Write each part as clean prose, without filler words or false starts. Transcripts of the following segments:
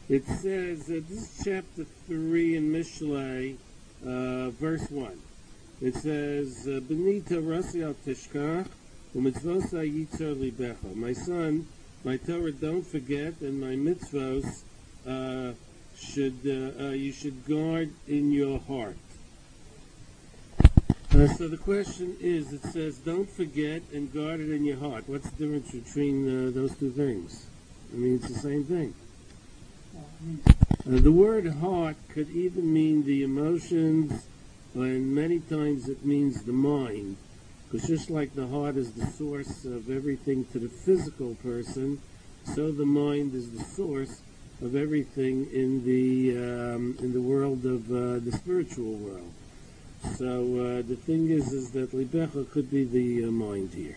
It says, this is chapter 3 in Mishlei, verse 1. It says, Benita Rasi al Tishkach, u'mitzvosa yitzar libecha. My son, my Torah don't forget, and my mitzvos you should guard in your heart. So the question is, it says, don't forget and guard it in your heart. What's the difference between those two things? I mean, it's the same thing. The word heart could even mean the emotions, and many times it means the mind. Because just like the heart is the source of everything to the physical person, so the mind is the source of everything in the world of the spiritual world. So the thing is that libecha could be the mind here.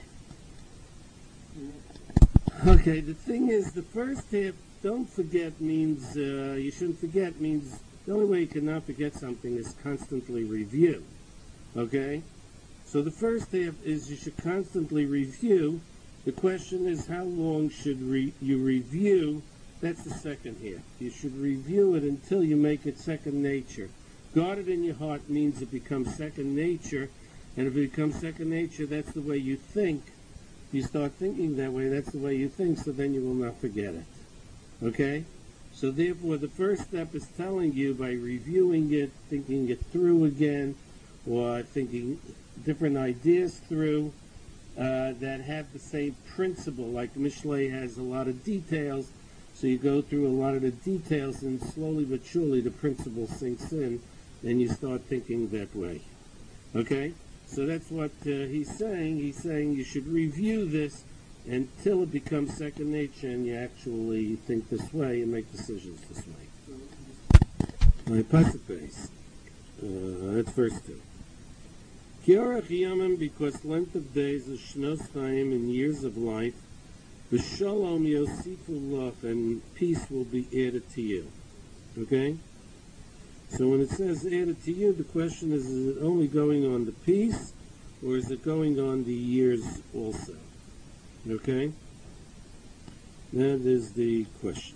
Okay, the thing is, the first half, don't forget means, you shouldn't forget means, the only way you cannot forget something is constantly review. Okay? So the first half is you should constantly review. The question is, how long should you review? That's the second half. You should review it until you make it second nature. Guard it in your heart means it becomes second nature, and if it becomes second nature, that's the way you think. You start thinking that way, that's the way you think, so then you will not forget it. Okay? So therefore, the first step is telling you by reviewing it, thinking it through again, or thinking different ideas through that have the same principle. Like Mishlei has a lot of details, so you go through a lot of the details, and slowly but surely the principle sinks in, and you start thinking that way. Okay? So that's what he's saying. He's saying you should review this until it becomes second nature and you actually think this way and make decisions this way. Pasuk base. That's verse 2. Kiorach yamim, because length of days is shnos chaim, in years of life, v'shalom yosifu lach, and peace will be added to you. Okay? So when it says added to you, the question is it only going on the peace, or is it going on the years also? Okay? That is the question.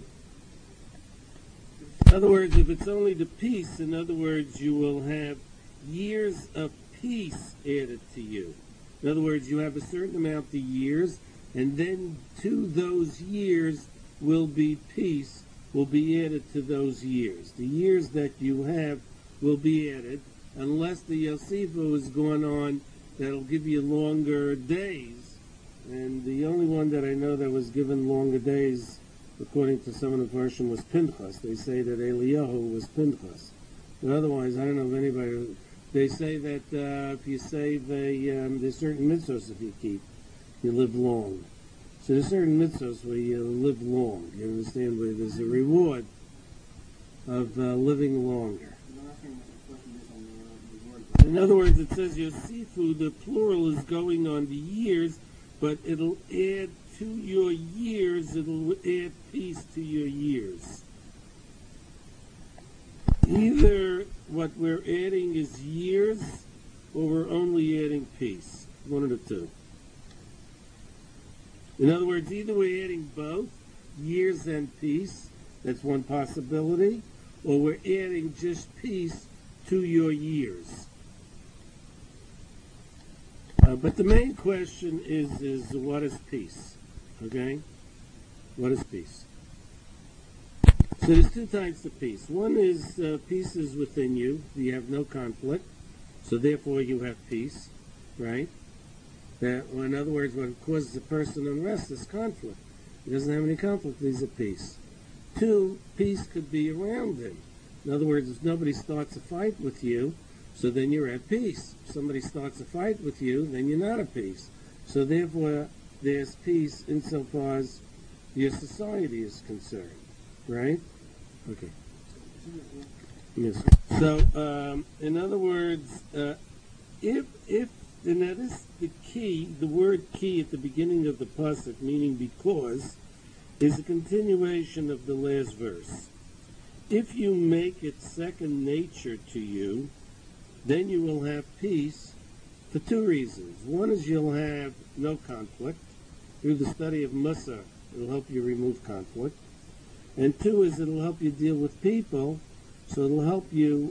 In other words, if it's only the peace, in other words, you will have years of peace added to you. In other words, you have a certain amount of years, and then to those years will be peace, will be added to those years. The years that you have will be added, unless the Yosifu is going on, that'll give you longer days. And the only one that I know that was given longer days, according to some of the version, was Pinchas. They say that Eliyahu was Pinchas. But otherwise, I don't know of anybody. They say that if you save there's certain mitzvahs that you keep, you live long. So there's certain mitzvahs where you live long. You understand? Where there's a reward of living longer. In other words, it says Yosifu, the plural is going on the years, but it'll add to your years, it'll add peace to your years. Either what we're adding is years, or we're only adding peace. One of the two. In other words, either we're adding both, years and peace, that's one possibility, or we're adding just peace to your years. But the main question is what is peace? Okay? What is peace? So there's two types of peace. One is peace is within you. You have no conflict, so therefore you have peace, right? Or in other words, what causes a person unrest is conflict. He doesn't have any conflict, he's at peace. Two, peace could be around him. In other words, if nobody starts a fight with you, so then you're at peace. If somebody starts a fight with you, then you're not at peace. So therefore, there's peace insofar as your society is concerned. Right? Okay. Yes. So, in other words, if and that is the key, the word key at the beginning of the pasuk, meaning because, is a continuation of the last verse. If you make it second nature to you, then you will have peace for two reasons. One is you'll have no conflict. Through the study of Mussar, it will help you remove conflict. And two is it'll help you deal with people. So it'll help you.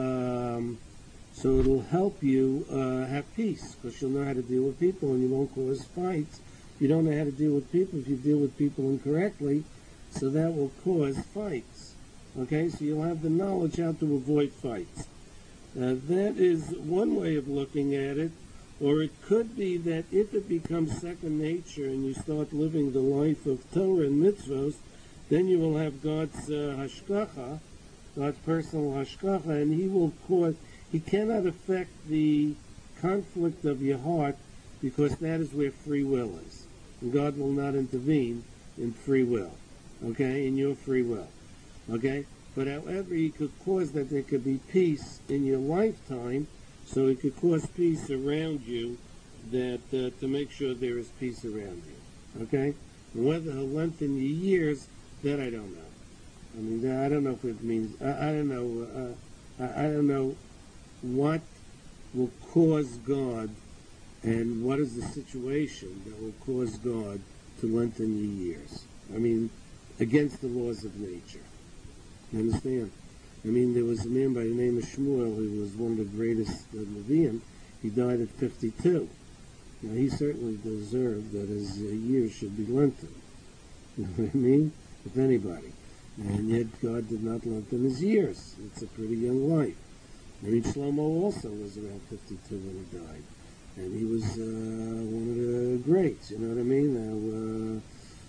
Have peace, because you'll know how to deal with people, and you won't cause fights. If you don't know how to deal with people, if you deal with people incorrectly, so that will cause fights. Okay, so you'll have the knowledge how to avoid fights. That is one way of looking at it. Or it could be that if it becomes second nature and you start living the life of Torah and mitzvos, then you will have God's hashgacha, God's personal hashgacha, and He cannot affect the conflict of your heart, because that is where free will is. And God will not intervene in free will, okay, in your free will, okay? But however, He could cause that there could be peace in your lifetime, so He could cause peace around you, that to make sure there is peace around you, okay? And whether He'll lengthen your years, that I don't know. I mean, I don't know if it means, I don't know, I don't know what will cause God, and what is the situation that will cause God to lengthen your years. I mean, against the laws of nature. You understand? I mean, there was a man by the name of Shmuel who was one of the greatest Nevi'im. He died at 52. Now, he certainly deserved that his years should be lengthened. You know what I mean? If anybody. And yet God did not lengthen his years. It's a pretty young life. I mean, Shlomo also was around 52 when he died. And he was one of the greats, you know what I mean?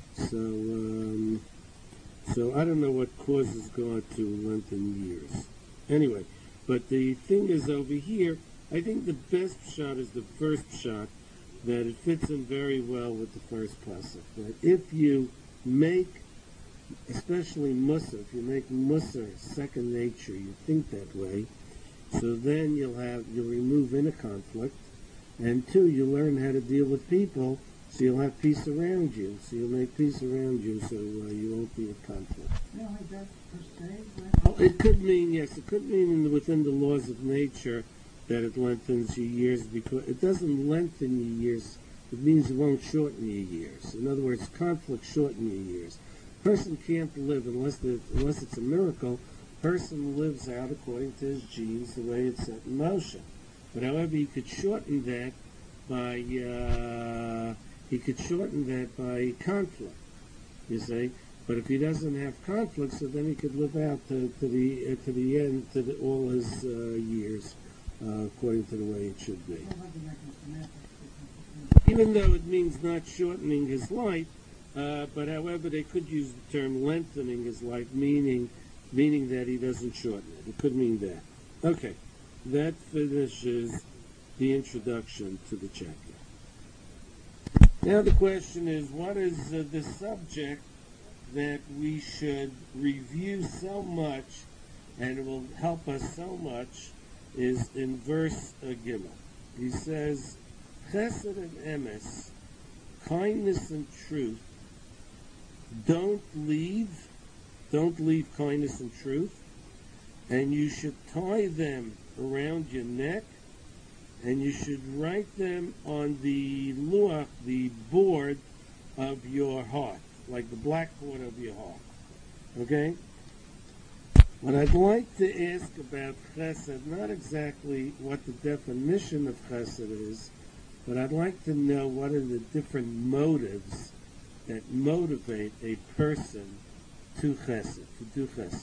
Now, so I don't know what causes God to lengthen years. Anyway, but the thing is over here, I think the best shot is the first shot, that it fits in very well with the first pasuk. That if you make, especially Musar, if you make Musar second nature, you think that way, so then you'll remove inner conflict, and two, you learn how to deal with people, so you'll have peace around you. So you'll make peace around you, so you won't be at conflict. Well, it could mean, yes, it could mean within the laws of nature that it lengthens your years, because it doesn't lengthen your years. It means it won't shorten your years. In other words, conflict shorten your years. A person can't live unless it's a miracle. A person lives out according to his genes, the way it's set in motion. But however, he could shorten that by conflict, you see. But if he doesn't have conflict, so then he could live out to the end, all his years, according to the way it should be. Even though it means not shortening his life, but however, they could use the term lengthening his life, meaning that he doesn't shorten it. It could mean that. Okay, that finishes the introduction to the chapter. Now the question is, what is the subject that we should review so much, and it will help us so much, is in verse Gimel. He says, Chesed and Emes, kindness and truth, don't leave kindness and truth, and you should tie them around your neck, and you should write them on the luach, the board of your heart, like the blackboard of your heart. Okay? What I'd like to ask about chesed, not exactly what the definition of chesed is, but I'd like to know what are the different motives that motivate a person to chesed, to do chesed.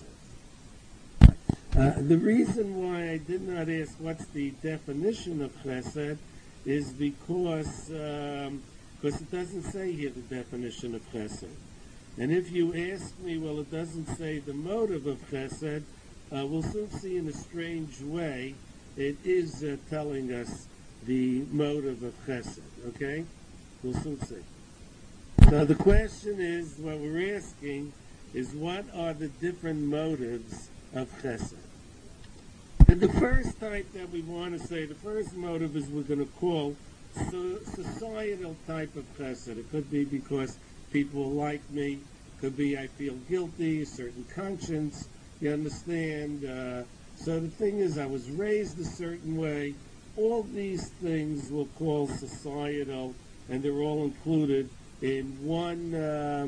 The reason why I did not ask what's the definition of chesed is because it doesn't say here the definition of chesed. And if you ask me, well, it doesn't say the motive of chesed, we'll soon see in a strange way it is telling us the motive of chesed, okay? We'll soon see. So the question is, what we're asking is, what are the different motives of chesed? And the first type that we want to say, the first motive is we're going to call societal type of chesed. It could be because people like me. Could be I feel guilty, a certain conscience. You understand? So the thing is, I was raised a certain way. All these things we'll call societal, and they're all included in one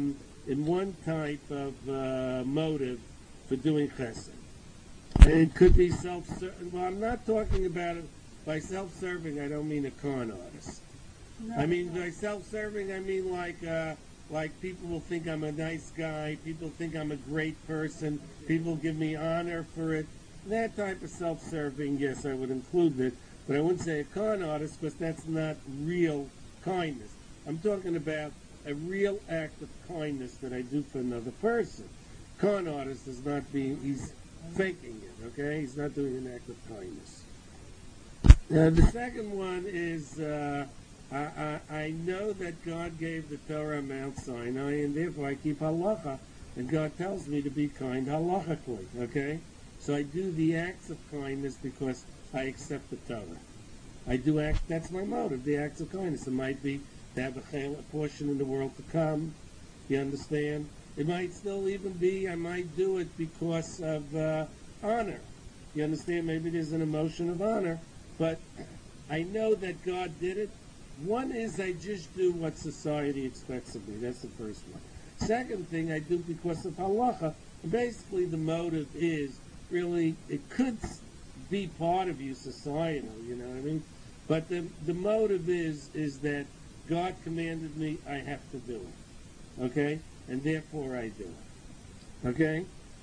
in one type of motive for doing chesed. It could be self-serving. Well, I'm not talking about it by self-serving. I don't mean a con artist. No, I mean by self-serving. I mean like people will think I'm a nice guy. People think I'm a great person. People give me honor for it. That type of self-serving, yes, I would include it. But I wouldn't say a con artist because that's not real kindness. I'm talking about a real act of kindness that I do for another person. Con artist is not being, he's faking it, okay? He's not doing an act of kindness. The second one is, I know that God gave the Torah on Mount Sinai, and therefore I keep halacha, and God tells me to be kind halachically, okay? So I do the acts of kindness because I accept the Torah. I do act, that's my motive, the acts of kindness. It might be to have a portion in the world to come, you understand? It might still even be, I might do it because of honor. You understand? Maybe there's an emotion of honor, but I know that God did it. One is I just do what society expects of me. That's the first one. Second thing, I do because of halacha. Basically, the motive is really, it could be part of you societal, you know what I mean? But the motive is that God commanded me, I have to do it. Okay? And therefore I do it. Okay?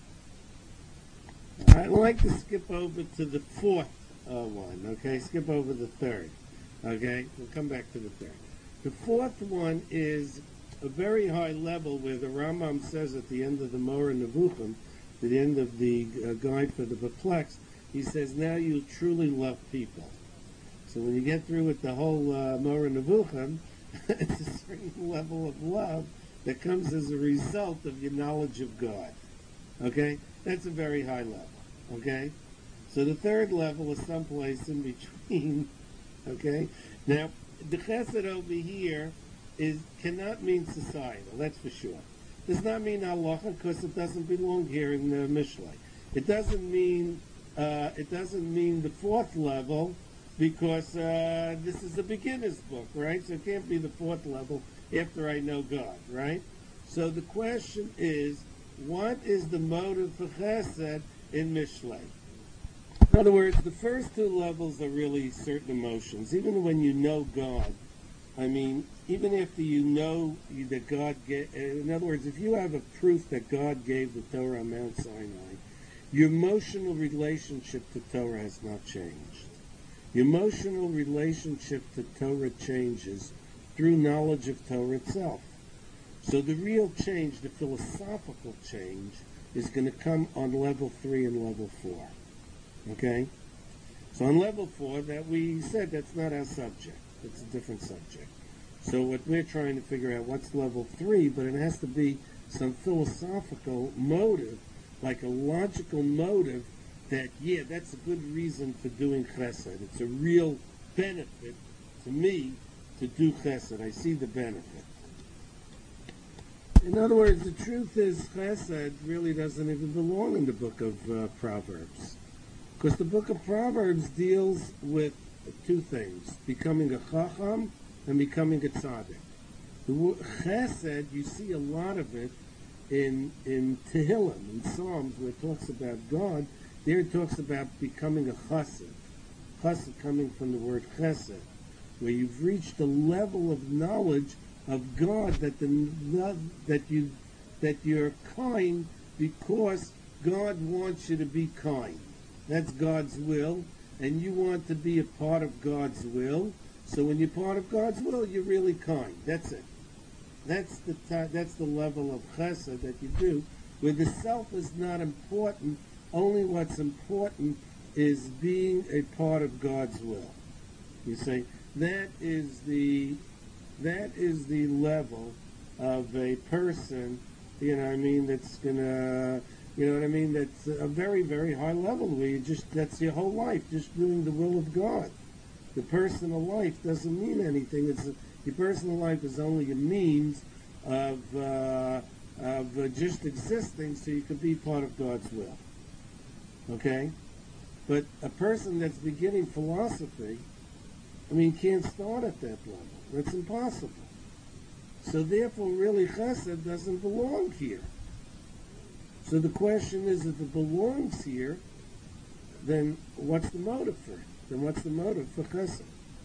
I'd like to skip over to the fourth one. Okay? Skip over the third. Okay? We'll come back to the third. The fourth one is a very high level where the Rambam says at the end of the Moreh Nevuchim, at the end of the guide for the perplexed, he says, now you truly love people. So when you get through with the whole Moreh Nevuchim, it's a certain level of love that comes as a result of your knowledge of God. Okay? That's a very high level. Okay? So the third level is someplace in between. Okay? Now, the chesed over here cannot mean societal, that's for sure. Does not mean halacha because it doesn't belong here in the Mishlei. It doesn't mean the fourth level because this is the beginner's book, right? So it can't be the fourth level after I know God, right? So the question is, what is the motive for chesed in Mishlei? In other words, the first two levels are really certain emotions. Even when you know God, I mean, even after you know that God gave, in other words, if you have a proof that God gave the Torah on Mount Sinai, your emotional relationship to Torah has not changed. Your emotional relationship to Torah changes through knowledge of Torah itself. So the real change, the philosophical change, is going to come on level 3 and level 4. Okay? So on level 4, that we said that's not our subject. It's a different subject. So what we're trying to figure out, what's level 3, but it has to be some philosophical motive, like a logical motive that, yeah, that's a good reason for doing chesed. It's a real benefit to me to do chesed. I see the benefit. In other words, the truth is chesed really doesn't even belong in the book of Proverbs. Because the book of Proverbs deals with two things, becoming a chacham and becoming a tzaddik. The word chesed, you see a lot of it in Tehillim, in Psalms, where it talks about God. There it talks about becoming a chassid. Chassid coming from the word chesed, where you've reached a level of knowledge of God that you're kind because God wants you to be kind. That's God's will, and you want to be a part of God's will. So when you're part of God's will, you're really kind. That's it. That's the level of chesed that you do, where the self is not important. Only what's important is being a part of God's will. You see, that is the level of a person, you know what I mean, that's gonna, you know what I mean, that's a very, very high level where you just, that's your whole life, just doing the will of God. The personal life doesn't mean anything. Your personal life is only a means of just existing so you can be part of God's will. Okay? But a person that's beginning philosophy, I mean, can't start at that level. That's impossible. So therefore, really, chesed doesn't belong here. So the question is, if it belongs here, then what's the motive for it? Then what's the motive for chesed?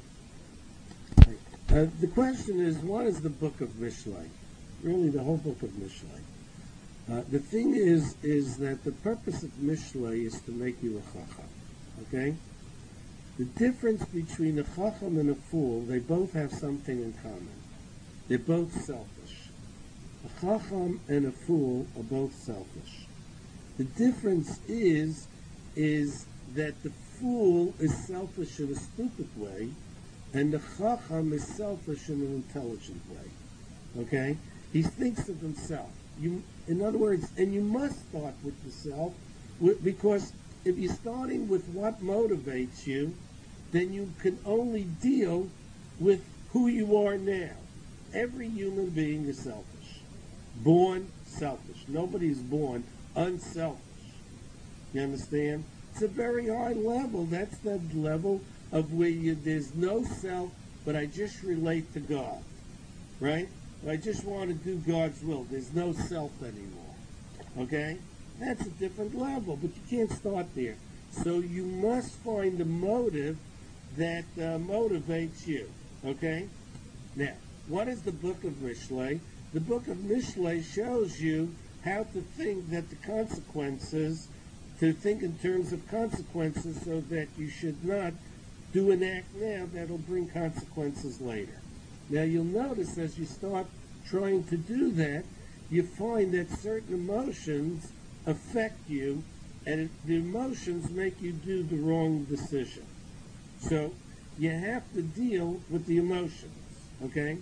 The question is, what is the book of Mishlei? Really, the whole book of Mishlei. The thing is that the purpose of Mishlei is to make you a chacham. Okay? The difference between a chacham and a fool, they both have something in common. They're both selfish. A chacham and a fool are both selfish. The difference is that the fool is selfish in a stupid way, and the chacham is selfish in an intelligent way. Okay? He thinks of himself. In other words, and you must start with yourself, because if you're starting with what motivates you, then you can only deal with who you are now. Every human being is selfish. Born selfish. Nobody's born unselfish. You understand? It's a very high level. That's the level of where there's no self, but I just relate to God. Right? I just want to do God's will. There's no self anymore. Okay? That's a different level, but you can't start there. So you must find a motive that motivates you. Okay? Now, what is the book of Mishlei? The book of Mishlei shows you how to think that the consequences, to think in terms of consequences, so that you should not do an act now that'll bring consequences later. Now you'll notice as you start trying to do that, you find that certain emotions affect you, and the emotions make you do the wrong decision. So you have to deal with the emotions, okay?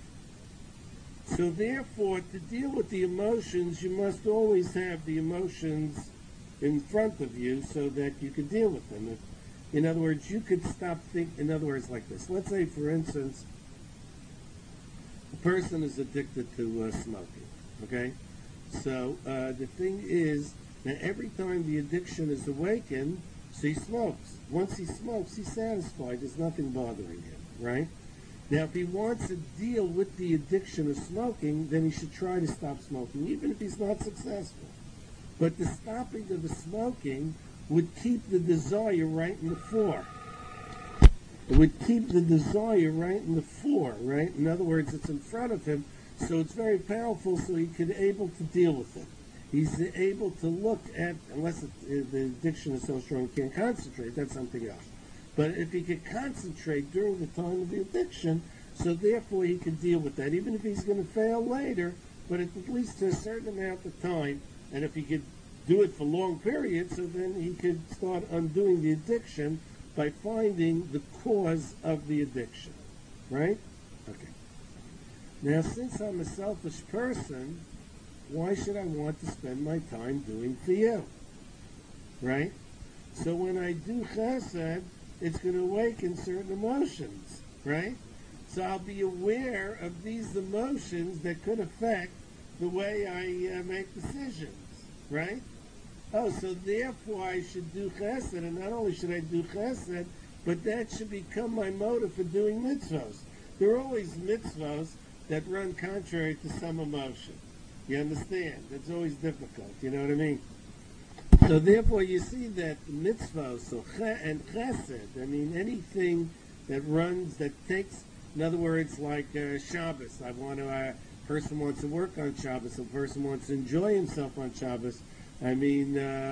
So therefore, to deal with the emotions, you must always have the emotions in front of you so that you can deal with them. In other words, you could stop thinking, in other words, like this. Let's say, for instance, a person is addicted to smoking, okay? So the thing is that every time the addiction is awakened, so he smokes. Once he smokes, he's satisfied. There's nothing bothering him, right? Now, if he wants to deal with the addiction of smoking, then he should try to stop smoking, even if he's not successful. But the stopping of the smoking would keep the desire right in the fore. It would keep the desire right in the fore, right? In other words, it's in front of him, so it's very powerful, so he can able to deal with it. He's able to look at, unless the addiction is so strong he can't concentrate, that's something else. But if he could concentrate during the time of the addiction, so therefore he can deal with that, even if he's going to fail later, but at least to a certain amount of time, and if he could do it for long periods, so then he could start undoing the addiction by finding the cause of the addiction. Right? Okay. Now, since I'm a selfish person, why should I want to spend my time doing for you? Right? So when I do chesed, it's going to awaken certain emotions. Right? So I'll be aware of these emotions that could affect the way I make decisions. Right? Oh, so therefore I should do chesed, and not only should I do chesed, but that should become my motive for doing mitzvahs. There are always mitzvahs that run contrary to some emotion. You understand? That's always difficult. You know what I mean? So therefore you see that mitzvahs and chesed, I mean anything that runs, that takes, in other words, like Shabbos. A person wants to work on Shabbos, a person wants to enjoy himself on Shabbos. I mean,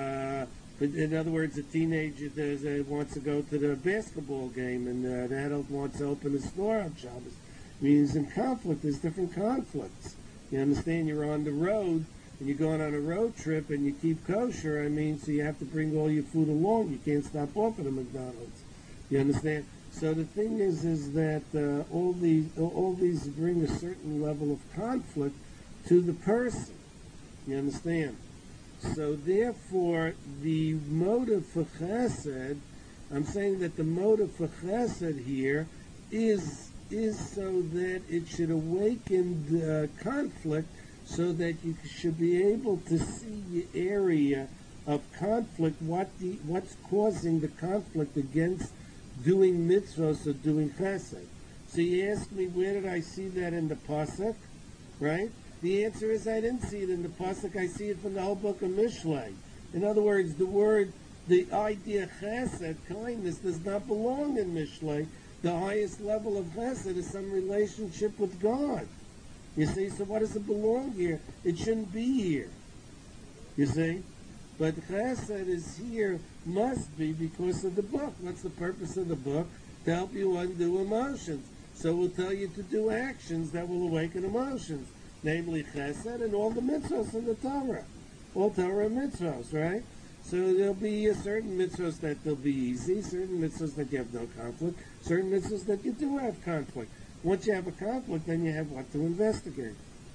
in other words, a teenager wants to go to the basketball game, and an adult wants to open a store on Shabbos. I mean, there's in conflict. There's different conflicts. You understand? You're on the road, and you're going on a road trip, and you keep kosher. I mean, so you have to bring all your food along. You can't stop off at a McDonald's. You understand? So the thing is that all these bring a certain level of conflict to the person. You understand? So therefore, the motive for chesed, I'm saying that the motive for chesed here is so that it should awaken the conflict, so that you should be able to see the area of conflict, what's causing the conflict against doing mitzvahs or doing chesed. So you ask me, where did I see that in the pasuk? right? The answer is I didn't see it in the pasuk. I see it from the whole book of Mishlei. In other words, the idea chesed, kindness, does not belong in Mishlei. The highest level of chesed is some relationship with God. You see, so what does it belong here? It shouldn't be here. You see? But chesed is here, must be because of the book. What's the purpose of the book? To help you undo emotions. So we'll tell you to do actions that will awaken emotions, namely chesed and all the mitzvahs in the Torah. All Torah mitzvahs, right? So there'll be certain mitzvahs that they'll be easy, certain mitzvahs that you have no conflict, certain mitzvahs that you do have conflict. Once you have a conflict, then you have what to investigate.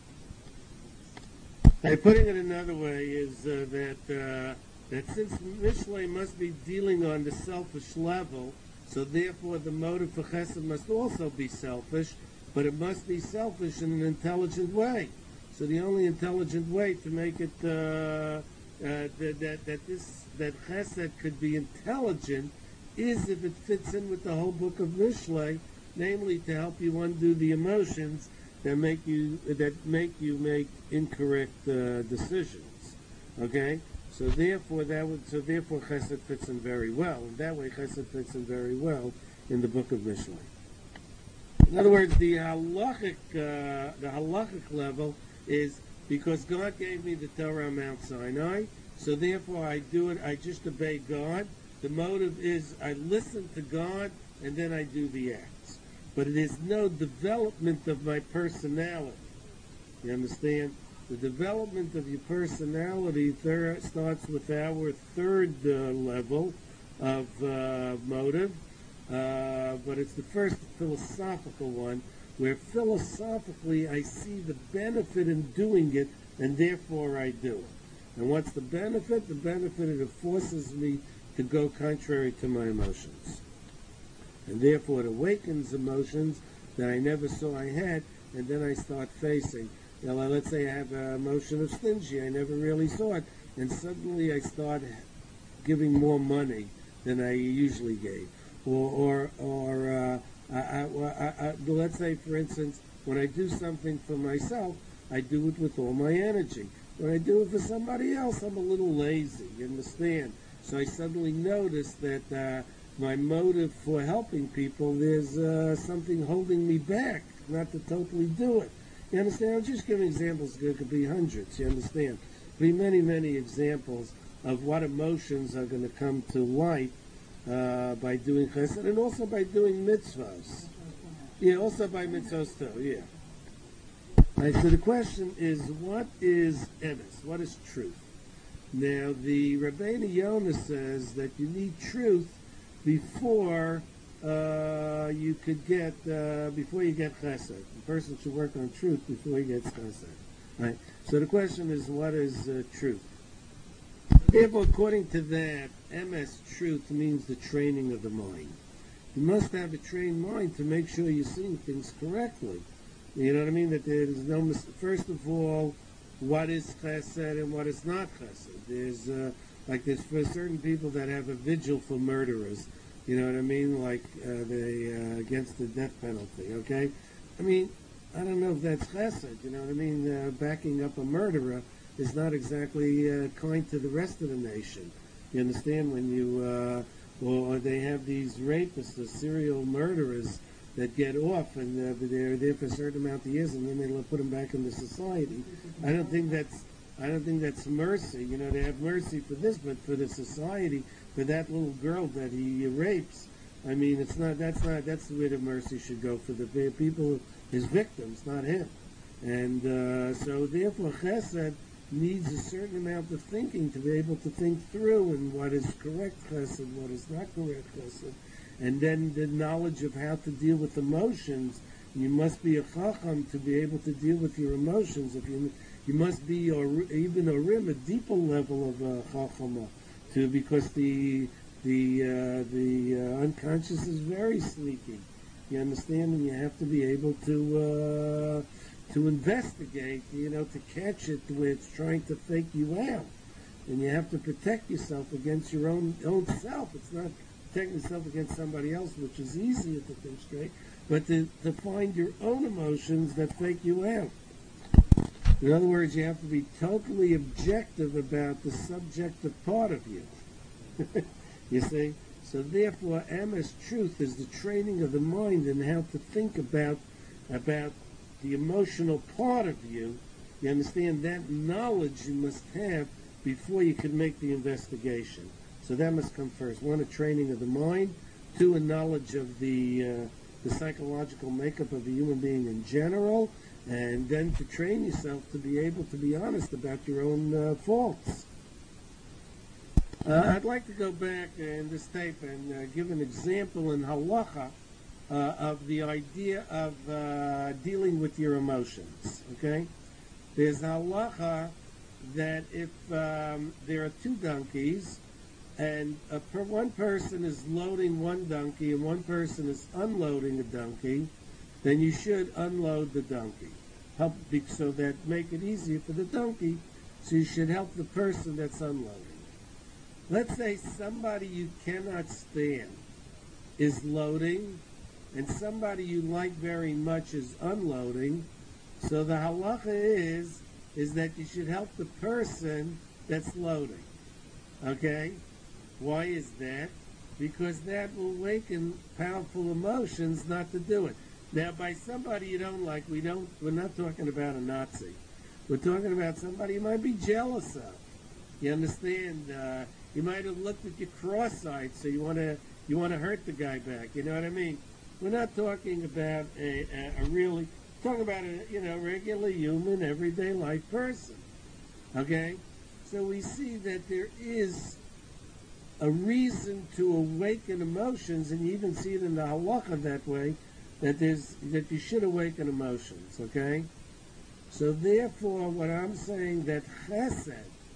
Now, putting it another way is that since Mishlei must be dealing on the selfish level, so therefore the motive for chesed must also be selfish, but it must be selfish in an intelligent way. So the only intelligent way to make it that chesed could be intelligent is if it fits in with the whole book of Mishlei, namely to help you undo the emotions that make you make incorrect decisions. Okay, so therefore chesed fits in very well. And that way chesed fits in very well in the book of Mishlei. In other words, the halachic level is because God gave me the Torah on Mount Sinai, so therefore I do it. I just obey God. The motive is I listen to God and then I do the acts. But it is no development of my personality. You understand? The development of your personality starts with our third level of motive, but it's the first philosophical one, where philosophically I see the benefit in doing it, and therefore I do it. And what's the benefit? The benefit is it forces me to go contrary to my emotions. And therefore it awakens emotions that I never saw I had, and then I start facing. Let's say I have an emotion of stingy, I never really saw it, and suddenly I start giving more money than I usually gave. Let's say, for instance, when I do something for myself, I do it with all my energy. When I do it for somebody else, I'm a little lazy, you understand? So I suddenly notice that my motive for helping people, there's something holding me back, not to totally do it. You understand? I'm just giving examples. There could be hundreds, you understand? There could be many, many examples of what emotions are going to come to light by doing chesed, and also by doing mitzvahs. Yeah, also by mitzvahs too, yeah. Right, so the question is, what is emes? What is truth? Now, the Rabbeinu Yonah says that you need truth before you get chesed. The person should work on truth before he gets chesed. Right. So the question is, what is truth? Therefore, according to that, emes, truth, means the training of the mind. You must have a trained mind to make sure you're seeing things correctly. You know what I mean? That there is no mistake. First of all, what is chesed and what is not chesed. There's for certain people that have a vigil for murderers. You know what I mean? Like against the death penalty. Okay? I mean, I don't know if that's chesed. You know what I mean? Backing up a murderer is not exactly kind to the rest of the nation. You understand? When you or they have these rapists, the serial murderers that get off, and they're there for a certain amount of years, and then they put them back into society. I don't think that's mercy. You know, they have mercy for this, but for the society, for that little girl that he rapes, I mean, that's the way the mercy should go for the people, his victims, not him. And so therefore, chesed needs a certain amount of thinking to be able to think through and what is correct chesed, what is not correct chesed. And then the knowledge of how to deal with emotions. You must be a chacham to be able to deal with your emotions. You must be even a deeper level of chachama, because the unconscious is very sneaky. You understand, and you have to be able to investigate. You know, to catch it where it's trying to fake you out, and you have to protect yourself against your own self. It's not protect yourself against somebody else, which is easier to think straight, but to find your own emotions that fake you out. In other words, you have to be totally objective about the subjective part of you. You see? So therefore, Emes, truth, is the training of the mind and how to think about the emotional part of you. You understand? That knowledge you must have before you can make the investigation. So that must come first. One, a training of the mind. Two, a knowledge of the psychological makeup of a human being in general. And then to train yourself to be able to be honest about your own faults. I'd like to go back in this tape and give an example in halacha of the idea of dealing with your emotions. Okay? There's halacha that if there are two donkeys and one person is loading one donkey and one person is unloading a donkey, then you should unload the donkey. So that make it easier for the donkey, so you should help the person that's unloading. Let's say somebody you cannot stand is loading, and somebody you like very much is unloading. So the halacha is that you should help the person that's loading. Okay? Why is that? Because that will awaken powerful emotions not to do it. Now, by somebody you don't like, we're not talking about a Nazi. We're talking about somebody you might be jealous of. You understand? You might have looked at you cross-eyed, so you want to hurt the guy back. You know what I mean? We're not talking about talking about a regular human, everyday life person. Okay? So we see that there is a reason to awaken emotions, and you even see it in the halacha that way, that you should awaken emotions, okay? So therefore, what I'm saying, that chesed,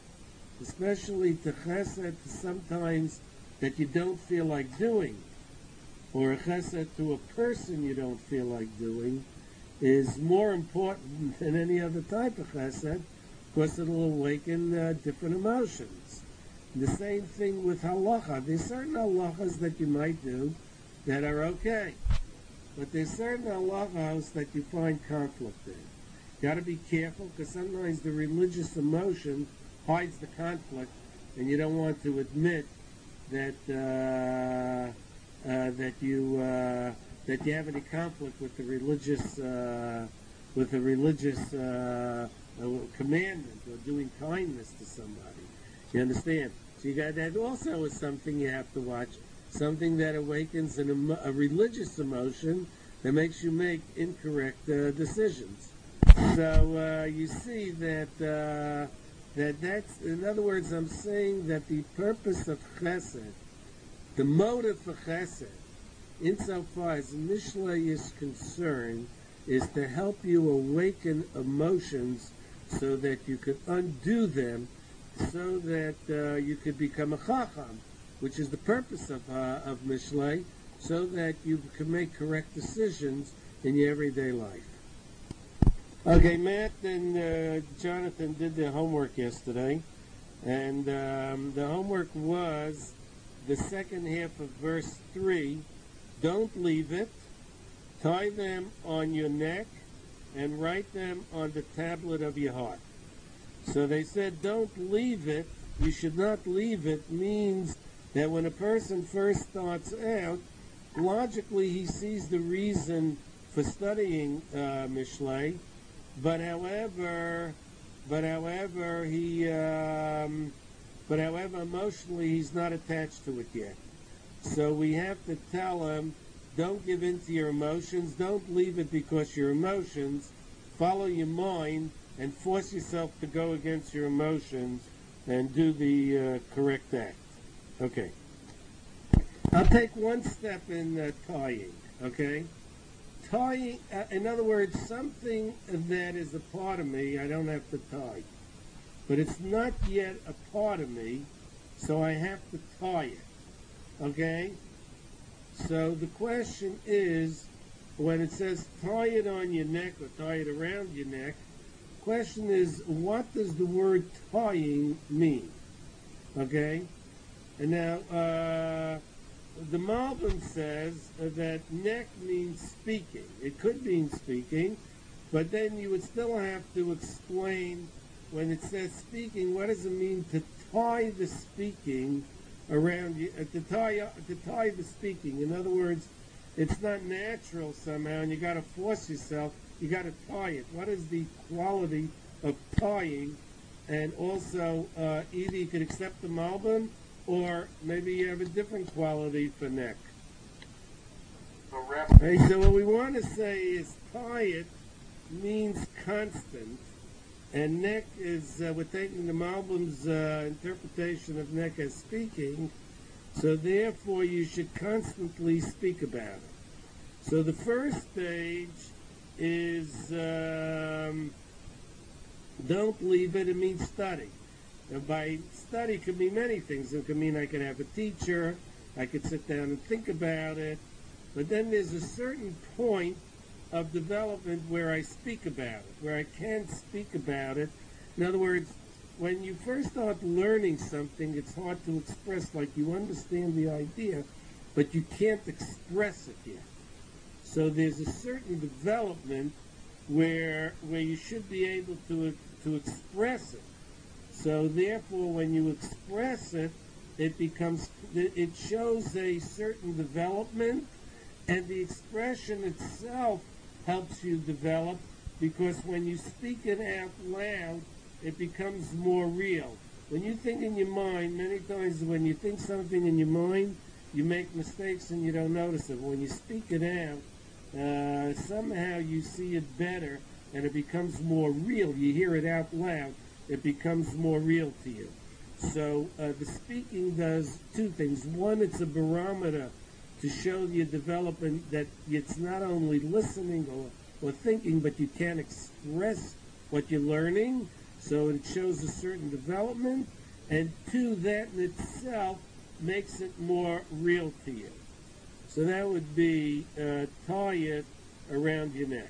especially to chesed sometimes that you don't feel like doing, or a chesed to a person you don't feel like doing, is more important than any other type of chesed, because it'll awaken different emotions. The same thing with halacha. There's certain halachas that you might do that are okay. But there's certain halachas that you find conflict in. Got to be careful, because sometimes the religious emotion hides the conflict, and you don't want to admit that you have any conflict with the religious commandment or doing kindness to somebody. You understand? So that also is something you have to watch. Something that awakens a religious emotion that makes you make incorrect decisions. So you see that's, in other words, I'm saying that the purpose of chesed, the motive for chesed, insofar as Mishlei is concerned, is to help you awaken emotions so that you could undo them, so that you could become a chacham, which is the purpose of Mishlei, so that you can make correct decisions in your everyday life. Okay, Matt and Jonathan did their homework yesterday, and the homework was the second half of verse 3. Don't leave it. Tie them on your neck and write them on the tablet of your heart. So they said don't leave it. You should not leave it means that when a person first starts out, logically he sees the reason for studying Mishlei, but however emotionally he's not attached to it yet. So we have to tell him, don't give in to your emotions, don't leave it because your emotions, follow your mind and force yourself to go against your emotions and do the correct act. Okay. I'll take one step in tying, okay? Tying, in other words, something that is a part of me, I don't have to tie. But it's not yet a part of me, so I have to tie it, okay? So the question is, when it says tie it on your neck or tie it around your neck, the question is, what does the word tying mean? Okay? And now, the Malbim says that neck means speaking. It could mean speaking, But then you would still have to explain, when it says speaking, what does it mean to tie the speaking around you, to tie the speaking. In other words, it's not natural somehow, and you got to force yourself. You got to tie it. What is the quality of tying? And also, either you could accept the Malbim, or maybe you have a different quality for neck. Okay, so what we want to say is tie it means constant, and neck is, we're taking the Malbim's interpretation of neck as speaking, so therefore you should constantly speak about it. So the first stage is don't leave it, it means study. Now by study could mean many things. It could mean I could have a teacher, I could sit down and think about it, but then there's a certain point of development where I speak about it, where I can't speak about it. In other words, when you first start learning something, it's hard to express, like you understand the idea, but you can't express it yet. So there's a certain development where you should be able to express it. So therefore, when you express it, it shows a certain development, and the expression itself helps you develop, because when you speak it out loud, it becomes more real. When you think in your mind, many times when you think something in your mind, you make mistakes and you don't notice it. When you speak it out, somehow you see it better, and it becomes more real. You hear it out loud, it becomes more real to you. So the speaking does two things. One, it's a barometer to show your development that it's not only listening or thinking, but you can express what you're learning. So it shows a certain development. And two, that in itself makes it more real to you. So that would be tie it around your neck.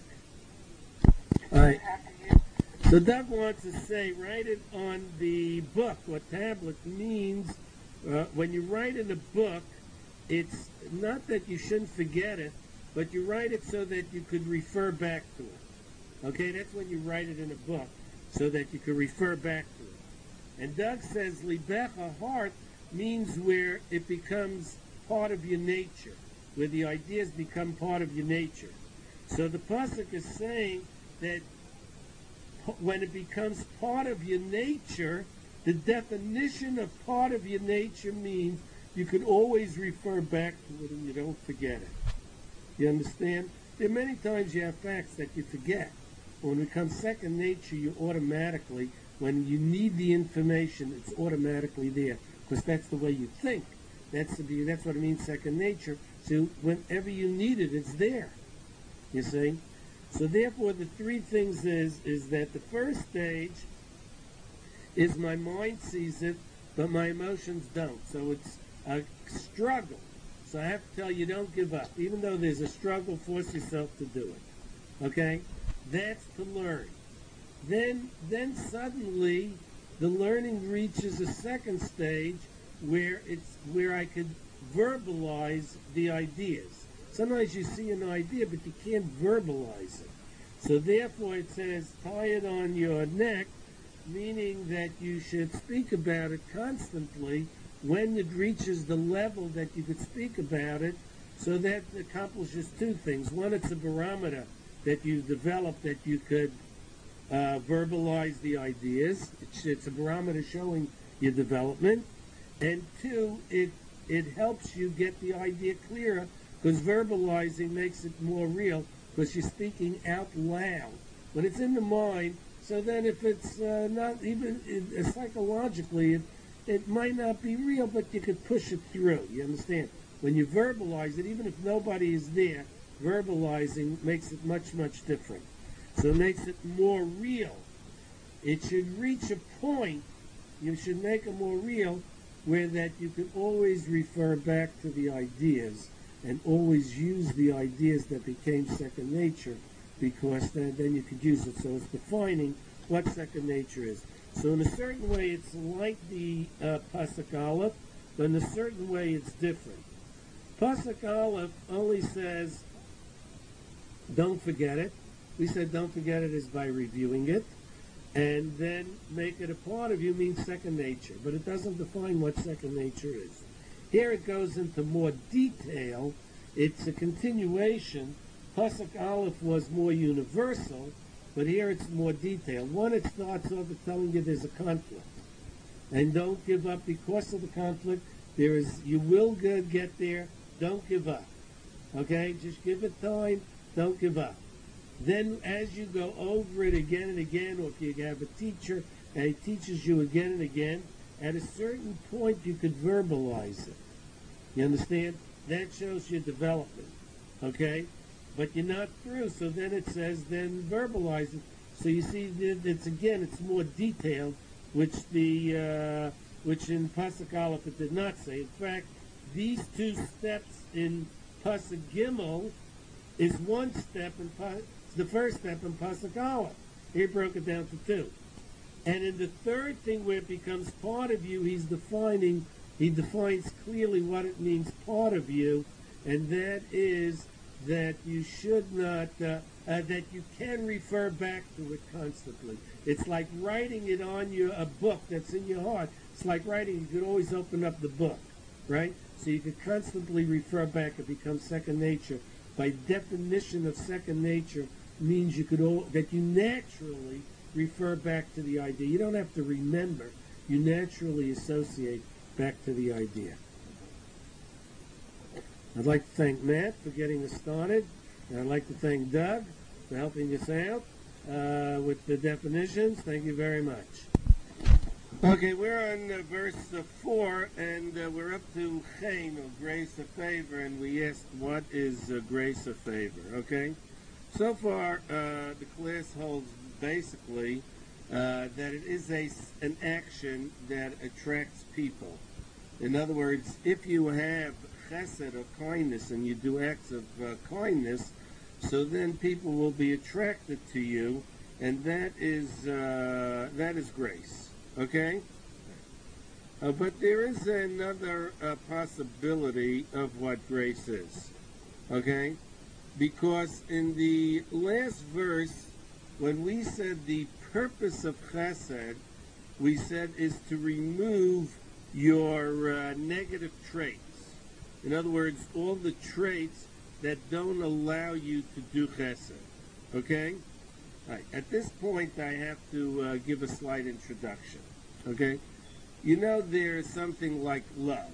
All right. So Doug wants to say, write it on the book. What tablet means, when you write in a book, it's not that you shouldn't forget it, but you write it so that you could refer back to it. Okay, that's when you write it in a book, so that you could refer back to it. And Doug says, libecha, heart, means where it becomes part of your nature, where the ideas become part of your nature. So the pasuk is saying that when it becomes part of your nature, the definition of part of your nature means you can always refer back to it and you don't forget it. You understand? There are many times you have facts that you forget. When it becomes second nature, you automatically, when you need the information, it's automatically there, because that's the way you think. That's what it means, second nature. So whenever you need it, it's there. You see? So therefore, the three things is that the first stage is my mind sees it, but my emotions don't. So it's a struggle. So I have to tell you, don't give up. Even though there's a struggle, force yourself to do it. Okay? That's to learn. Then suddenly, the learning reaches a second stage where I could verbalize the ideas. Sometimes you see an idea, but you can't verbalize it. So therefore it says, tie it on your neck, meaning that you should speak about it constantly when it reaches the level that you could speak about it. So that accomplishes two things. One, it's a barometer that you develop, that you could verbalize the ideas. It's a barometer showing your development. And two, it helps you get the idea clearer, because verbalizing makes it more real, because you're speaking out loud. When it's in the mind, so then if it's not even psychologically, it might not be real, but you could push it through. You understand? When you verbalize it, even if nobody is there, verbalizing makes it much, much different. So it makes it more real. It should reach a point, you should make it more real, where that you can always refer back to the ideas and always use the ideas that became second nature, because then you could use it. So it's defining what second nature is. So in a certain way, it's like the Pasuk Aleph, but in a certain way, it's different. Pasuk Aleph only says, don't forget it. We said don't forget it is by reviewing it. And then make it a part of you means second nature. But it doesn't define what second nature is. Here it goes into more detail. It's a continuation. Pasuk Aleph was more universal, but here it's more detailed. One, it starts off with telling you there's a conflict. And don't give up because of the conflict. You will get there. Don't give up. Okay? Just give it time. Don't give up. Then as you go over it again and again, or if you have a teacher and he teaches you again and again, at a certain point you could verbalize it. You understand? That shows your development. Okay? But you're not through, so then it says, then verbalize it. So you see, it's more detailed, which in Pasuk Aleph it did not say. In fact, these two steps in Pasuk Gimel is one step the first step in Pasuk Aleph. He broke it down to two. And in the third thing where it becomes part of you, he defines clearly what it means part of you, and that is that you should not, that you can refer back to it constantly. It's like writing it on a book that's in your heart. It's like writing, you could always open up the book, right? So you could constantly refer back. It becomes second nature. By definition of second nature means that you naturally refer back to the idea. You don't have to remember. You naturally associate back to the idea. I'd like to thank Matt for getting us started. And I'd like to thank Doug for helping us out with the definitions. Thank you very much. Okay, we're on verse 4, and we're up to Chen, or grace of favor, and we asked what is grace of favor, okay? So far, the class holds basically that it is an action that attracts people. In other words, if you have chesed or kindness and you do acts of kindness, so then people will be attracted to you, and that is grace. Okay? But there is another possibility of what grace is. Okay? Because in the last verse, when we said the purpose of chesed, we said is to remove your negative traits. In other words, all the traits that don't allow you to do chesed. Okay? All right. At this point, I have to give a slight introduction. Okay? You know, there's something like love.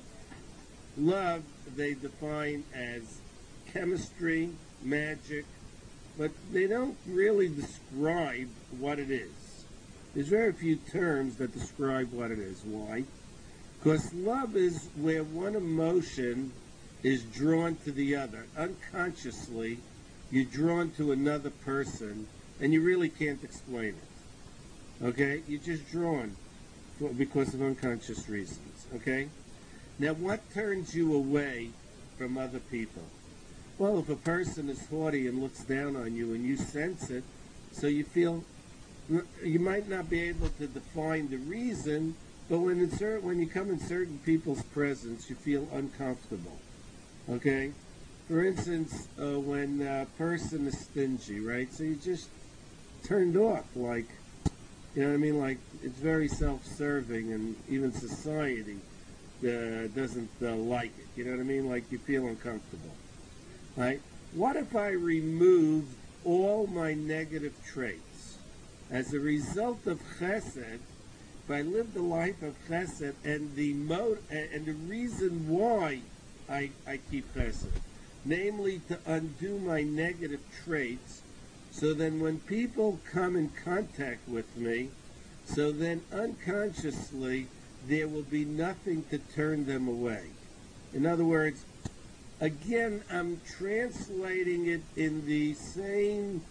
Love, they define as chemistry, magic, but they don't really describe what it is. There's very few terms that describe what it is. Why? Because love is where one emotion is drawn to the other. Unconsciously, you're drawn to another person, and you really can't explain it. Okay? You're just drawn because of unconscious reasons. Okay? Now, what turns you away from other people? Well, if a person is haughty and looks down on you and you sense it, so you feel, you might not be able to define the reason, but when you come in certain people's presence, you feel uncomfortable. Okay? For instance, when a person is stingy, right? So you just turned off, like, you know what I mean? Like, it's very self-serving, and even society doesn't like it. You know what I mean? Like, you feel uncomfortable. Right? What if I removed all my negative traits? As a result of chesed, if I lived a life of chesed, and the reason why I keep chesed, namely to undo my negative traits, so then when people come in contact with me, so then unconsciously there will be nothing to turn them away. In other words, again, I'm translating it in the same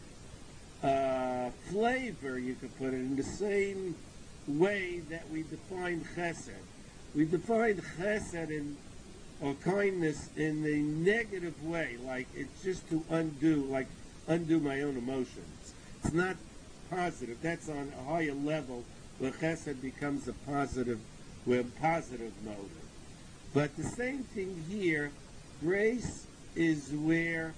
flavor, you could put it, in the same way that we define chesed. We define chesed or kindness in the negative way, like it's just to undo my own emotions. It's not positive. That's on a higher level where chesed becomes a positive motive. But the same thing here, grace is where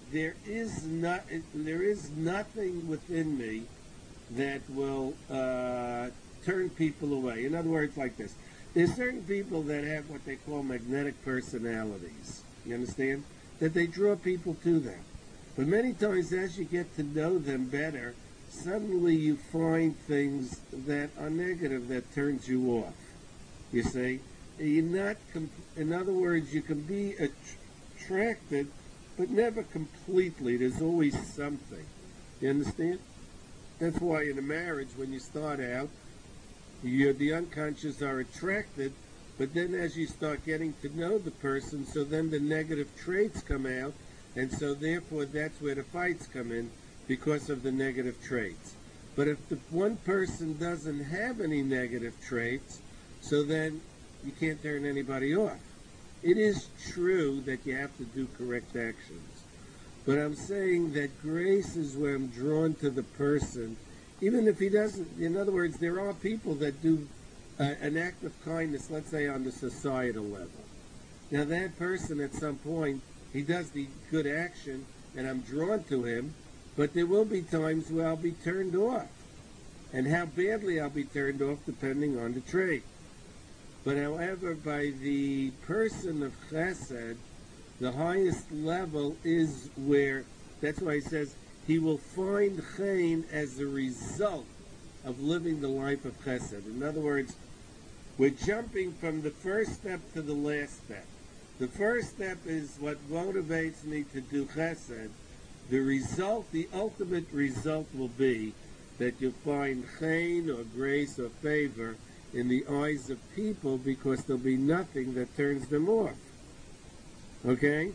there is nothing within me that will turn people away. In other words, like this. There's certain people that have what they call magnetic personalities. You understand? That they draw people to them. But many times as you get to know them better, suddenly you find things that are negative that turns you off. You see? You're not, in other words, you can be attracted, but never completely. There's always something. You understand? That's why in a marriage, when you start out, the unconscious are attracted, but then as you start getting to know the person, so then the negative traits come out, and so therefore that's where the fights come in, because of the negative traits. But if the one person doesn't have any negative traits, so then you can't turn anybody off. It is true that you have to do correct actions. But I'm saying that grace is where I'm drawn to the person, even if he doesn't. In other words, there are people that do an act of kindness, let's say on the societal level. Now that person at some point, he does the good action, and I'm drawn to him, but there will be times where I'll be turned off. And how badly I'll be turned off depending on the trait. But however, by the person of chesed, the highest level is where, that's why he says, he will find chen as a result of living the life of chesed. In other words, we're jumping from the first step to the last step. The first step is what motivates me to do chesed. The result, the ultimate result will be that you'll find chen or grace or favor in the eyes of people, because there'll be nothing that turns them off. Okay?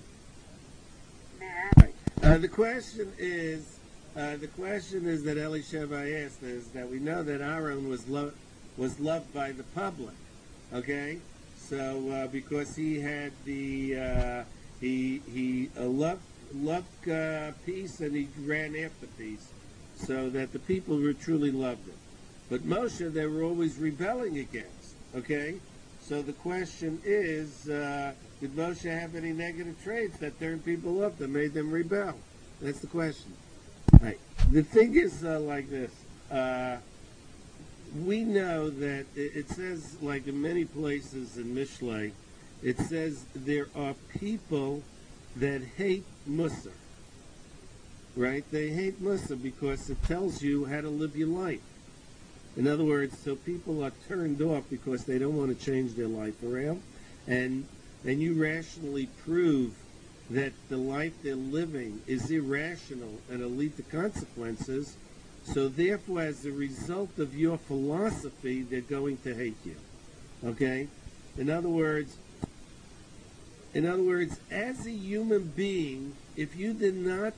The question is that Elisheva asked is that we know that Aaron was loved by the public. Okay? So because he had the he loved peace, and he ran after peace, so that the people truly loved him. But Moshe, they were always rebelling against. Okay? So the question is, did Moshe have any negative traits that turned people off, that made them rebel? That's the question. Right. The thing is like this. We know that it says, like in many places in Mishlei, it says there are people that hate Mussar. Right? They hate Mussar because it tells you how to live your life. In other words, so people are turned off because they don't want to change their life around, and you rationally prove that the life they're living is irrational and will lead to consequences. So therefore, as a result of your philosophy, they're going to hate you. Okay? In other words, as a human being, if you did not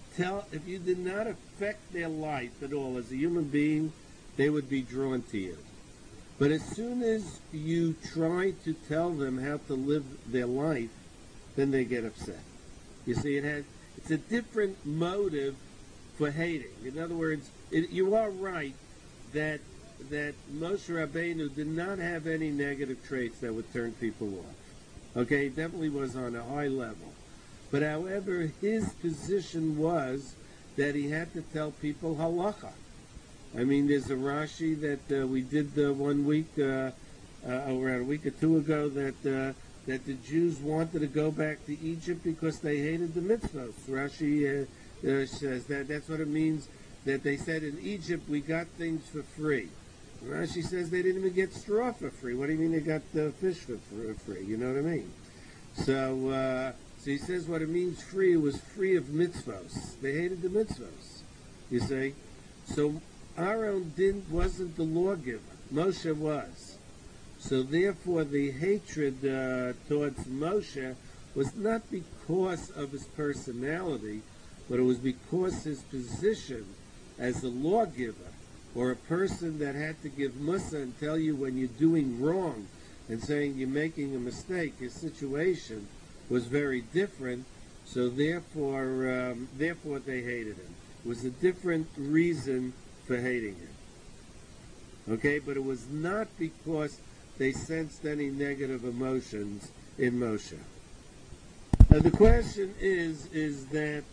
affect their life at all as a human being, they would be drawn to you. But as soon as you try to tell them how to live their life, then they get upset. You see, it's a different motive for hating. In other words, you are right that Moshe Rabbeinu did not have any negative traits that would turn people off. Okay, he definitely was on a high level. But however, his position was that he had to tell people halacha. I mean, there's a Rashi that we did 1 week, around a week or two ago, that the Jews wanted to go back to Egypt because they hated the mitzvahs. Rashi says that's what it means, that they said in Egypt we got things for free. Rashi says they didn't even get straw for free. What do you mean they got fish for free? You know what I mean? So he says what it means free was free of mitzvahs. They hated the mitzvahs. You see? So Aaron wasn't the lawgiver. Moshe was. So therefore the hatred towards Moshe was not because of his personality, but it was because his position as a lawgiver, or a person that had to give mussar and tell you when you're doing wrong and saying you're making a mistake. His situation was very different, so therefore they hated him. It was a different reason for hating him. Okay, but it was not because they sensed any negative emotions in Moshe. The question is that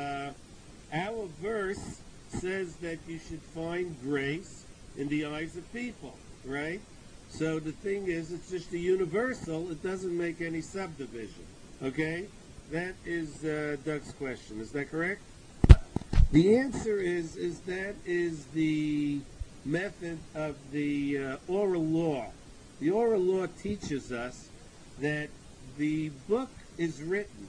our verse says that you should find grace in the eyes of people, right? So the thing is, it's just a universal. It doesn't make any subdivision. Okay, that is Doug's question. Is that correct? The answer is that is the method of the oral law. The oral law teaches us that the book is written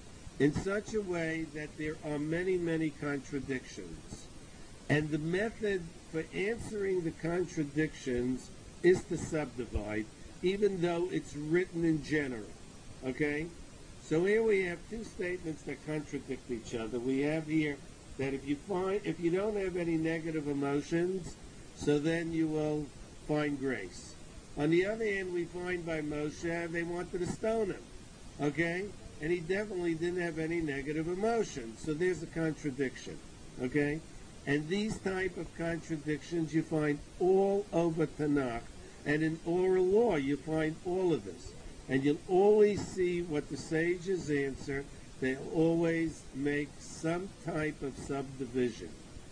in such a way that there are many, many contradictions. And the method for answering the contradictions is to subdivide, even though it's written in general. Okay? So here we have two statements that contradict each other. We have here that if you don't have any negative emotions, so then you will find grace. On the other hand, we find by Moshe they wanted to stone him. Okay? And he definitely didn't have any negative emotions. So there's a contradiction. Okay? And these type of contradictions you find all over Tanakh. And in oral law you find all of this. And you'll always see what the sages answer. They'll always make some type of subdivision.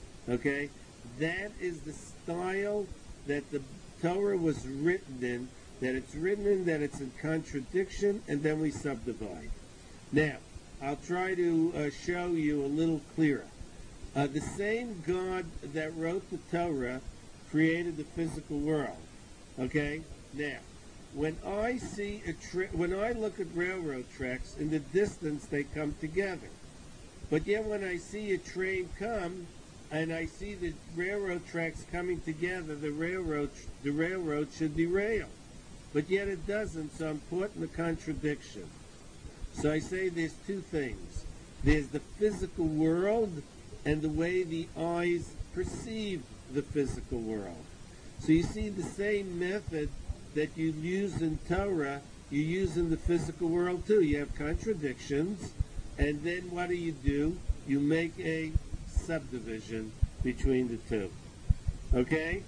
Okay? That is the style that the Torah was written in, that it's written in, that it's in contradiction, and then we subdivide. Now, I'll try to show you a little clearer. The same God that wrote the Torah created the physical world. Okay? Now, when I look at railroad tracks, in the distance they come together. But yet when I see a train come, and I see the railroad tracks coming together, the railroad should derail. But yet it doesn't, so I'm caught in a contradiction. So I say there's two things. There's the physical world and the way the eyes perceive the physical world. So you see the same method that you use in Torah, you use in the physical world too. You have contradictions, and then what do? You make a subdivision between the two. Okay?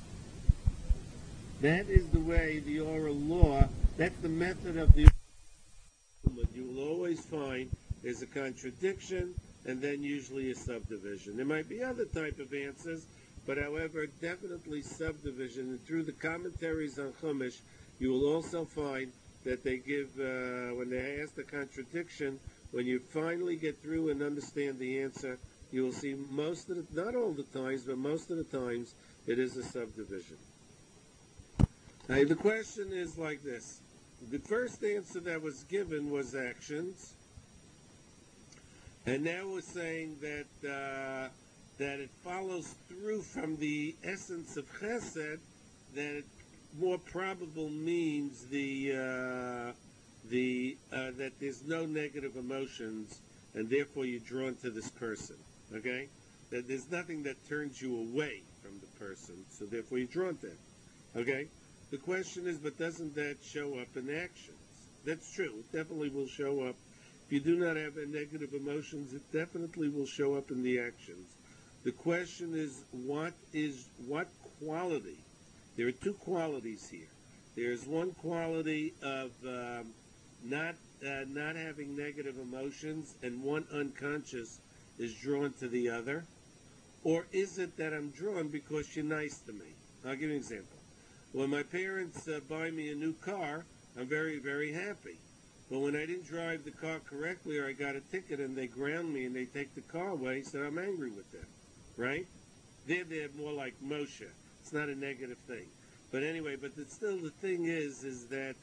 That is the way the oral law, that's the method of the oral law. You will always find there's a contradiction and then usually a subdivision. There might be other type of answers, but however, definitely subdivision. And through the commentaries on Chumash, you will also find that they give, when they ask the contradiction, when you finally get through and understand the answer, you will see not all the times, but most of the times, it is a subdivision. Now, the question is like this. The first answer that was given was actions. And now we're saying that it follows through from the essence of chesed, that it more probable means that there's no negative emotions, and therefore you're drawn to this person. Okay? That there's nothing that turns you away from the person, so therefore you're drawn to him. Okay? The question is, but doesn't that show up in actions? That's true. It definitely will show up. If you do not have negative emotions, it definitely will show up in the actions. The question is what quality? There are two qualities here. There's one quality of not having negative emotions, and one unconscious is drawn to the other. Or is it that I'm drawn because you're nice to me? I'll give you an example. When my parents buy me a new car, I'm very, very happy. But when I didn't drive the car correctly, or I got a ticket and they ground me and they take the car away, so I'm angry with them. Right? They're more like Moshe. It's not a negative thing. But anyway, still the thing is that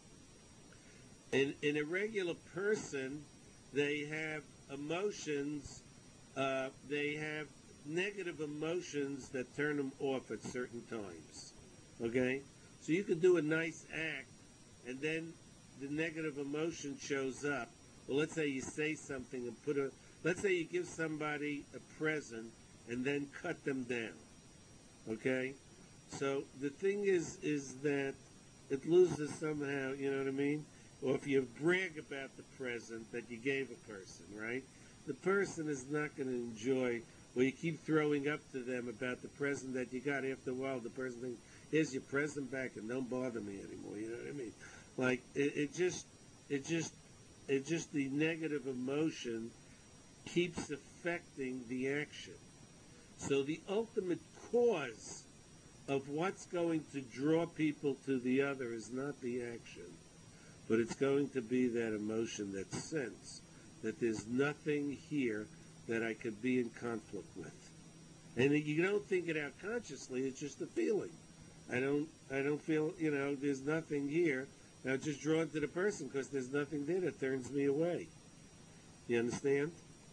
in a regular person, they have emotions, they have negative emotions that turn them off at certain times. Okay? So you could do a nice act, and then the negative emotion shows up. Well, let's say you say something and let's say you give somebody a present and then cut them down. Okay? So the thing is that it loses somehow, you know what I mean? Or if you brag about the present that you gave a person, right? The person is not going to enjoy, or you keep throwing up to them about the present that you got. After a while, the person thinks, here's your present back and don't bother me anymore, you know what I mean? Like, it just it's just the negative emotion keeps affecting the action. So the ultimate cause of what's going to draw people to the other is not the action, but it's going to be that emotion, that sense that there's nothing here that I could be in conflict with. And you don't think it out consciously, it's just a feeling. I don't feel, there's nothing here. Now just drawn to the person because there's nothing there that turns me away. You understand?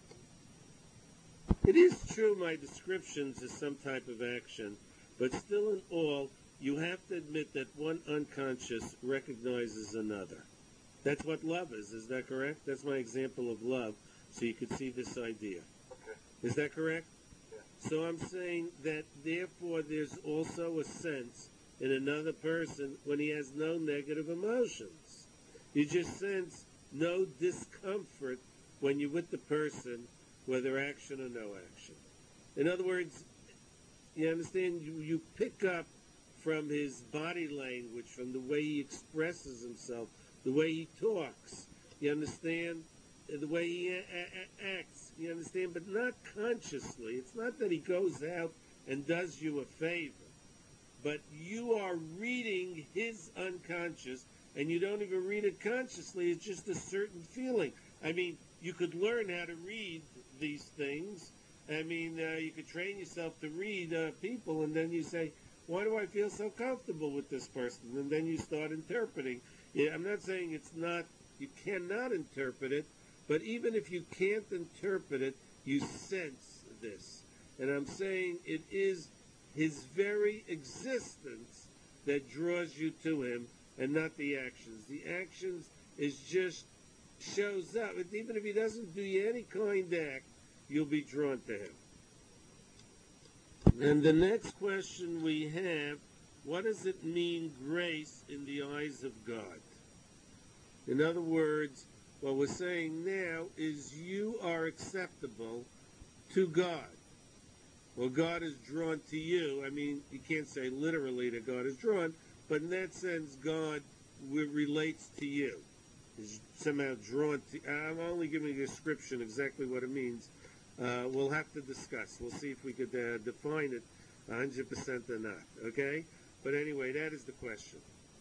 It is true my descriptions is some type of action, but still in all, you have to admit that one unconscious recognizes another. That's what love is. Is that correct? That's my example of love, so you could see this idea. Okay. Is that correct? Yeah. So I'm saying that therefore there's also a sense in another person when he has no negative emotions. You just sense no discomfort when you're with the person, whether action or no action. In other words, you understand, you pick up from his body language, from the way he expresses himself, the way he talks, you understand, the way he acts, you understand, but not consciously. It's not that he goes out and does you a favor, but you are reading his unconscious, and you don't even read it consciously. It's just a certain feeling. I mean, you could learn how to read these things. I mean, you could train yourself to read people, and then you say, why do I feel so comfortable with this person? And then you start interpreting. Yeah, I'm not saying it's not, you cannot interpret it, but even if you can't interpret it, you sense this. And I'm saying it is his very existence that draws you to him, and not the actions. The actions is just shows up. Even if he doesn't do you any kind act, you'll be drawn to him. And the next question we have, what does it mean, grace in the eyes of God? In other words, what we're saying now is you are acceptable to God. Well, God is drawn to you. I mean, you can't say literally that God is drawn, but in that sense, God relates to you. Is somehow drawn to. I'm only giving a description exactly what it means. We'll have to discuss. We'll see if we could define it 100% or not. Okay? But anyway, that is the question.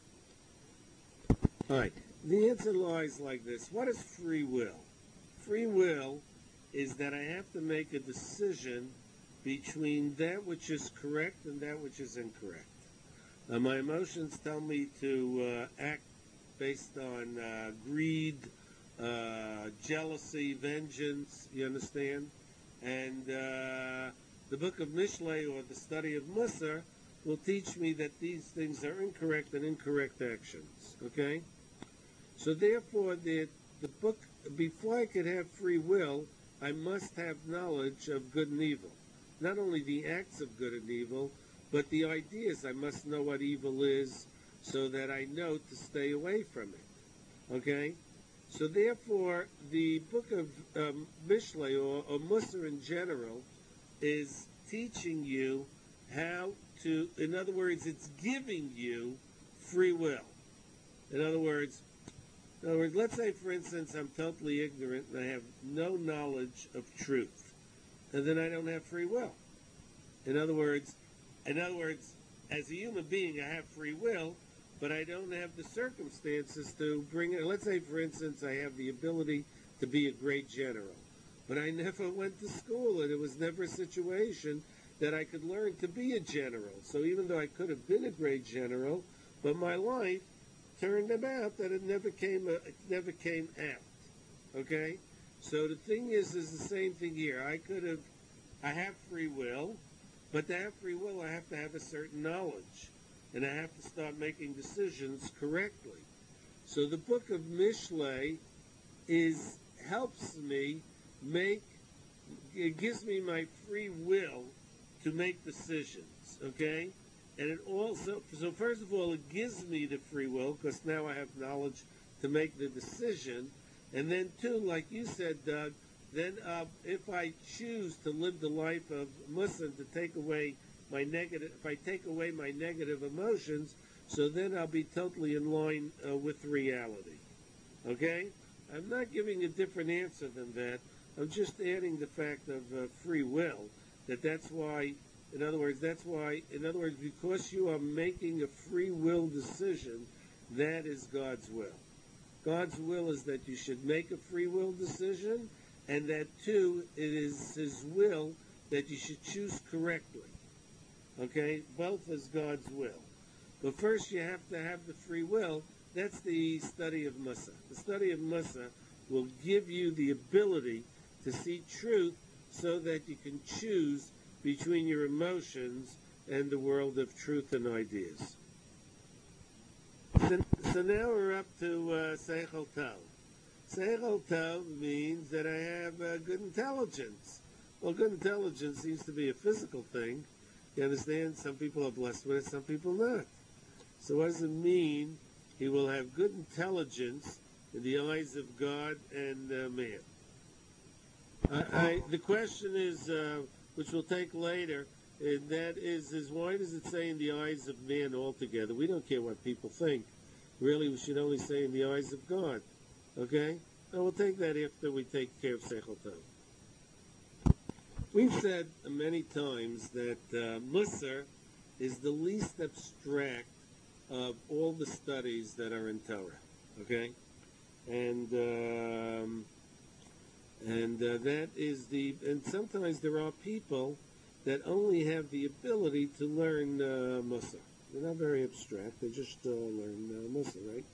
All right. The answer lies like this. What is free will? Free will is that I have to make a decision between that which is correct and that which is incorrect. My emotions tell me to act based on greed, jealousy, vengeance, you understand? And the book of Mishlei, or the study of Musar, will teach me that these things are incorrect and incorrect actions, okay? So therefore, the book, before I could have free will, I must have knowledge of good and evil. Not only the acts of good and evil, but the ideas. I must know what evil is so that I know to stay away from it. Okay? So therefore, the book of Mishlei, or Musar in general, is teaching you how to, in other words, it's giving you free will. In other words, let's say, for instance, I'm totally ignorant and I have no knowledge of truth, and then I don't have free will. In other words, as a human being, I have free will, but I don't have the circumstances to bring it. Let's say, for instance, I have the ability to be a great general, but I never went to school, and it was never a situation that I could learn to be a general. So even though I could have been a great general, but my life turned about that it never came out. Okay? So the thing is the same thing here. I have free will, but to have free will, I have to have a certain knowledge, and I have to start making decisions correctly. So the book of Mishlei helps me it gives me my free will to make decisions, okay? And it also, so first of all, it gives me the free will, because now I have knowledge to make the decision. And then, too, like you said, Doug, then if I choose to live the life of Muslim, to take away my negative, if I take away my negative emotions, so then I'll be totally in line with reality. Okay? I'm not giving a different answer than that. I'm just adding the fact of free will. That's why, in other words, because you are making a free will decision, that is God's will. God's will is that you should make a free will decision, and that too, it is His will that you should choose correctly. Okay? Both is God's will. But first you have to have the free will. That's the study of Musa. The study of Musa will give you the ability to see truth so that you can choose between your emotions and the world of truth and ideas. So now we're up to Seichel Tov. Seichel Tov means that I have good intelligence. Well, good intelligence seems to be a physical thing. You understand? Some people are blessed with it, some people not. So what does it mean he will have good intelligence in the eyes of God and man? The question is, which we'll take later, and that is why does it say in the eyes of man altogether? We don't care what people think. Really, we should only say in the eyes of God. Okay? And we'll take that after we take care of Seichel Tov. We've said many times that Musar is the least abstract of all the studies that are in Torah. Okay? And that is and sometimes there are people that only have the ability to learn Musar. They're not very abstract. They just learn Musar, right?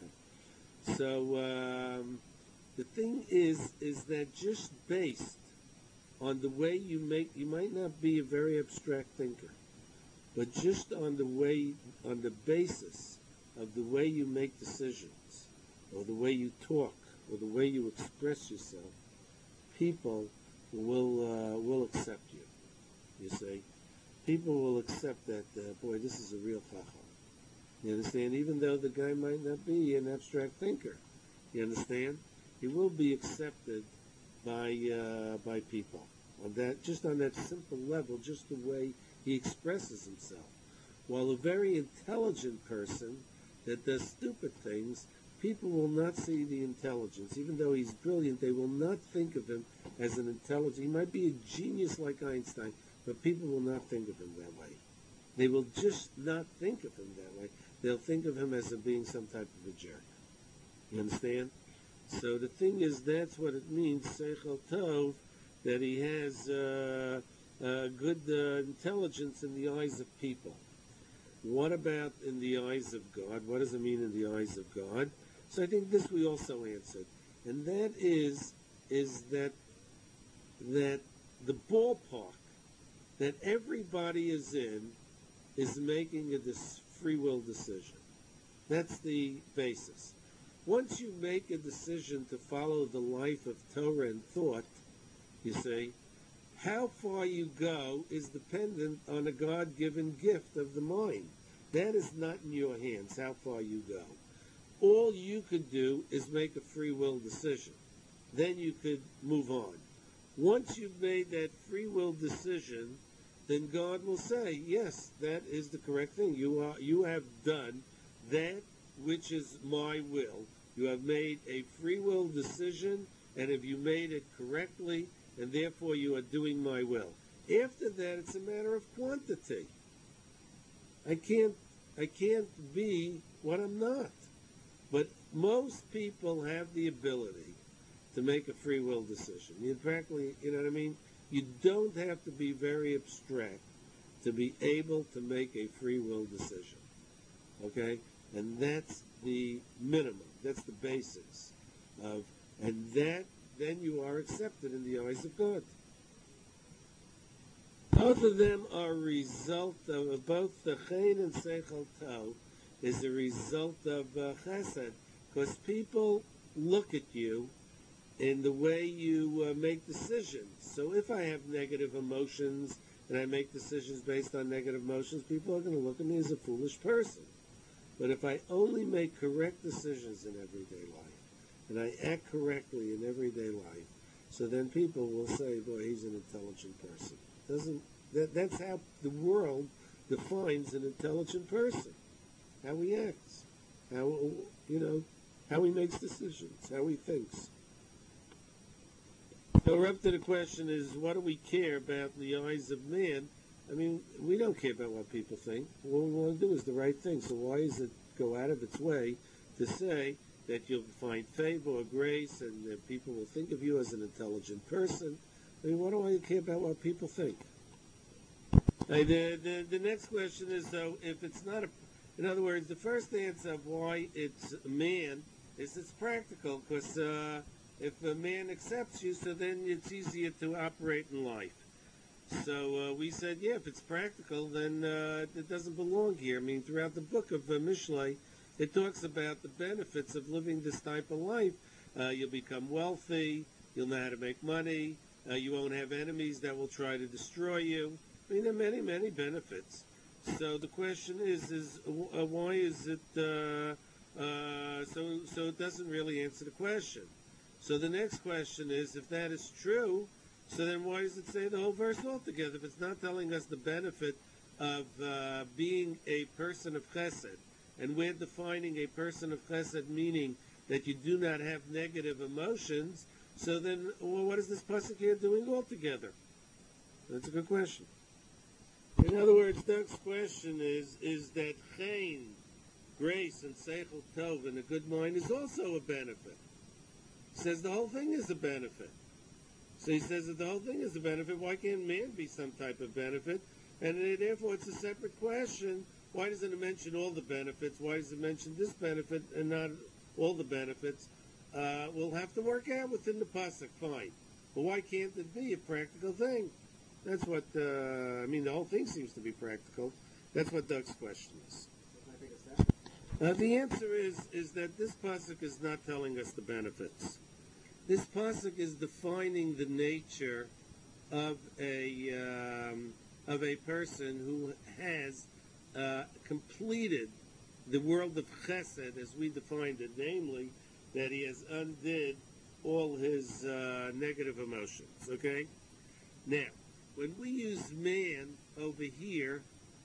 So the thing is that just based on the way you might not be a very abstract thinker, but just on the basis of the way you make decisions, or the way you talk, or the way you express yourself, people will accept you. You see, people will accept that. Boy, this is a real chacham. You understand? Even though the guy might not be an abstract thinker, you understand? He will be accepted by people on that simple level, just the way he expresses himself. While a very intelligent person that does stupid things, people will not see the intelligence. Even though he's brilliant, they will not think of him as an intelligent. He might be a genius like Einstein, but people will not think of him that way. They will just not think of him that way. They'll think of him as being some type of a jerk. You understand? So the thing is, that's what it means, Seichel Tov, that he has good intelligence in the eyes of people. What about in the eyes of God? What does it mean in the eyes of God? So I think this we also answered. And that is that the ballpark that everybody is in is making a free will decision. That's the basis. Once you make a decision to follow the life of Torah and thought, you see, how far you go is dependent on a God-given gift of the mind. That is not in your hands, how far you go. All you could do is make a free will decision. Then you could move on. Once you've made that free will decision, then God will say, yes, that is the correct thing. You have done that which is my will. You have made a free will decision, and if you made it correctly, and therefore you are doing my will. After that, it's a matter of quantity. I can't be what I'm not. But most people have the ability to make a free will decision. You know what I mean? You don't have to be very abstract to be able to make a free will decision. Okay? And that's the minimum. That's the basics of, and that then you are accepted in the eyes of God. Both of them are a result of both the Chen and Seichel Tov is a result of Chesed, because people look at you in the way you make decisions. So if I have negative emotions and I make decisions based on negative emotions, people are going to look at me as a foolish person. But if I only make correct decisions in everyday life, and I act correctly in everyday life, so then people will say, boy, he's an intelligent person. That's how the world defines an intelligent person. How he acts. How, how he makes decisions, how he thinks. So we're up to the question is, what do we care about in the eyes of man? I mean, we don't care about what people think. What we want to do is the right thing. So why does it go out of its way to say that you'll find favor or grace and that people will think of you as an intelligent person? I mean, why do I care about what people think? The next question is, though, if it's not a... In other words, the first answer of why it's a man is it's practical, because if a man accepts you, so then it's easier to operate in life. So we said, yeah, if it's practical, then it doesn't belong here. I mean, throughout the book of Mishlei, it talks about the benefits of living this type of life. You'll become wealthy, you'll know how to make money, you won't have enemies that will try to destroy you. I mean, there are many, many benefits. So the question is why is it, so it doesn't really answer the question. So the next question is, if that is true, so then why does it say the whole verse altogether? If it's not telling us the benefit of being a person of chesed, and we're defining a person of chesed meaning that you do not have negative emotions, so then what is this pasuk here doing altogether? That's a good question. In other words, Doug's question is that chen, grace, and seichel tov, and a good mind is also a benefit. He says the whole thing is a benefit. So he says that the whole thing is a benefit. Why can't man be some type of benefit? And therefore it's a separate question. Why doesn't it mention all the benefits? Why does it mention this benefit and not all the benefits? We'll have to work out within the pasuk, fine. But why can't it be a practical thing? That's what, I mean, the whole thing seems to be practical. That's what Doug's question is. The answer is that this pasuk is not telling us the benefits. This pasuk is defining the nature of a person who has completed the world of chesed as we defined it, namely that he has undid all his negative emotions. Okay? Now, when we use man over here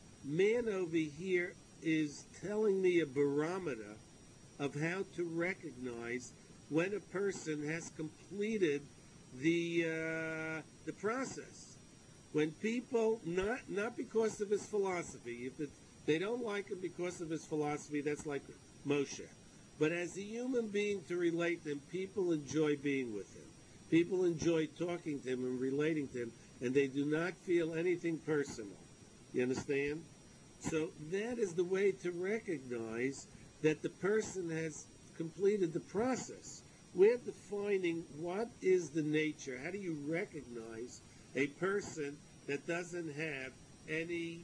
is telling me a barometer of how to recognize when a person has completed the process. When people, not because of his philosophy, they don't like him because of his philosophy, that's like Moshe. But as a human being to relate to him, people enjoy being with him. People enjoy talking to him and relating to him, and they do not feel anything personal. You understand? So that is the way to recognize that the person has completed the process. We're defining what is the nature. How do you recognize a person that doesn't have any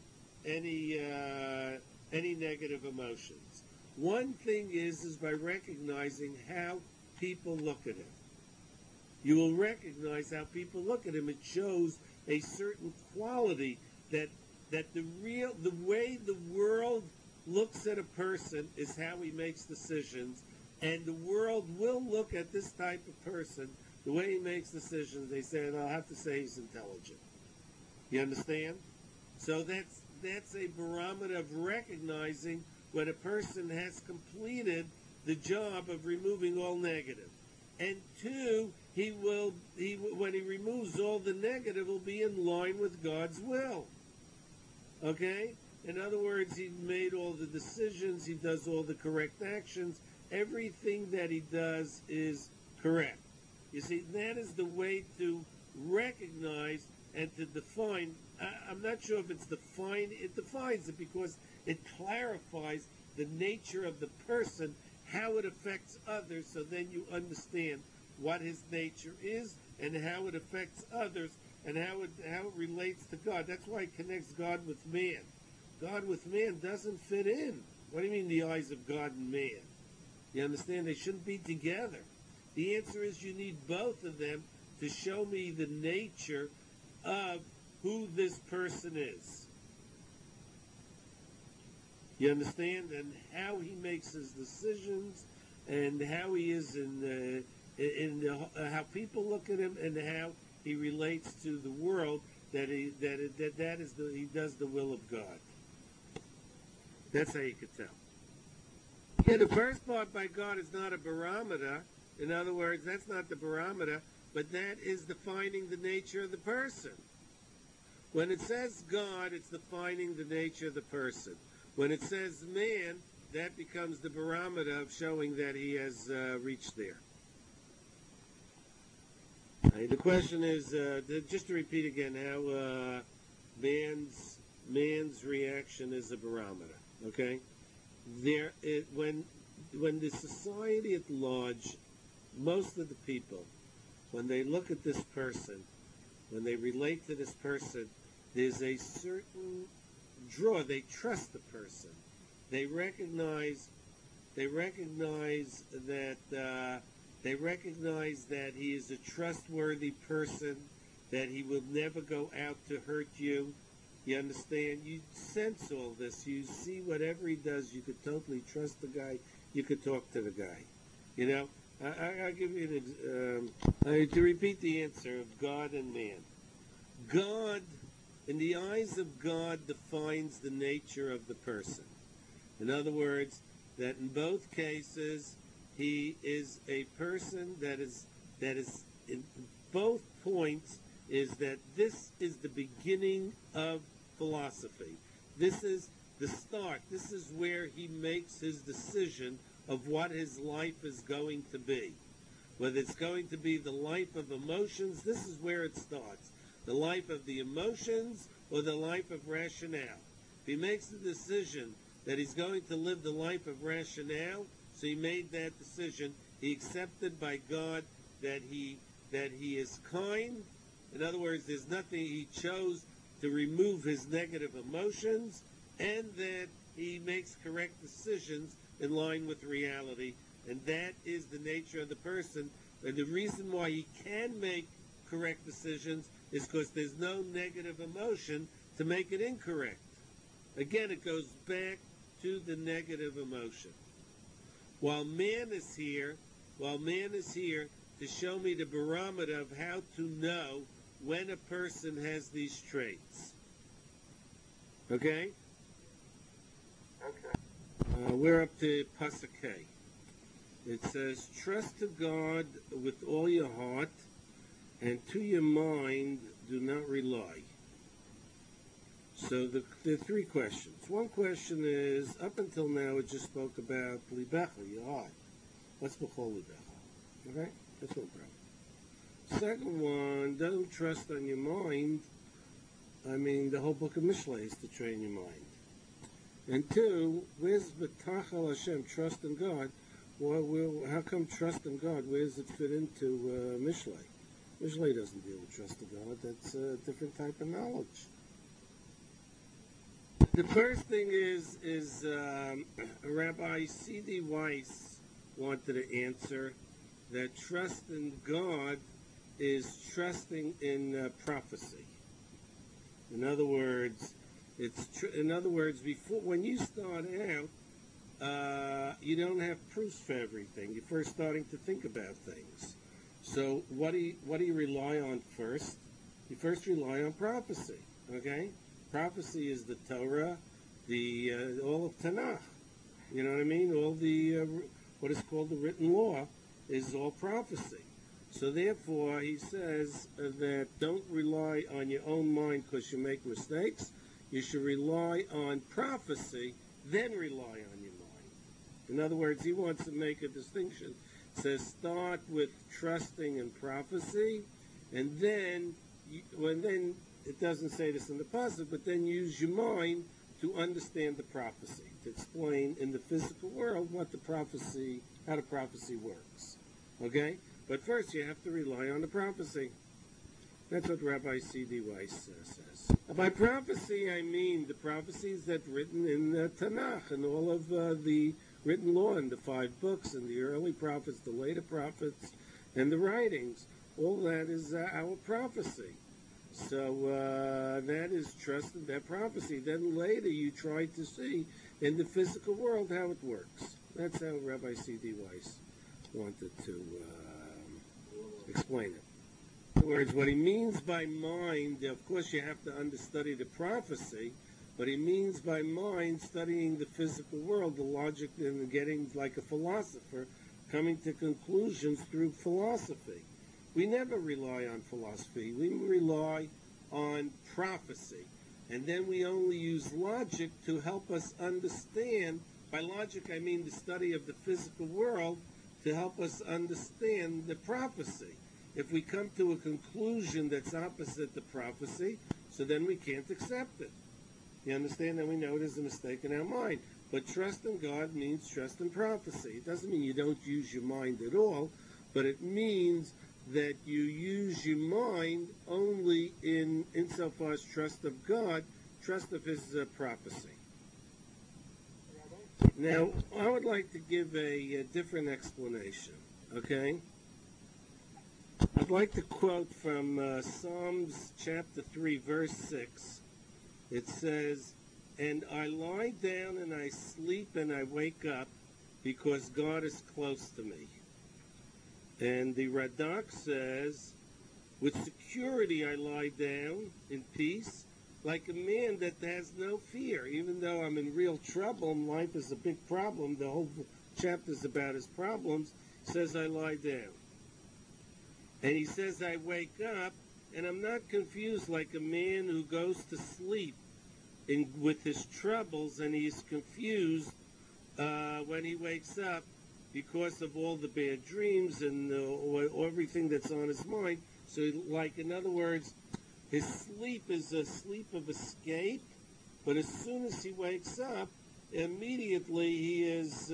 negative emotions? One thing is by recognizing how people look at him. You will recognize how people look at him. It shows a certain quality that the way the world looks at a person is how he makes decisions, and the world will look at this type of person, the way he makes decisions. They say, and I'll have to say he's intelligent. You understand? So that's a barometer of recognizing when a person has completed the job of removing all negative. And two, when he removes all the negative, will be in line with God's will. Okay? In other words, he made all the decisions, he does all the correct actions, everything that he does is correct. You see, that is the way to recognize and to define. I'm not sure if it's defined. It defines it because it clarifies the nature of the person, how it affects others, so then you understand what his nature is and how it affects others and how it relates to God. That's why it connects God with man. God with man doesn't fit in. What do you mean the eyes of God and man? You understand? They shouldn't be together. The answer is you need both of them to show me the nature of who this person is. You understand? And how he makes his decisions and how he is how people look at him and how he relates to the world, he does the will of God. That's how you could tell. Yeah, the first part by God is not a barometer. In other words, that's not the barometer, but that is defining the nature of the person. When it says God, it's defining the nature of the person. When it says man, that becomes the barometer of showing that he has reached there. The question is, just to repeat again, how man's reaction is a barometer. Okay, when the society at large, most of the people, when they look at this person, when they relate to this person, there's a certain draw. They trust the person. They recognize that he is a trustworthy person, that he will never go out to hurt you. You understand? You sense all this. You see whatever he does, you could totally trust the guy. You could talk to the guy. You know? I'll give you to repeat the answer of God and man. God, in the eyes of God, defines the nature of the person. In other words, that in both cases, he is a person that is in both points is that this is the beginning of philosophy. This is the start. This is where he makes his decision of what his life is going to be. Whether it's going to be the life of emotions, this is where it starts. The life of the emotions or the life of rationale. If he makes the decision that he's going to live the life of rationale, so he made that decision. He accepted by God that he is kind. In other words, there's nothing, he chose to remove his negative emotions, and that he makes correct decisions in line with reality. And that is the nature of the person. And the reason why he can make correct decisions is because there's no negative emotion to make it incorrect. Again, it goes back to the negative emotion. While man is here to show me the barometer of how to know when a person has these traits. Okay? Okay. We're up to Pasuk K. It says, trust to God with all your heart, and to your mind do not rely. So the three questions. One question is, up until now it just spoke about libecha, your heart. What's b'chol libecha? Okay? That's no problem. Second one, don't trust on your mind. I mean, the whole book of Mishlei is to train your mind. And two, where's b'tachal Hashem, trust in God? Well, how come trust in God? Where does it fit into Mishlei? Mishlei doesn't deal with trust in God. That's a different type of knowledge. The first thing is Rabbi C.D. Weiss wanted to answer that trust in God is trusting in prophecy. In other words, before when you start out, you don't have proofs for everything. You're first starting to think about things. So what do you rely on first? You first rely on prophecy. Okay, prophecy is the Torah, the all of Tanakh. You know what I mean? All the what is called the written law is all prophecy. So therefore, he says that don't rely on your own mind because you make mistakes. You should rely on prophecy, then rely on your mind. In other words, he wants to make a distinction. It says start with trusting in prophecy, and then, then it doesn't say this in the passage, but then use your mind to understand the prophecy, to explain in the physical world how the prophecy works. Okay? But first you have to rely on the prophecy. That's what Rabbi C.D. Weiss says. By prophecy, I mean the prophecies that written in the Tanakh and all of the written law in the 5 books and the early prophets, the later prophets, and the writings. All that is our prophecy. So that is trust in that prophecy. Then later you try to see in the physical world how it works. That's how Rabbi C.D. Weiss wanted to explain it. In other words, what he means by mind, of course you have to understudy the prophecy, But he means by mind studying the physical world, the logic, and getting like a philosopher, coming to conclusions through philosophy. We never rely on philosophy. We rely on prophecy. And then we only use logic to help us understand. By logic, I mean the study of the physical world to help us understand the prophecy. If we come to a conclusion that's opposite the prophecy, so then we can't accept it. You understand? And we know there's a mistake in our mind. But trust in God means trust in prophecy. It doesn't mean you don't use your mind at all, but it means that you use your mind only insofar as trust of God, trust of His prophecy. Now, I would like to give a different explanation, okay? I'd like to quote from Psalms chapter 3, verse 6. It says, "And I lie down and I sleep and I wake up because God is close to me." And the Radak says, "With security I lie down in peace, like a man that has no fear." Even though I'm in real trouble and life is a big problem, the whole chapter is about his problems, says I lie down. And he says I wake up, and I'm not confused like a man who goes to sleep with his troubles, and he's confused when he wakes up because of all the bad dreams and or everything that's on his mind. So, like, in other words, his sleep is a sleep of escape, but as soon as he wakes up, immediately he is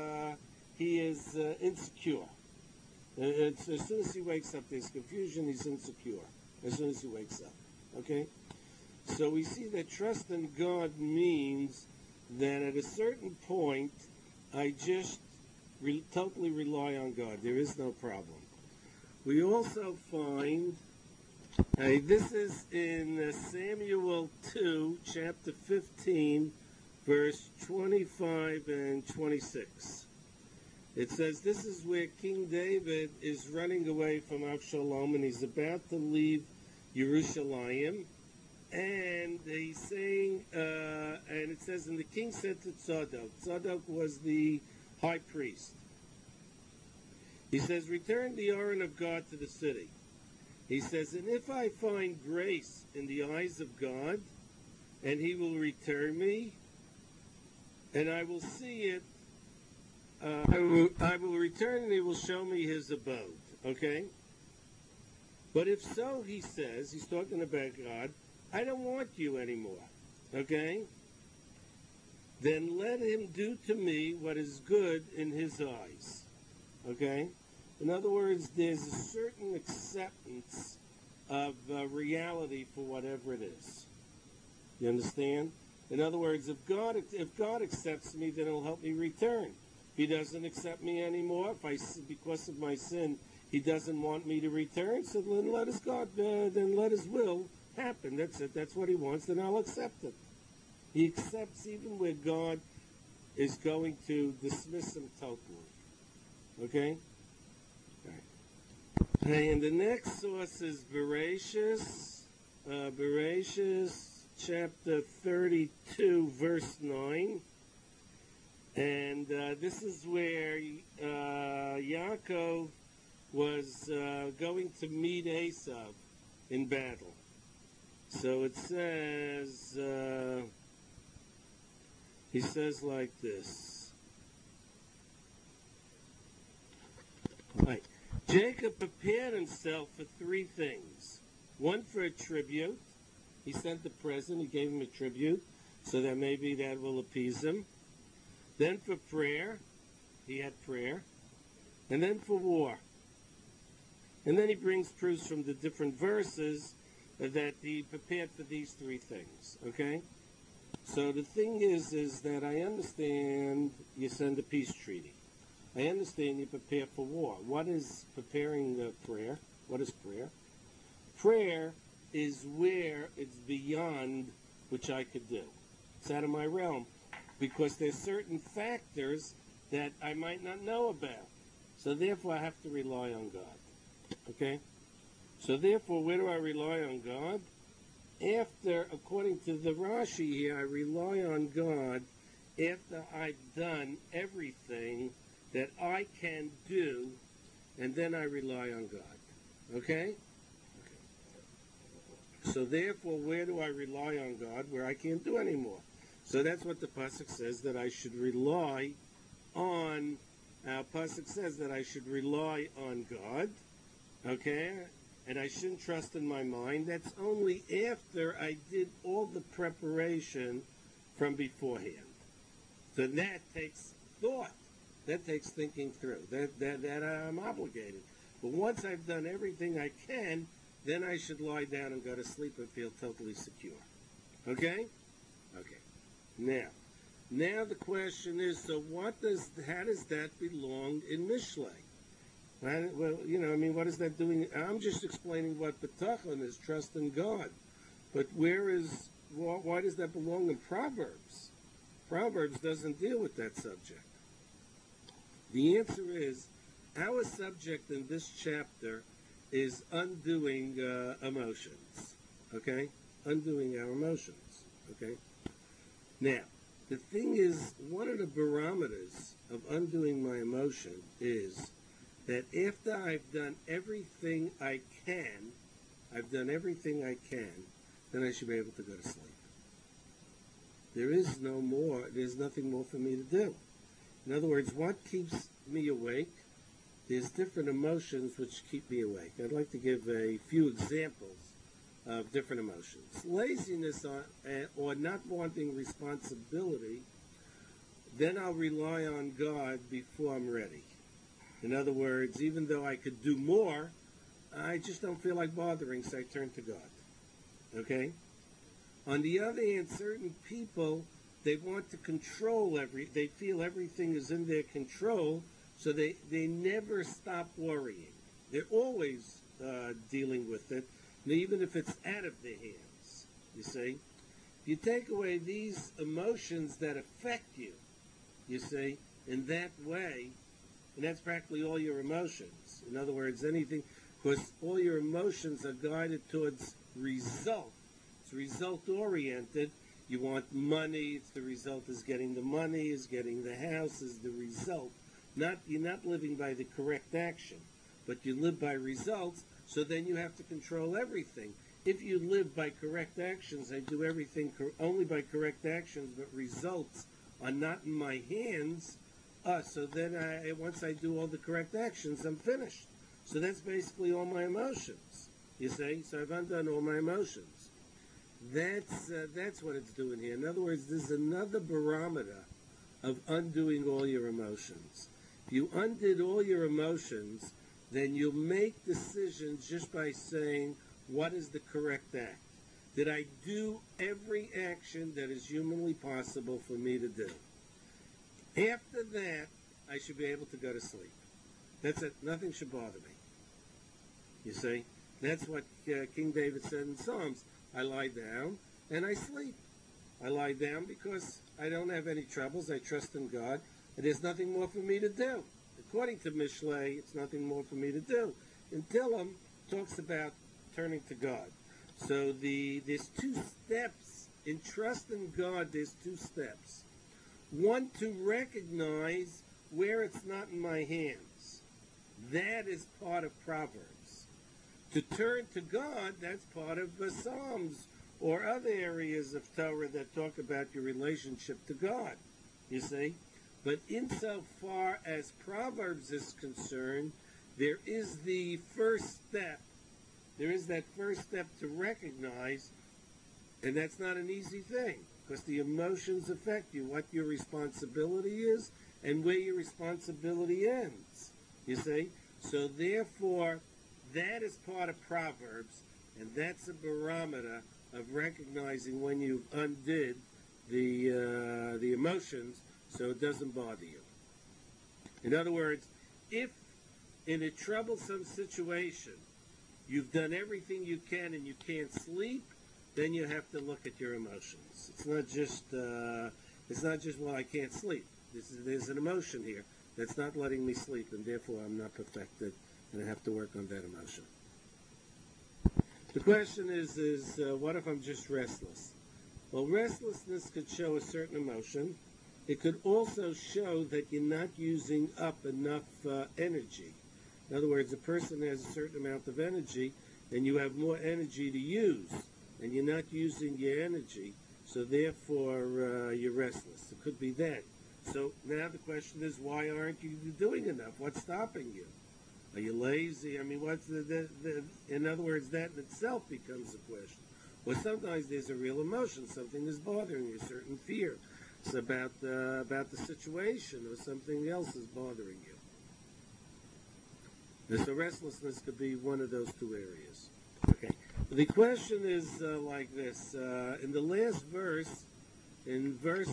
insecure. As soon as he wakes up, there's confusion, he's insecure. As soon as he wakes up. Okay? So we see that trust in God means that at a certain point, I just totally rely on God. There is no problem. We also find, this is in Samuel 2, chapter 15, verse 25 and 26. It says, this is where King David is running away from Avshalom, and he's about to leave Yerushalayim. And he's saying, and it says, and the king said to Tzadok, Tzadok was the high priest. He says, return the Aron of God to the city. He says, and if I find grace in the eyes of God, and he will return me, and I will see it, I will return and he will show me his abode. Okay? But if so, he says, he's talking about God, I don't want you anymore. Okay? Then let him do to me what is good in his eyes. Okay? In other words, there's a certain acceptance of reality for whatever it is. You understand? In other words, if God accepts me, then he'll help me return. He doesn't accept me anymore. Because of my sin, he doesn't want me to return. So then let his will happen. That's it. That's what he wants. Then I'll accept it. He accepts even where God is going to dismiss him totally. Okay. All right. And the next source is Bereshis. Bereshis, chapter 32, verse 9. And this is where Yaakov was going to meet Esav in battle. So it says, he says like this. Right. Jacob prepared himself for three things. One, for a tribute. He sent a present. He gave him a tribute, so that maybe that will appease him. Then for prayer, he had prayer, and then for war. And then he brings proofs from the different verses that he prepared for these three things, okay? So the thing is that I understand you send a peace treaty. I understand you prepare for war. What is preparing prayer? What is prayer? Prayer is where it's beyond which I could do. It's out of my realm. Because there's certain factors that I might not know about. So therefore I have to rely on God. Okay? So therefore, where do I rely on God? after, according to the Rashi here, I rely on God after I've done everything that I can do, and then I rely on God. Okay? So therefore, where do I rely on God? Where I can't do anymore. So that's what the pasuk says, that I should rely on. Our pasuk says that I should rely on God, okay, and I shouldn't trust in my mind. That's only after I did all the preparation from beforehand. So that takes thought. That takes thinking through. That I'm obligated. But once I've done everything I can, then I should lie down and go to sleep and feel totally secure. Okay? Okay. Now the question is, so how does that belong in Mishlei? Well, what is that doing? I'm just explaining what B'tachon is, trust in God. But why does that belong in Proverbs? Proverbs doesn't deal with that subject. The answer is, our subject in this chapter is undoing emotions. Okay? Undoing our emotions. Okay? Now, the thing is, one of the barometers of undoing my emotion is that after I've done everything I can, then I should be able to go to sleep. There's nothing more for me to do. In other words, what keeps me awake? There's different emotions which keep me awake. I'd like to give a few examples of different emotions. Laziness or not wanting responsibility, then I'll rely on God before I'm ready. In other words, even though I could do more, I just don't feel like bothering, so I turn to God. Okay? On the other hand, certain people, they want to control they feel everything is in their control, so they never stop worrying. They're always dealing with it, even if it's out of their hands, you see. If you take away these emotions that affect you, you see, in that way, and that's practically all your emotions. In other words, anything, because all your emotions are guided towards result. It's result-oriented. You want money, the result is getting the money, is getting the house, is the result. You're not living by the correct action, but you live by results, so then you have to control everything. If you live by correct actions, I do everything only by correct actions, but results are not in my hands, so then once I do all the correct actions, I'm finished. So that's basically all my emotions, you see? So I've undone all my emotions. That's what it's doing here. In other words, there's another barometer of undoing all your emotions. If you undid all your emotions, then you'll make decisions just by saying, what is the correct act? Did I do every action that is humanly possible for me to do? After that, I should be able to go to sleep. That's it. Nothing should bother me. You see? That's what King David said in Psalms. I lie down and I sleep. I lie down because I don't have any troubles. I trust in God. And there's nothing more for me to do. According to Mishlei, it's nothing more for me to do. And Tillim talks about turning to God. So there's two steps. In trust in God, there's two steps. One, to recognize where it's not in my hands. That is part of Proverbs. To turn to God, that's part of the Psalms or other areas of Torah that talk about your relationship to God, you see. But insofar as Proverbs is concerned, there is the first step. There is that first step to recognize, and that's not an easy thing, because the emotions affect you, what your responsibility is, and where your responsibility ends, you see. So therefore, that is part of Proverbs, and that's a barometer of recognizing when you've undid the emotions so it doesn't bother you. In other words, if in a troublesome situation you've done everything you can and you can't sleep, then you have to look at your emotions. It's not just well, I can't sleep. There's an emotion here that's not letting me sleep, and therefore I'm not perfected, and I have to work on that emotion. The question is what if I'm just restless? Well, restlessness could show a certain emotion. It could also show that you're not using up enough energy. In other words, a person has a certain amount of energy, and you have more energy to use, and you're not using your energy, so therefore you're restless. It could be that. So now the question is, why aren't you doing enough? What's stopping you? Are you lazy? I mean, what's in other words, that in itself becomes a question. Or sometimes there's a real emotion, something is bothering you, a certain fear. It's about the situation, or something else is bothering you. And so restlessness could be one of those two areas. Okay. The question is like this. In the last verse, in verse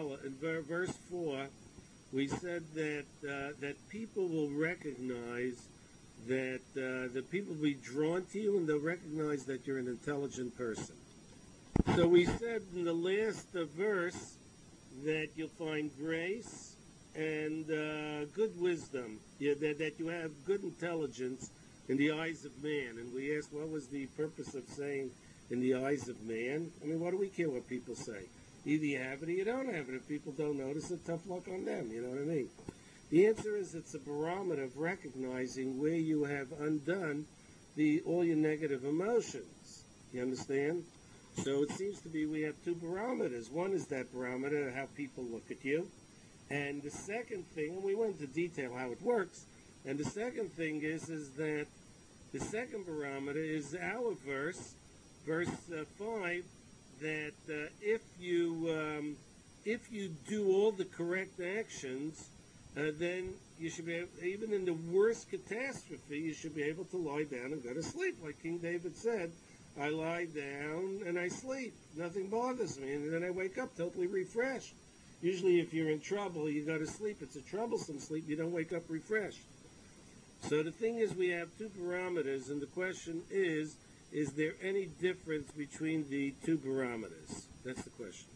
4, we said that people will recognize that the people will be drawn to you, and they'll recognize that you're an intelligent person. So we said in the last verse that you'll find grace and good wisdom, that you have good intelligence in the eyes of man. And we asked, what was the purpose of saying in the eyes of man? I mean, what do we care what people say? Either you have it or you don't have it. If people don't notice it, tough luck on them, you know what I mean? The answer is it's a barometer of recognizing where you have undone all your negative emotions. You understand? So it seems to be we have two barometers. One is that barometer, how people look at you. And the second thing, and we went into detail how it works, and the second thing is that the second barometer is our verse 5, that if you do all the correct actions, then you should be able, even in the worst catastrophe, you should be able to lie down and go to sleep. Like King David said, I lie down and I sleep. Nothing bothers me. And then I wake up totally refreshed. Usually if you're in trouble, you go to sleep. It's a troublesome sleep. You don't wake up refreshed. So the thing is, we have two barometers, and the question is there any difference between the two barometers? That's the question.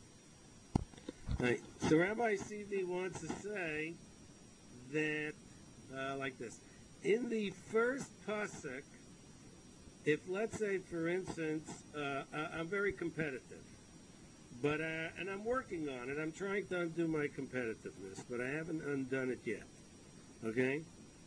Right. So Rabbi CD wants to say that, like this, in the first pasuk, if let's say, for instance, I'm very competitive, but and I'm working on it. I'm trying to undo my competitiveness, but I haven't undone it yet. Okay?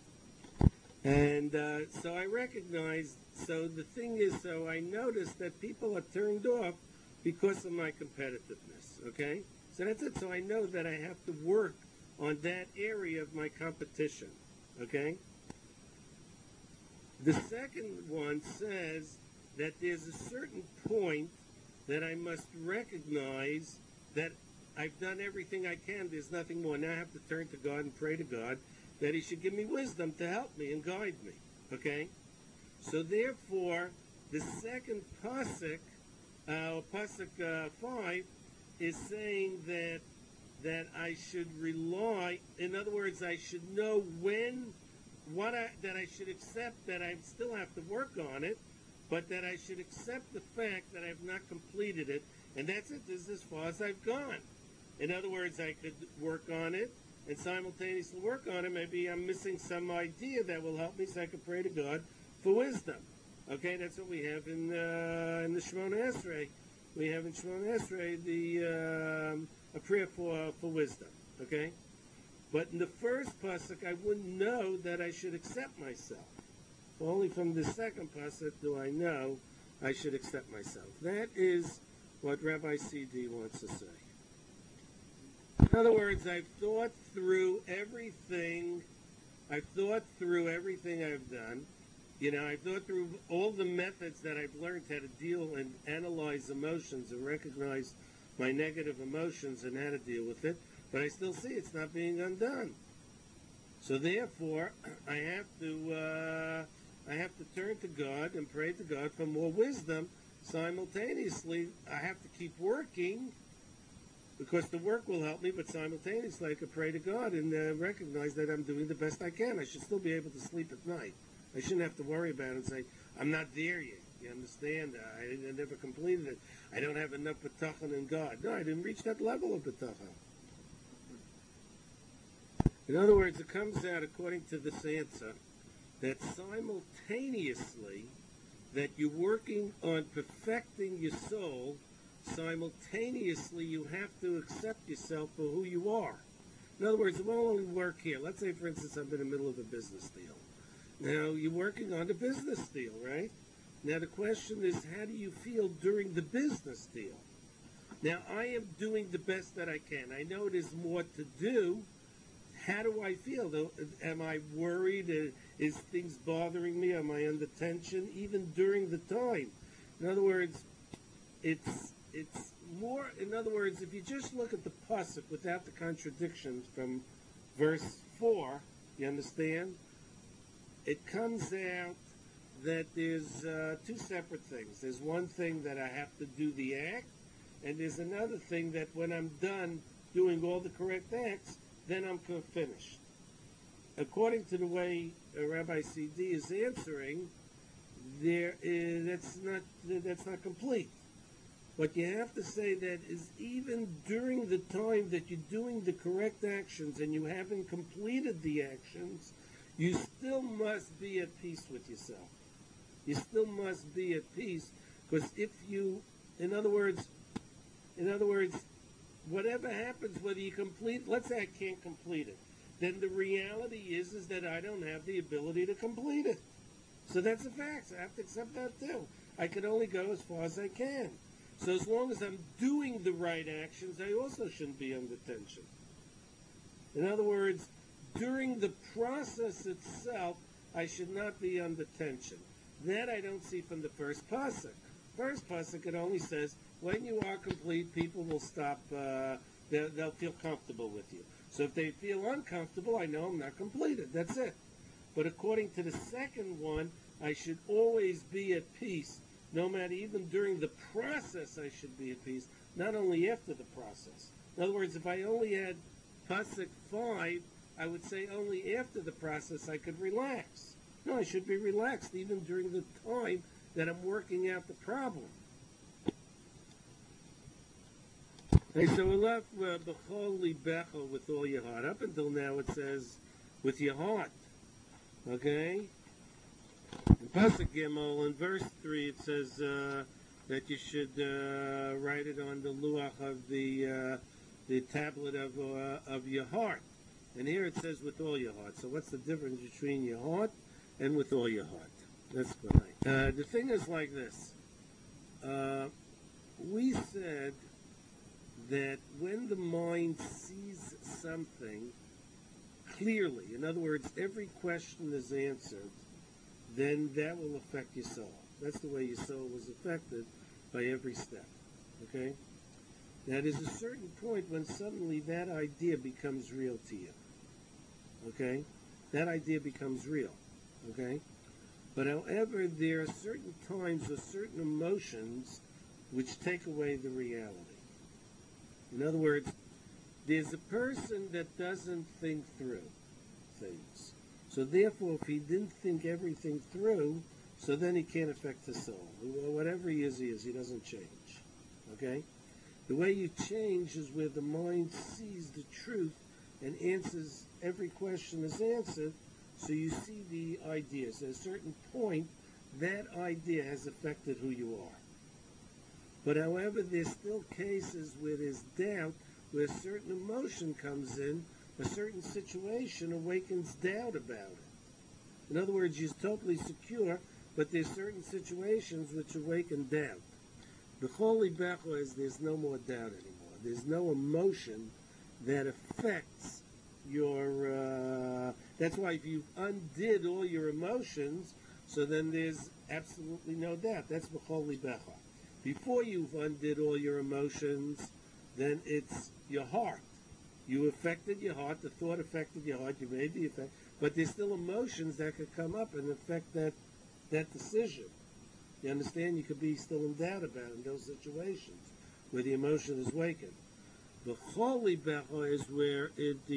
And so I recognize, so the thing is, so I notice that people are turned off because of my competitiveness. Okay? So that's it. So I know that I have to work on that area of my competition. Okay? The second one says that there's a certain point that I must recognize that I've done everything I can. There's nothing more. Now I have to turn to God and pray to God that He should give me wisdom to help me and guide me. Okay? So therefore, the second pasuk, pasuk 5, is saying that I should rely. In other words, I should know that I should accept that I still have to work on it, but that I should accept the fact that I have not completed it, and that's it. This is as far as I've gone. In other words, I could work on it and simultaneously work on it. Maybe I'm missing some idea that will help me, so I could pray to God for wisdom. Okay, that's what we have in the Shemona Esrei. We have in Shemona Esrei a prayer for wisdom. Okay. But in the first pasuk, I wouldn't know that I should accept myself. Only from the second pasuk do I know I should accept myself. That is what Rabbi CD wants to say. In other words, I've thought through everything. I've done. You know, I've thought through all the methods that I've learned how to deal and analyze emotions and recognize my negative emotions and how to deal with it. But I still see it's not being undone. So therefore, I have to turn to God and pray to God for more wisdom. Simultaneously, I have to keep working because the work will help me, but simultaneously I could pray to God and recognize that I'm doing the best I can. I should still be able to sleep at night. I shouldn't have to worry about it and say, I'm not there yet. You understand? I never completed it. I don't have enough betachon in God. No, I didn't reach that level of betachon. In other words, it comes out, according to this answer, that simultaneously that you're working on perfecting your soul, simultaneously you have to accept yourself for who you are. In other words, it won't only work here. Let's say, for instance, I'm in the middle of a business deal. Now, you're working on the business deal, right? Now, the question is, how do you feel during the business deal? Now, I am doing the best that I can. I know there's more to do. How do I feel? Am I worried? Is things bothering me? Am I under tension? Even during the time. In other words, it's more, in other words, if you just look at the pasuk without the contradictions from verse 4, you understand? It comes out that there's two separate things. There's one thing that I have to do the act, and there's another thing that when I'm done doing all the correct acts, then I'm finished. According to the way Rabbi CD is answering, that's not complete. What you have to say that is even during the time that you're doing the correct actions and you haven't completed the actions, you still must be at peace with yourself. You still must be at peace, because if you, in other words, whatever happens, whether you complete, let's say I can't complete it, then the reality is that I don't have the ability to complete it. So that's a fact. I have to accept that too. I can only go as far as I can. So as long as I'm doing the right actions, I also shouldn't be under tension. In other words, during the process itself, I should not be under tension. That I don't see from the first pasuk. First pasuk, it only says, when you are complete, people will stop, they'll feel comfortable with you. So if they feel uncomfortable, I know I'm not completed. That's it. But according to the second one, I should always be at peace. No matter, even during the process, I should be at peace, not only after the process. In other words, if I only had pasuk 5, I would say only after the process I could relax. No, I should be relaxed even during the time that I'm working out the problem. Okay, so we're left b'chol libecha, with all your heart. Up until now it says with your heart. Okay? In Pasuk Gimel, in verse 3, it says that you should write it on the luach of the tablet of your heart. And here it says with all your heart. So what's the difference between your heart and with all your heart? That's fine. The thing is like this. We said that when the mind sees something clearly, in other words, every question is answered, then that will affect your soul. That's the way your soul was affected by every step. Okay? Now, there's a certain point when suddenly that idea becomes real to you. Okay? That idea becomes real. Okay? But however, there are certain times or certain emotions which take away the reality. In other words, there's a person that doesn't think through things. So therefore, if he didn't think everything through, so then he can't affect the soul. Whatever he is, he doesn't change. Okay? The way you change is where the mind sees the truth and answers, every question is answered, so you see the ideas. At a certain point, that idea has affected who you are. But however, there's still cases where there's doubt, where a certain emotion comes in, a certain situation awakens doubt about it. In other words, you're totally secure, but there's certain situations which awaken doubt. The Holy Bechor is there's no more doubt anymore. There's no emotion that affects your... that's why if you undid all your emotions, so then there's absolutely no doubt. That's the Holy Bechor. Before you've undid all your emotions, then it's your heart. You affected your heart, the thought affected your heart, you made the effect, but there's still emotions that could come up and affect that decision. You understand? You could be still in doubt about it in those situations where the emotion is wakened. The Holy Bechor is where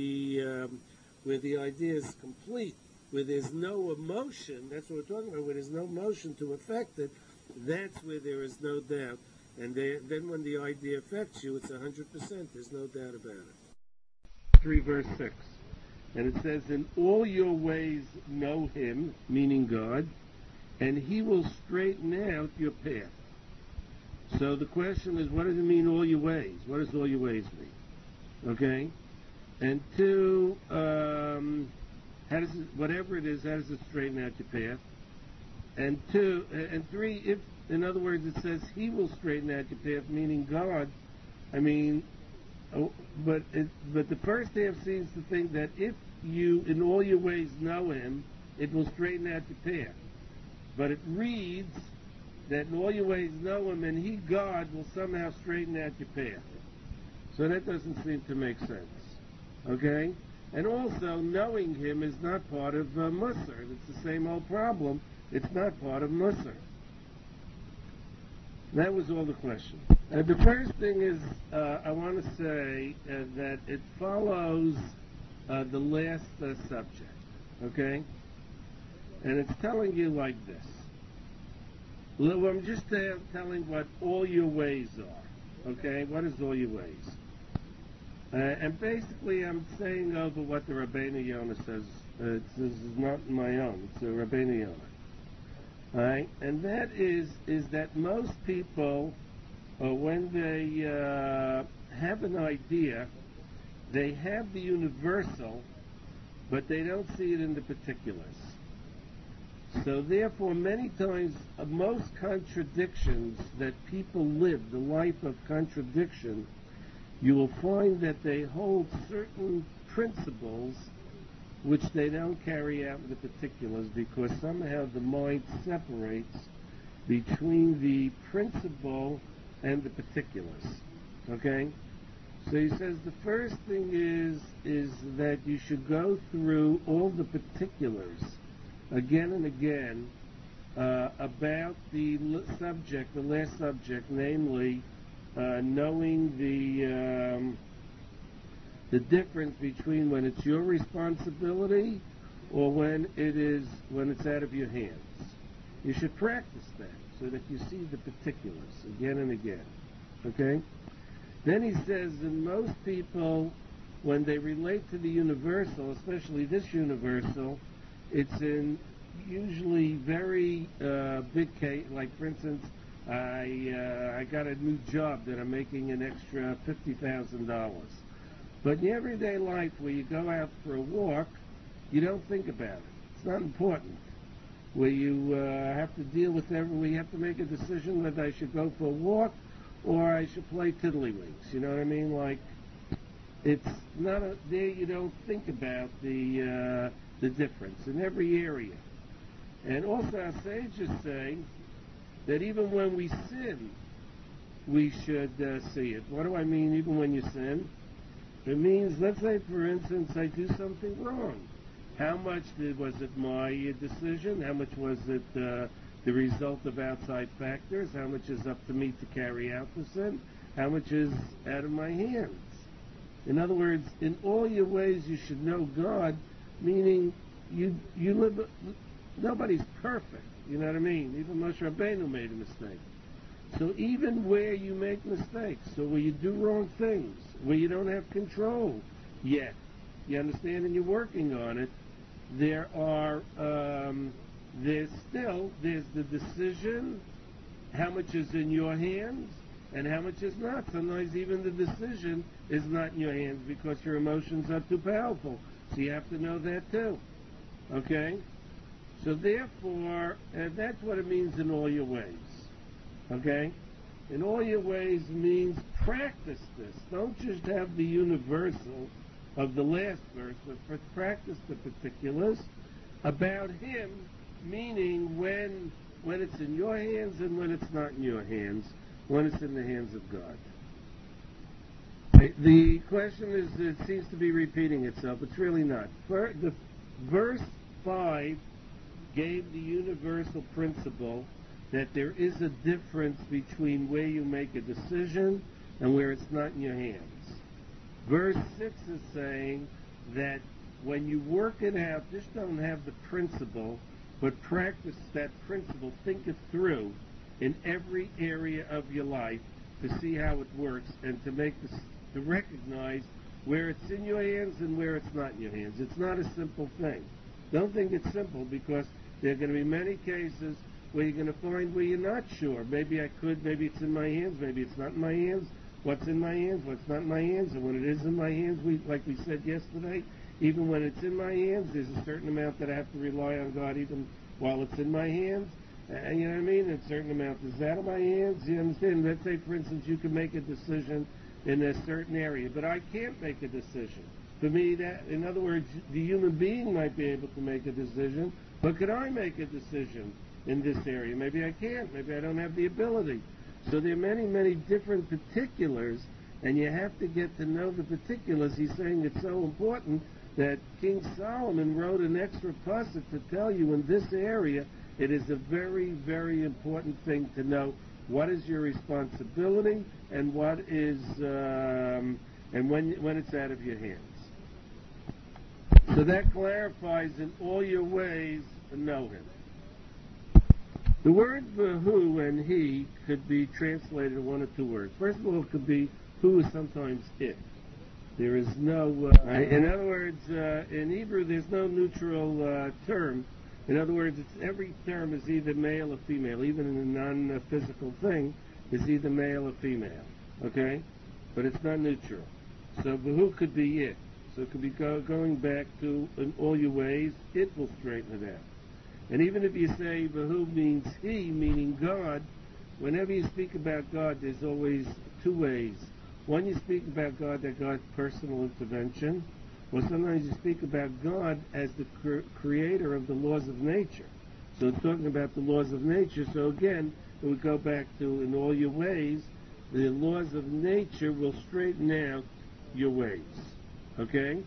the idea is complete, where there's no emotion. That's what we're talking about. Where there's no emotion to affect it, that's where there is no doubt. And then when the idea affects you, it's 100%. There's no doubt about it. 3 verse 6. And it says, in all your ways know him, meaning God, and he will straighten out your path. So the question is, what does it mean, all your ways? What does all your ways mean? Okay? And two, how does it, whatever it is, how does it straighten out your path? And two, and three, if, in other words, it says he will straighten out your path, meaning God, I mean, but the first half seems to think that if you, in all your ways, know him, it will straighten out your path. But it reads that in all your ways know him, and he, God, will somehow straighten out your path. So that doesn't seem to make sense. Okay? And also, knowing him is not part of Musar. It's the same old problem. It's not part of Musar. That was all the question. The first thing is, I want to say that it follows the last subject. Okay? And it's telling you like this. I'm just telling what all your ways are. Okay? What is all your ways? And basically I'm saying over what the Rabbeinu Yonah says. This is not my own. It's Rabbeinu Yonah. Alright? And that is that most people, when they have an idea, they have the universal, but they don't see it in the particulars. So therefore, many times, most contradictions that people live, the life of contradiction, you will find that they hold certain principles which they don't carry out in the particulars, because somehow the mind separates between the principle and the particulars. Okay? So he says the first thing is that you should go through all the particulars again and again about the subject, the last subject, namely knowing the difference between when it's your responsibility or when it's out of your hands. You should practice that so that you see the particulars again and again. Okay? Then he says that most people, when they relate to the universal, especially this universal, it's in usually very big case. Like, for instance, I got a new job that I'm making an extra $50,000. But in everyday life, where you go out for a walk, you don't think about it. It's not important. Where you have to deal with we have to make a decision whether I should go for a walk or I should play tiddlywinks. You know what I mean? Like, it's not there. You don't think about the difference in every area. And also, our sages say that even when we sin, we should see it. What do I mean? Even when you sin, it means, let's say, for instance, I do something wrong. How much was it my decision? How much was it the result of outside factors? How much is up to me to carry out the sin? How much is out of my hands? In other words, in all your ways you should know God, meaning you live. Nobody's perfect. You know what I mean? Even Moshe Rabbeinu made a mistake. So even where you make mistakes, so where you do wrong things, where you don't have control yet, you understand, and you're working on it, there's the decision, how much is in your hands, and how much is not. Sometimes even the decision is not in your hands because your emotions are too powerful. So you have to know that too. Okay? So therefore, that's what it means in all your ways. Okay? In all your ways means practice this. Don't just have the universal of the last verse, but practice the particulars about him, meaning when it's in your hands and when it's not in your hands, when it's in the hands of God. The question is, it seems to be repeating itself. It's really not. The verse 5 gave the universal principle that there is a difference between where you make a decision and where it's not in your hands. Verse 6 is saying that when you work it out, just don't have the principle, but practice that principle, think it through in every area of your life to see how it works and to make this, to recognize where it's in your hands and where it's not in your hands. It's not a simple thing. Don't think it's simple, because There are going to be many cases where you're going to find where you're not sure. Maybe I could, maybe it's in my hands, maybe it's not in my hands. What's in my hands, what's not in my hands, and when it is in my hands, like we said yesterday, even when it's in my hands, there's a certain amount that I have to rely on God even while it's in my hands. You know what I mean? And a certain amount is out of my hands. You understand? Let's say, for instance, you can make a decision in a certain area, but I can't make a decision. For me, that, in other words, the human being might be able to make a decision, but could I make a decision in this area? Maybe I can't. Maybe I don't have the ability. So there are many, many different particulars, and you have to get to know the particulars. He's saying it's so important that King Solomon wrote an extra pasuk to tell you in this area it is a very, very important thing to know what is your responsibility and what is and when it's out of your hands. So that clarifies in all your ways know him. The word who and he could be translated in one of two words. First of all, it could be who is sometimes it. There is no, in other words, in Hebrew there's no neutral term. In other words, every term is either male or female. Even in a non-physical thing, is either male or female. Okay? But it's not neutral. So who could be it. So it could be going back to, in all your ways, it will straighten it out. And even if you say who means he, meaning God, whenever you speak about God, there's always two ways. One, you speak about God, that God's personal intervention, or sometimes you speak about God as the creator of the laws of nature. So it's talking about the laws of nature. So again, it would go back to, in all your ways, the laws of nature will straighten out your ways. Okay?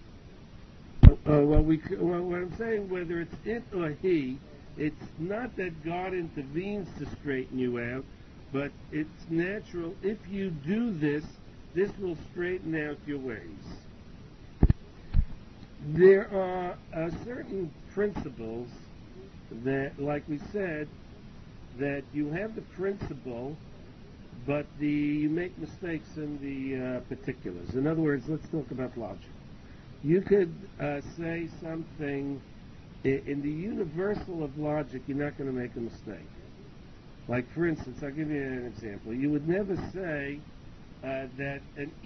What I'm saying, whether it's it or he, it's not that God intervenes to straighten you out, but it's natural. If you do this, this will straighten out your ways. There are certain principles that, like we said, that you have the principle, but you make mistakes in the particulars. In other words, let's talk about logic. You could say something in the universal of logic, you're not going to make a mistake. Like, for instance, I'll give you an example. You would never say that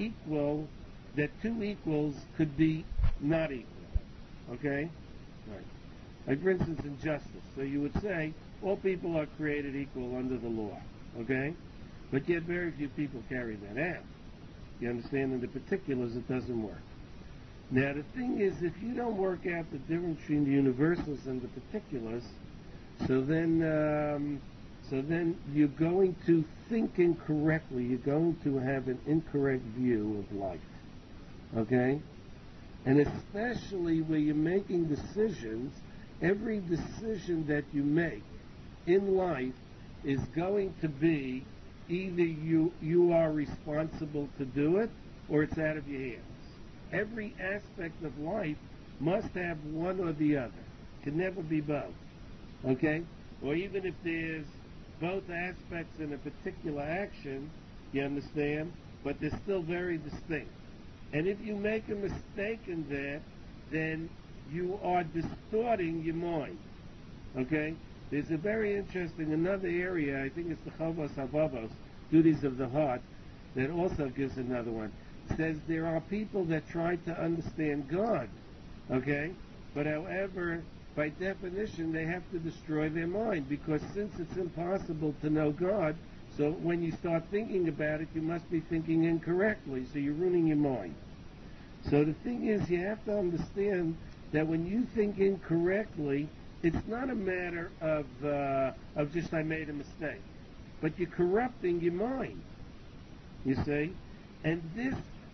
two equals could be not equal. Okay? Right. Like, for instance, in justice. So you would say all people are created equal under the law. Okay? But yet very few people carry that out. You understand? In the particulars, it doesn't work. Now, the thing is, if you don't work out the difference between the universals and the particulars, so then you're going to think incorrectly. You're going to have an incorrect view of life. Okay? And especially where you're making decisions, every decision that you make in life is going to be either you are responsible to do it or it's out of your hands. Every aspect of life must have one or the other. It can never be both. Okay? Or even if there's both aspects in a particular action, you understand? But they're still very distinct. And if you make a mistake in that, then you are distorting your mind. Okay? There's a very interesting, another area, I think it's the Chovos HaLevavos, duties of the heart, that also gives another one. It says there are people that try to understand God, okay? But however, by definition, they have to destroy their mind, because since it's impossible to know God, so when you start thinking about it, you must be thinking incorrectly, so you're ruining your mind. So the thing is, you have to understand that when you think incorrectly, it's not a matter of just I made a mistake, but you're corrupting your mind. You see, and this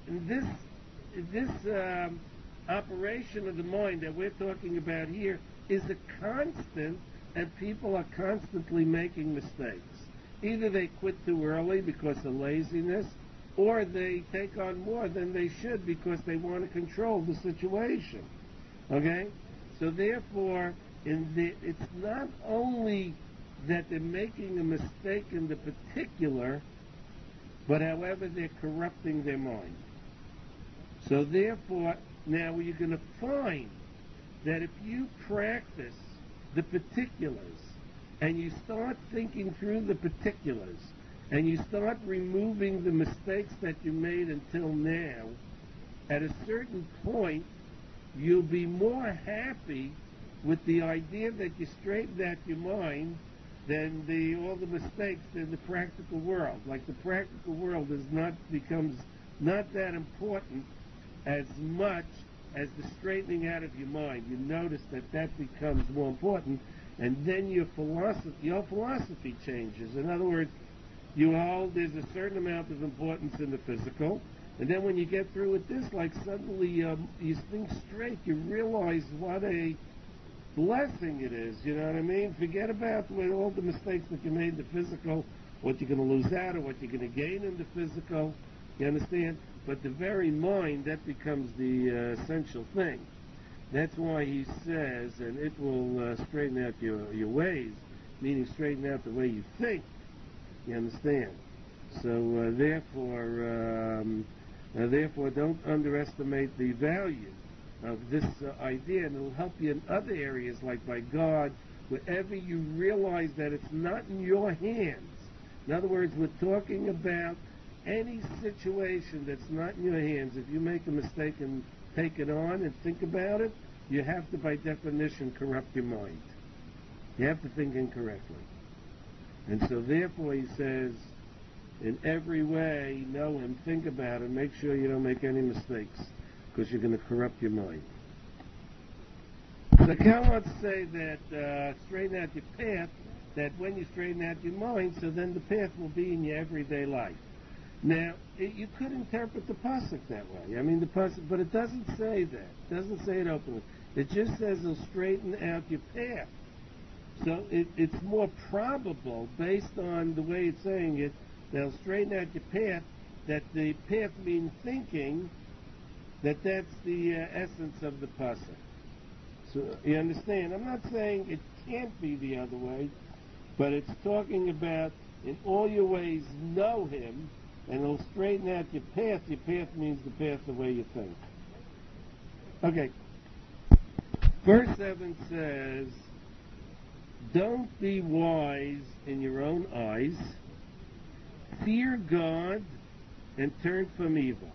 operation of the mind that we're talking about here is a constant, and people are constantly making mistakes. Either they quit too early because of laziness, or they take on more than they should because they want to control the situation. Okay? So therefore, it's not only that they're making a mistake in the particular, but however they're corrupting their mind. So therefore, now you're going to find that if you practice the particulars, and you start thinking through the particulars, and you start removing the mistakes that you made until now, at a certain point, you'll be more happy with the idea that you straightened out your mind than all the mistakes in the practical world. Like the practical world becomes not that important as much as the straightening out of your mind. You notice that becomes more important, and then your philosophy changes. In other words, you hold there's a certain amount of importance in the physical, and then when you get through with this, like suddenly you think straight, you realize what a blessing it is, you know what I mean? Forget about all the mistakes that you made in the physical, what you're going to lose out or what you're going to gain in the physical, you understand? But the very mind, that becomes the essential thing. That's why he says, and it will straighten out your ways, meaning straighten out the way you think, you understand? So therefore don't underestimate the value of this idea, and it'll help you in other areas, like by God, wherever you realize that it's not in your hands. In other words, we're talking about any situation that's not in your hands. If you make a mistake and take it on and think about it, you have to, by definition, corrupt your mind. You have to think incorrectly. And so therefore he says, in every way, know him, think about it, make sure you don't make any mistakes, because you're going to corrupt your mind. So Cal wants to say that straighten out your path, that when you straighten out your mind, so then the path will be in your everyday life. Now, you could interpret the pasuk that way. I mean, the pasuk, but it doesn't say that. It doesn't say it openly. It just says it'll straighten out your path. So it's more probable, based on the way it's saying it, they'll straighten out your path, that the path means thinking, that's the essence of the pasuk. So you understand? I'm not saying it can't be the other way, but it's talking about in all your ways know him, and it'll straighten out your path. Your path means the path the way you think. Okay. Verse 7 says, don't be wise in your own eyes, fear God, and turn from evil.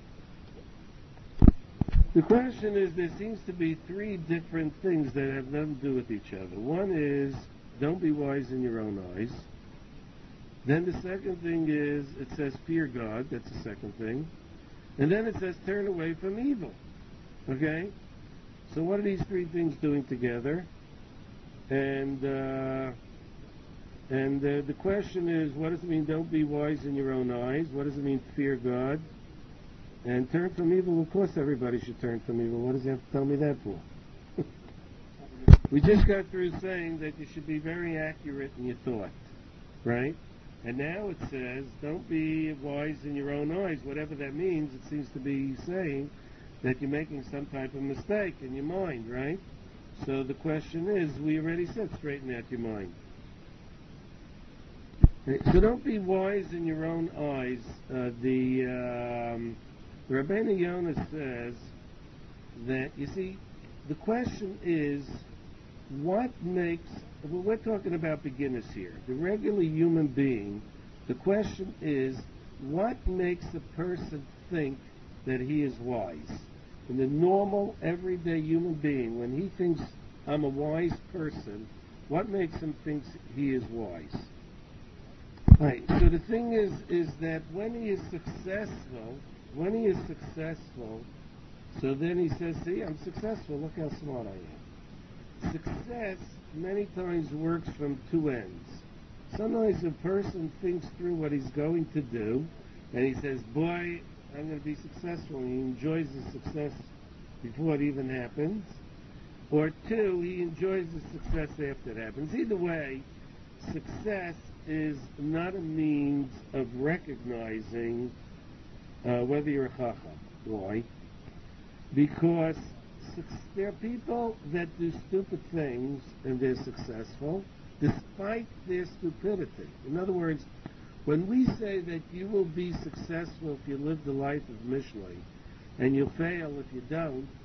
The question is, there seems to be three different things that have nothing to do with each other. One is, don't be wise in your own eyes. Then the second thing is, it says fear God. That's the second thing. And then it says turn away from evil. Okay? So what are these three things doing together? And the question is, what does it mean, don't be wise in your own eyes? What does it mean, fear God? And turn from evil? Of course everybody should turn from evil. What does he have to tell me that for? We just got through saying that you should be very accurate in your thought. Right? And now it says, don't be wise in your own eyes. Whatever that means, it seems to be saying that you're making some type of mistake in your mind, right? So the question is, we already said straighten out your mind. So don't be wise in your own eyes. The Rabbeinu Yonah says that, you see, the question is, what makes, well, we're talking about beginners here, the regular human being, the question is, what makes a person think that he is wise? And the normal, everyday human being, when he thinks, I'm a wise person, what makes him think he is wise? Right. So the thing is that when he is successful, so then he says, see, I'm successful, look how smart I am. Success many times works from two ends. Sometimes a person thinks through what he's going to do, and he says, boy, I'm going to be successful, and he enjoys the success before it even happens. Or two, he enjoys the success after it happens. Either way, success is not a means of recognizing whether you're a chacham. Why? Because there are people that do stupid things and they're successful despite their stupidity. In other words, when we say that you will be successful if you live the life of Mishlei, and you'll fail if you don't,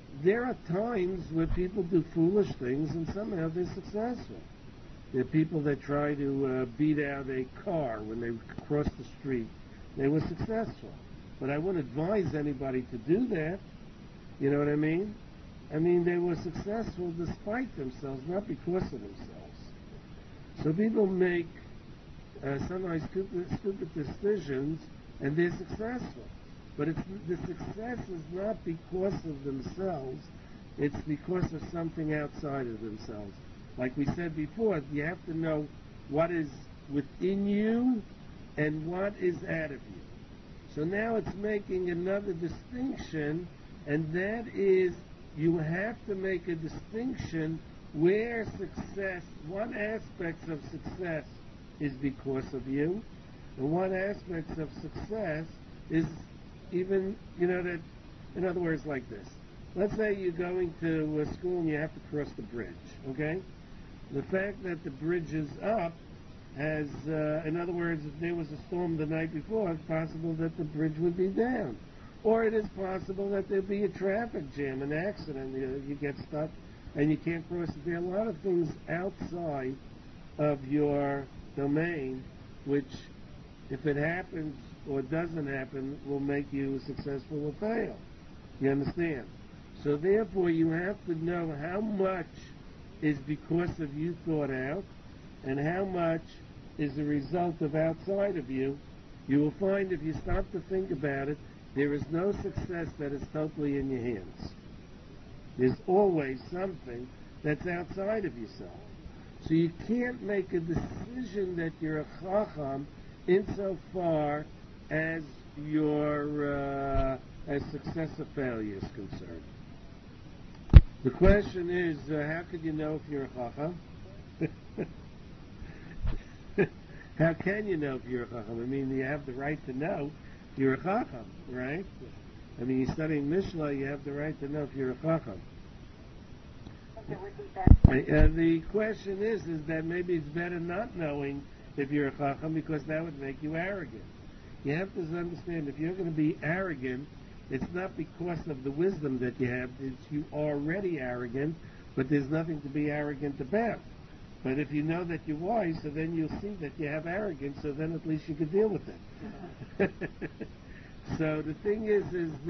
there are times where people do foolish things and somehow they're successful. There are people that try to beat out a car when they cross the street. They were successful. But I wouldn't advise anybody to do that. You know what I mean? I mean, they were successful despite themselves, not because of themselves. So people make sometimes stupid decisions, and they're successful. But the success is not because of themselves. It's because of something outside of themselves. Like we said before, you have to know what is within you and what is out of you. So now it's making another distinction, and that is you have to make a distinction where success, what aspects of success is because of you, and what aspects of success is even, that, in other words, like this. Let's say you're going to school and you have to cross the bridge, okay? The fact that the bridge is up has, in other words, if there was a storm the night before, it's possible that the bridge would be down. Or it is possible that there'd be a traffic jam, an accident, you get stuck and you can't cross it. There are a lot of things outside of your domain which, if it happens or doesn't happen, will make you successful or fail. You understand? So therefore you have to know how much is because of you thought out and how much is a result of outside of you. You will find if you stop to think about it, there is no success that is totally in your hands. There's always something that's outside of yourself. So you can't make a decision that you're a chacham insofar as your as success or failure is concerned. The question is, how could you know if you're a chacham? How can you know if you're a chacham? I mean, you have the right to know if you're a chacham, right? I mean, you're studying Mishnah, you have the right to know if you're a chacham. The question is that maybe it's better not knowing if you're a chacham because that would make you arrogant. You have to understand, if you're going to be arrogant, it's not because of the wisdom that you have. It's you already arrogant, but there's nothing to be arrogant about. But if you know that you're wise, so then you'll see that you have arrogance, so then at least you can deal with it. So the thing is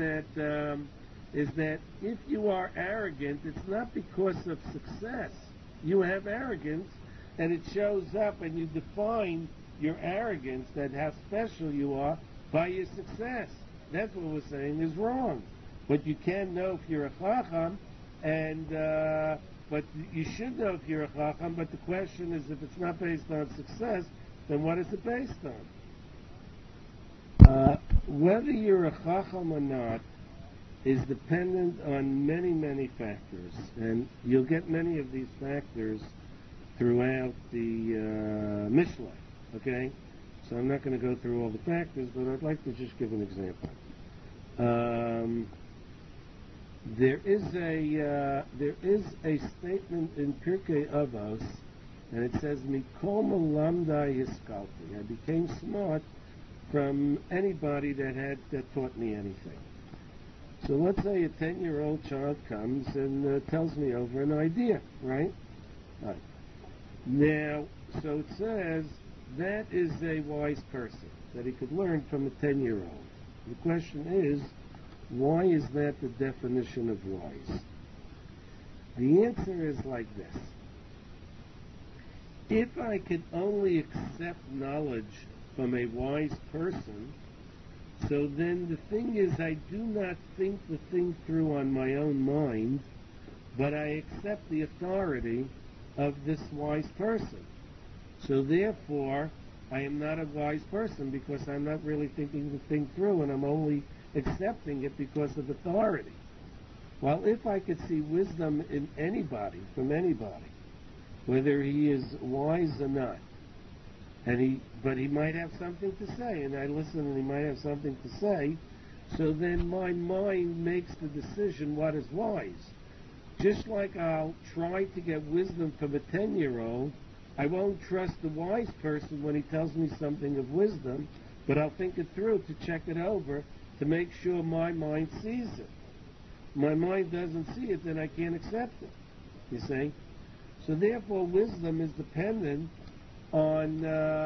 that if you are arrogant, it's not because of success. You have arrogance, and it shows up, and you define your arrogance, that how special you are, by your success. That's what we're saying is wrong. But you can know if you're a chacham, and but you should know if you're a chacham. But the question is, if it's not based on success, then what is it based on? Whether you're a chacham or not is dependent on many, many factors, and you'll get many of these factors throughout the Mishlei. Okay. So I'm not going to go through all the factors, but I'd like to just give an example. There is a statement in Pirkei Avos, and it says, "Mikol melamdai hiskalti." I became smart from anybody that taught me anything. So let's say a 10-year-old child comes and tells me over an idea, right? Right. Now, so it says that is a wise person, that he could learn from a 10-year-old. The question is, why is that the definition of wise? The answer is like this. If I could only accept knowledge from a wise person, so then the thing is, I do not think the thing through on my own mind, but I accept the authority of this wise person. So therefore, I am not a wise person because I'm not really thinking the thing through, and I'm only accepting it because of authority. While if I could see wisdom in anybody, from anybody, whether he is wise or not, but he might have something to say, and I listen and he might have something to say, so then my mind makes the decision what is wise. Just like I'll try to get wisdom from a 10-year-old, I won't trust the wise person when he tells me something of wisdom, but I'll think it through to check it over to make sure my mind sees it. my mind doesn't see it, then I can't accept it. You see? So therefore, wisdom is dependent on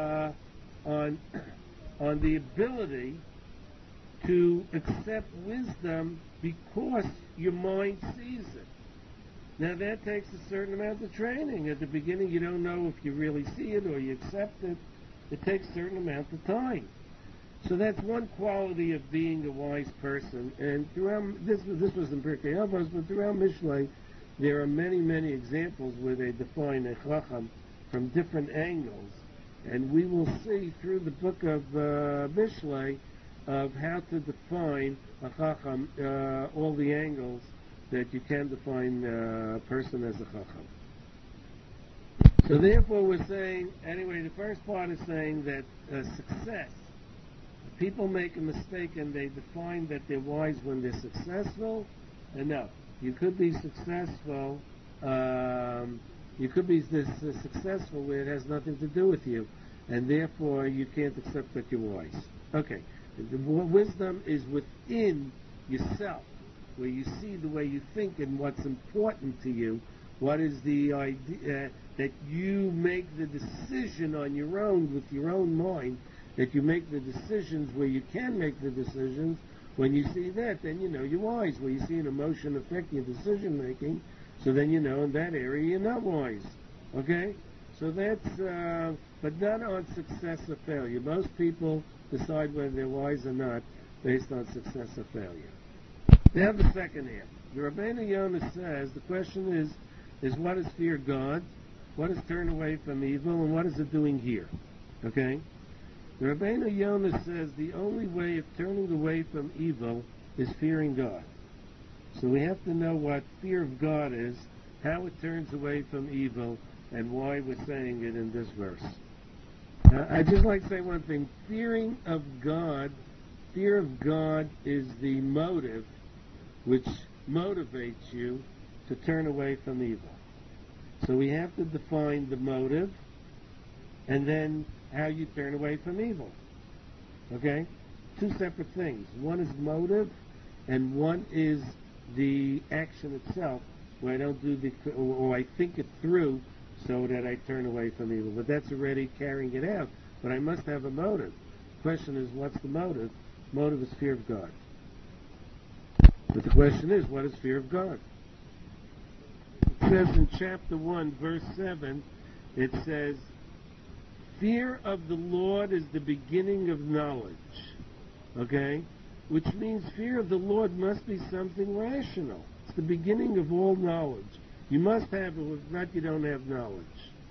the ability to accept wisdom because your mind sees it. Now that takes a certain amount of training. At the beginning, you don't know if you really see it or you accept it. It takes a certain amount of time. So that's one quality of being a wise person. And throughout this was in Pirkei Avos, but throughout Mishlei, there are many, many examples where they define a chacham from different angles. And we will see through the book of Mishlei of how to define a chacham, all the angles that you can define a person as a chacham. So therefore we're saying, anyway, the first part is saying that success, people make a mistake and they define that they're wise when they're successful. And no, you could be successful, successful where it has nothing to do with you, and therefore you can't accept that you're wise. Okay, the wisdom is within yourself, where you see the way you think and what's important to you. What is the idea that you make the decision on your own with your own mind, that you make the decisions where you can make the decisions. When you see that, then you know you're wise. Where you see an emotion affect your decision making, so then you know in that area you're not wise. Okay? So that's, but not on success or failure. Most people decide whether they're wise or not based on success or failure. Now the second half. The Rabbeinu Yonah says, the question is what is fear God? What is turn away from evil? And what is it doing here? Okay? The Rabbeinu Yonah says the only way of turning away from evil is fearing God. So we have to know what fear of God is, how it turns away from evil, and why we're saying it in this verse. I'd just like to say one thing. Fear of God is the motive which motivates you to turn away from evil. So we have to define the motive, and then how you turn away from evil. Okay? Two separate things. One is motive, and one is the action itself, where I don't do or I think it through so that I turn away from evil. But that's already carrying it out. But I must have a motive. The question is, what's the motive? Motive is fear of God. But the question is, what is fear of God? It says in chapter 1, verse 7, it says, fear of the Lord is the beginning of knowledge. Okay? Which means fear of the Lord must be something rational. It's the beginning of all knowledge. You must have it, if not you don't have knowledge.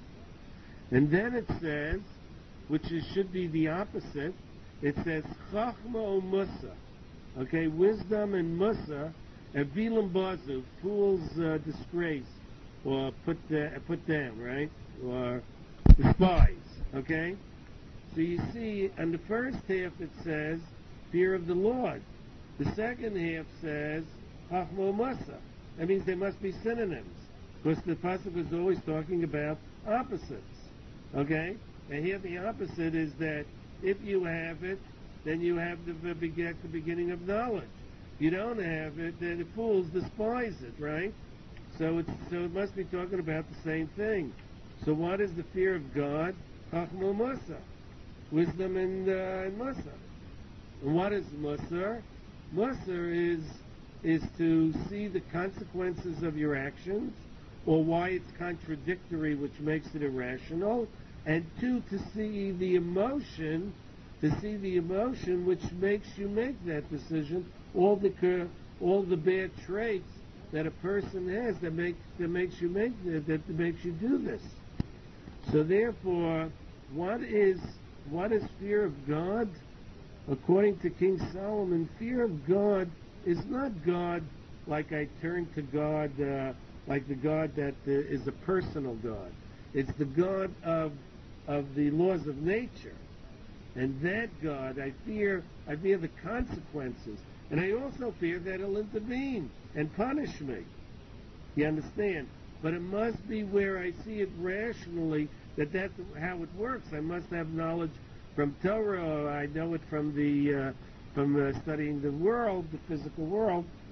And then it says, should be the opposite, it says, Chachma o Musa. Okay, wisdom and Musa, Evilim Bazu, fool's disgrace, or put down, right? Or despise. Okay? So you see, in the first half it says, fear of the Lord. The second half says, Chachma Masa. That means they must be synonyms. Because the Pasuk is always talking about opposites. Okay? And here the opposite is that if you have it, then you have the beginning of knowledge. If you don't have it, then the fools despise it, right? So it must be talking about the same thing. So what is the fear of God? Chachma Musa, wisdom and Musa. And what is Musa? Musa is to see the consequences of your actions, or why it's contradictory, which makes it irrational, and two, to see the emotion which makes you make that decision, all the bad traits that a person has that makes you do this. So therefore, what is fear of God? According to King Solomon, fear of God is not God like I turn to God, like the God that is a personal God. It's the God of the laws of nature. And that God, I fear the consequences. And I also fear that He'll intervene and punish me. You understand? But it must be where I see it rationally, that's how it works. I must have knowledge from Torah, or I know it from studying the world, the physical world,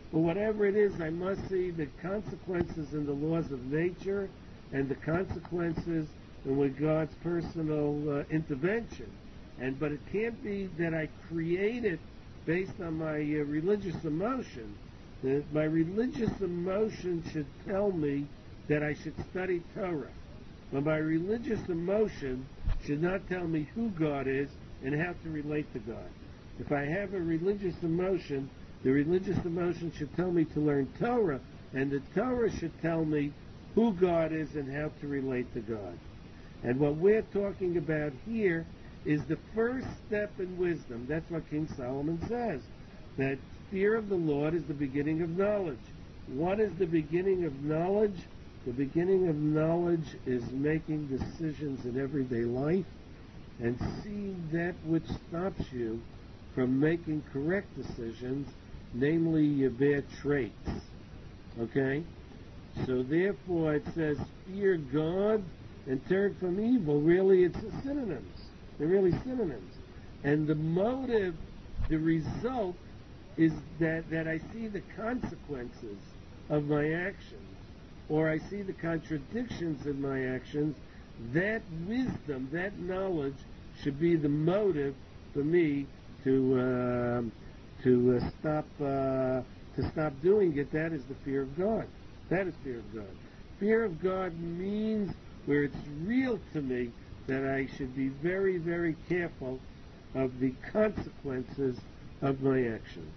or whatever it is, I must see the consequences in the laws of nature and the consequences with God's personal intervention. But it can't be that I create it based on my religious emotion. That my religious emotion should tell me that I should study Torah. But my religious emotion should not tell me who God is and how to relate to God. If I have a religious emotion, the religious emotion should tell me to learn Torah, and the Torah should tell me who God is and how to relate to God. And what we're talking about here is the first step in wisdom. That's what King Solomon says, that fear of the Lord is the beginning of knowledge. What is the beginning of knowledge? The beginning of knowledge is making decisions in everyday life and seeing that which stops you from making correct decisions, namely your bad traits. Okay? So therefore it says, fear God and turn from evil. Really, it's synonyms. They're really synonyms. And the motive, the result, is that I see the consequences of my actions, or I see the contradictions in my actions. That wisdom, that knowledge, should be the motive for me to stop doing it. That is the fear of God. That is fear of God. Fear of God means, where it's real to me, that I should be very, very careful of the consequences of my actions.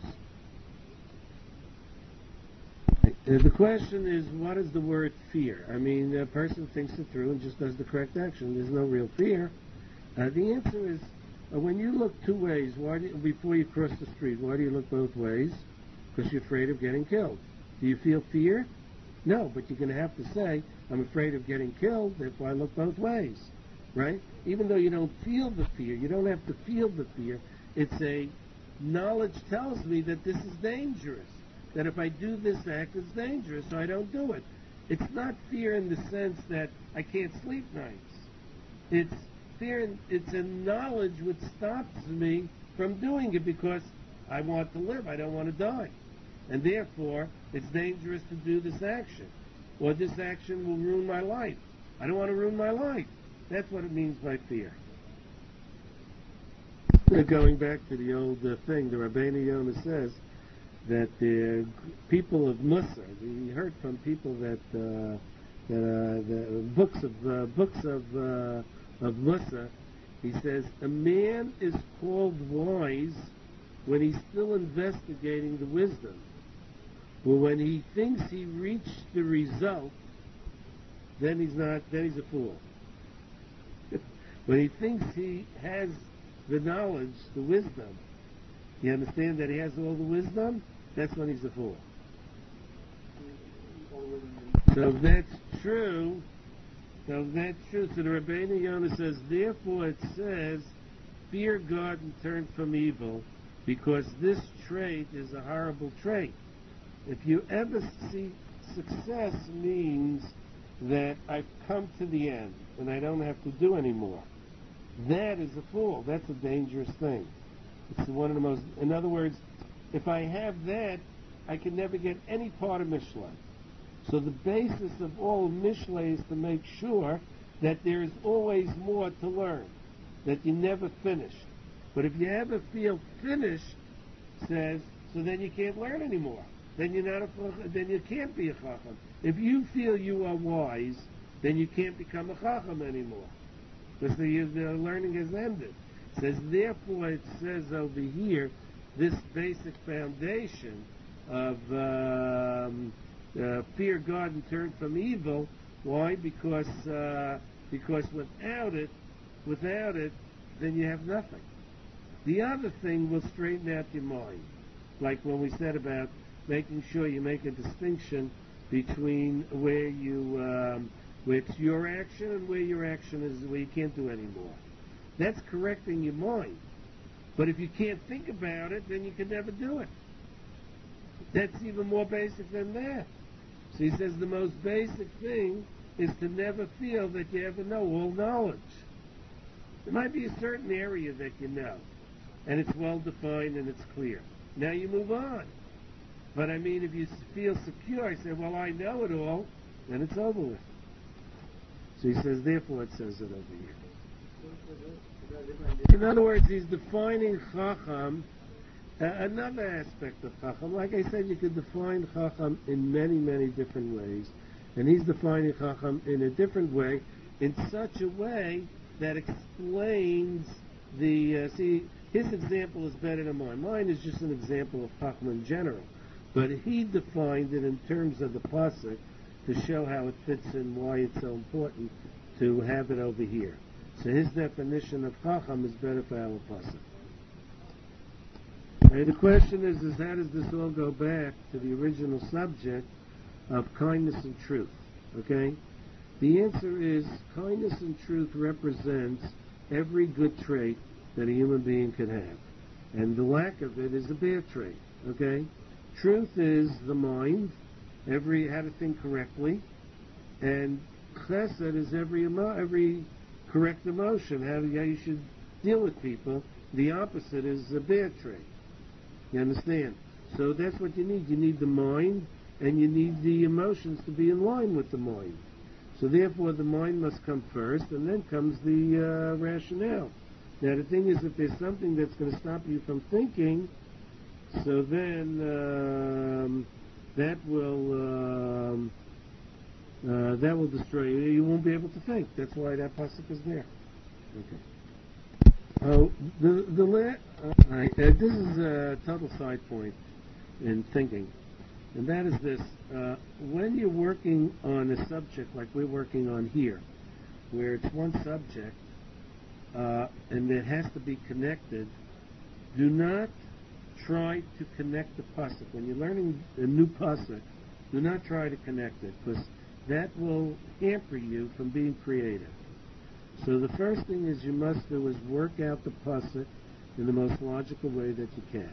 The question is, what is the word fear? I mean, a person thinks it through and just does the correct action. There's no real fear. The answer is, when you look two ways, before you cross the street, why do you look both ways? Because you're afraid of getting killed. Do you feel fear? No, but you're going to have to say, I'm afraid of getting killed, therefore I look both ways. Right? Even though you don't feel the fear, you don't have to feel the fear. It's a knowledge tells me that this is dangerous. That if I do this act, it's dangerous, so I don't do it. It's not fear in the sense that I can't sleep nights. It's fear, it's a knowledge which stops me from doing it because I want to live, I don't want to die. And therefore, it's dangerous to do this action. Or this action will ruin my life. I don't want to ruin my life. That's what it means by fear. Going back to the old thing, the Rabbeinu Yonah says that the people of Musa, we heard from people that the books of Musa, he says, a man is called wise when he's still investigating the wisdom. Well, when he thinks he reached the result, then he's a fool. When he thinks he has the knowledge, the wisdom, you understand that he has all the wisdom, that's when he's a fool. So if that's true, so the Rabbeinu Yonah says, therefore it says, fear God and turn from evil, because this trait is a horrible trait. If you ever see success means that I've come to the end and I don't have to do anymore, that is a fool. That's a dangerous thing. It's one of the most, in other words, if I have that, I can never get any part of Mishlei. So the basis of all Mishlei is to make sure that there is always more to learn, that you never finish. But if you ever feel finished, says, so then you can't learn anymore. Then then you can't be a chacham. If you feel you are wise, then you can't become a chacham anymore, because the learning has ended. It says, therefore, it says over here, this basic foundation of fear God and turn from evil. Why? Because without it, then you have nothing. The other thing will straighten out your mind, like when we said about making sure you make a distinction between where it's your action and where your action is where you can't do anymore. That's correcting your mind. But if you can't think about it, then you can never do it. That's even more basic than that. So he says the most basic thing is to never feel that you ever know all knowledge. There might be a certain area that you know, and it's well defined and it's clear. Now you move on. But I mean, if you feel secure, I say, well, I know it all, then it's over with. So he says, therefore it says it over here. In other words, he's defining Chacham, another aspect of Chacham. Like I said, you could define Chacham in many, many different ways. And he's defining Chacham in a different way, in such a way that explains the... see, his example is better than mine. Mine is just an example of Chacham in general. But he defined it in terms of the pasuk to show how it fits in, why it's so important to have it over here. So his definition of Chacham is better for our pasuk. And the question is how does this all go back to the original subject of kindness and truth? Okay? The answer is kindness and truth represents every good trait that a human being could have. And the lack of it is a bad trait. Okay? Truth is the mind, how to think correctly, and chesed is every correct emotion, how you should deal with people. The opposite is a bad trait. You understand? So that's what you need. You need the mind, and you need the emotions to be in line with the mind. So therefore, the mind must come first, and then comes the rationale. Now, the thing is, if there's something that's going to stop you from thinking, so then that will destroy you. You won't be able to think. That's why that pasuk is there. Okay. Oh, this is a total side point in thinking, and that is this: when you're working on a subject like we're working on here, where it's one subject and it has to be connected, do not try to connect the pasuk. When you're learning a new pasuk, do not try to connect it, because that will hamper you from being creative. So the first thing you must do is work out the pasuk in the most logical way that you can.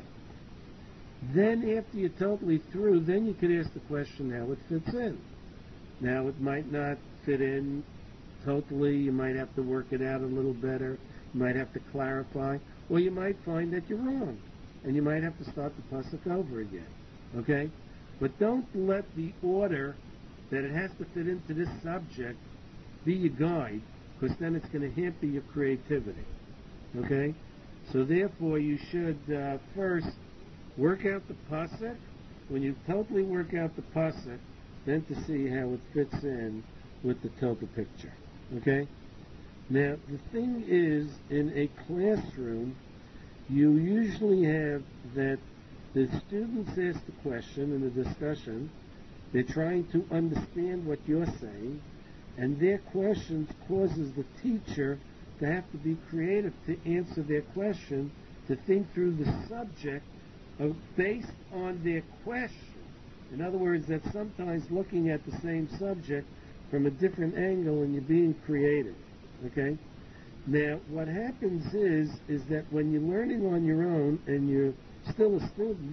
Then after you're totally through, then you can ask the question how it fits in. Now it might not fit in totally, you might have to work it out a little better, you might have to clarify, or you might find that you're wrong, and you might have to start the pasuk over again. Okay? But don't let the order that it has to fit into this subject be your guide, because then it's going to hamper your creativity. Okay? So therefore you should first work out the pasuk. When you totally work out the pasuk, then to see how it fits in with the total picture. Okay? Now, the thing is, in a classroom, you usually have that the students ask the question in the discussion, they're trying to understand what you're saying, and their questions causes the teacher to have to be creative to answer their question, to think through the subject based on their question. In other words, that's sometimes looking at the same subject from a different angle, and you're being creative. Okay? Now, what happens is that when you're learning on your own and you're still a student,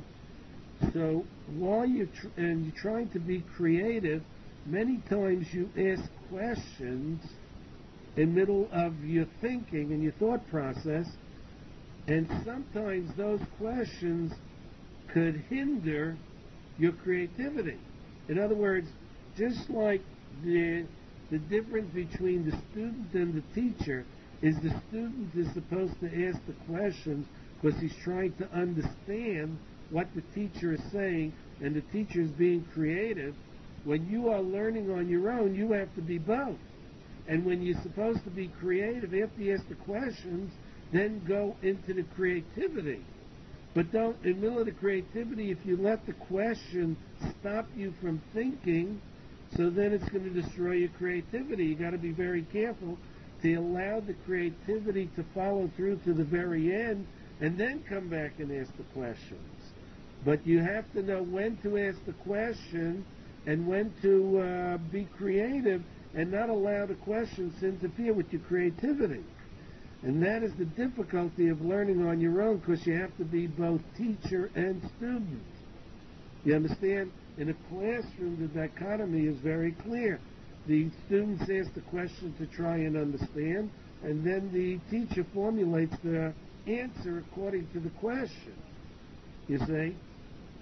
so while you're trying to be creative, many times you ask questions in the middle of your thinking and your thought process, and sometimes those questions could hinder your creativity. In other words, just like the difference between the student and the teacher is the student is supposed to ask the questions because he's trying to understand what the teacher is saying, and the teacher is being creative. When you are learning on your own, you have to be both. And when you're supposed to be creative, after you ask the questions, then go into the creativity. But don't, in the middle of the creativity, if you let the question stop you from thinking, so then it's going to destroy your creativity. You got to be very careful to allow the creativity to follow through to the very end, and then come back and ask the questions. But you have to know when to ask the question and when to be creative and not allow the questions to interfere with your creativity. And that is the difficulty of learning on your own, because you have to be both teacher and student. You understand? In a classroom, the dichotomy is very clear. The students ask the question to try and understand, and then the teacher formulates the answer according to the question. You see?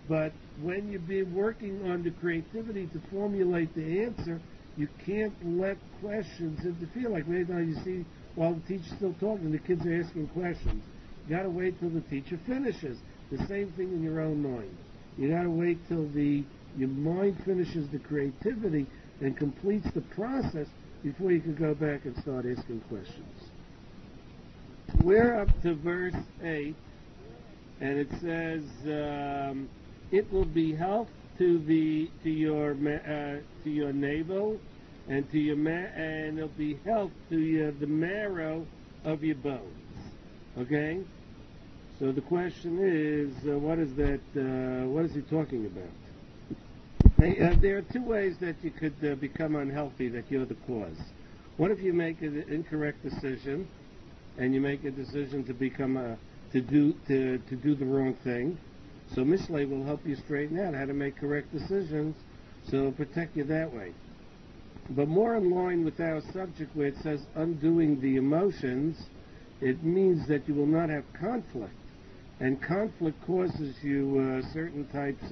But when you've been working on the creativity to formulate the answer, you can't let questions interfere. Like right now you see, while the teacher's still talking, the kids are asking questions. You got to wait till the teacher finishes. The same thing in your own mind. You got to wait till your mind finishes the creativity and completes the process before you can go back and start asking questions. We're up to verse 8, and it says, "It will be health to your navel, and and it'll be health to the marrow of your bones." Okay. So the question is, what is that? What is he talking about? Hey, there are two ways that you could become unhealthy, that you're the cause. What if you make an incorrect decision, and you make a decision to become to do the wrong thing? So Mishlei will help you straighten out how to make correct decisions, so it'll protect you that way. But more in line with our subject, where it says undoing the emotions, it means that you will not have conflict. And conflict causes you certain types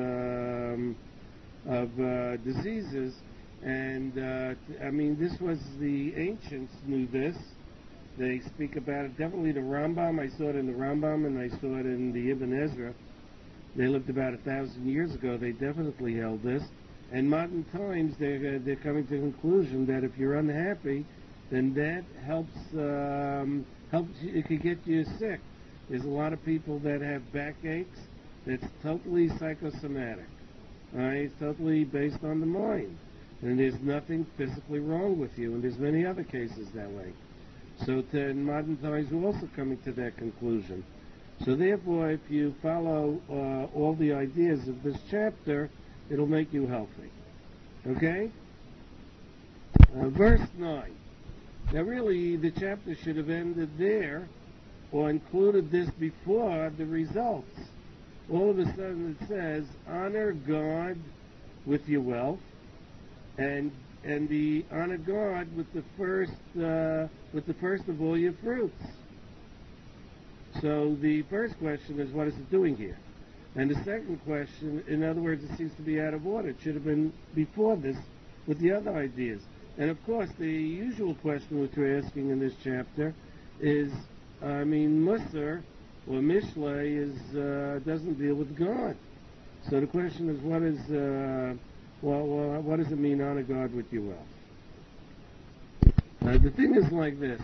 of diseases. And this was, the ancients knew this. They speak about it. Definitely the Rambam. I saw it in the Rambam, and I saw it in the Ibn Ezra. They lived about 1,000 years ago. They definitely held this. And modern times, they're coming to the conclusion that if you're unhappy, then that helps you. It could get you sick. There's a lot of people that have backaches that's totally psychosomatic. It's totally based on the mind. And there's nothing physically wrong with you. And there's many other cases that way. So in modern times, we're also coming to that conclusion. So therefore, if you follow all the ideas of this chapter, it'll make you healthy. Okay? Verse 9. Now really, the chapter should have ended there, or included this before the results. All of a sudden it says, honor God with your wealth, and the honor God with the first of all your fruits. So the first question is, what is it doing here? And the second question, in other words, it seems to be out of order. It should have been before this with the other ideas. And of course, the usual question which we're asking in this chapter is, Musar or Mishlei doesn't deal with God. So the question is, what does it mean, honor God with your wealth? The thing is like this.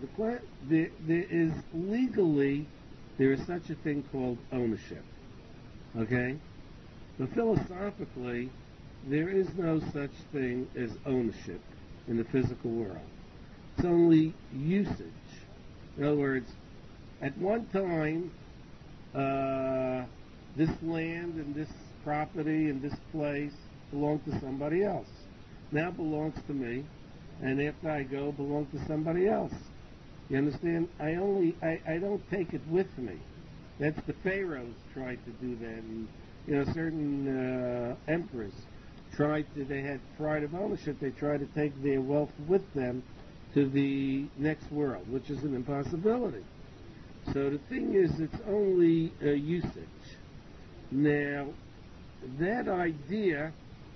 There is such a thing called ownership. Okay? But philosophically, there is no such thing as ownership in the physical world. It's only usage. In other words, at one time, this land and this property and this place belonged to somebody else. Now it belongs to me, and after I go, it belongs to somebody else. You understand? I don't take it with me. That's the pharaohs tried to do that, and certain emperors they had pride of ownership. They tried to take their wealth with them to the next world, which is an impossibility. So the thing is, it's only usage. Now, that idea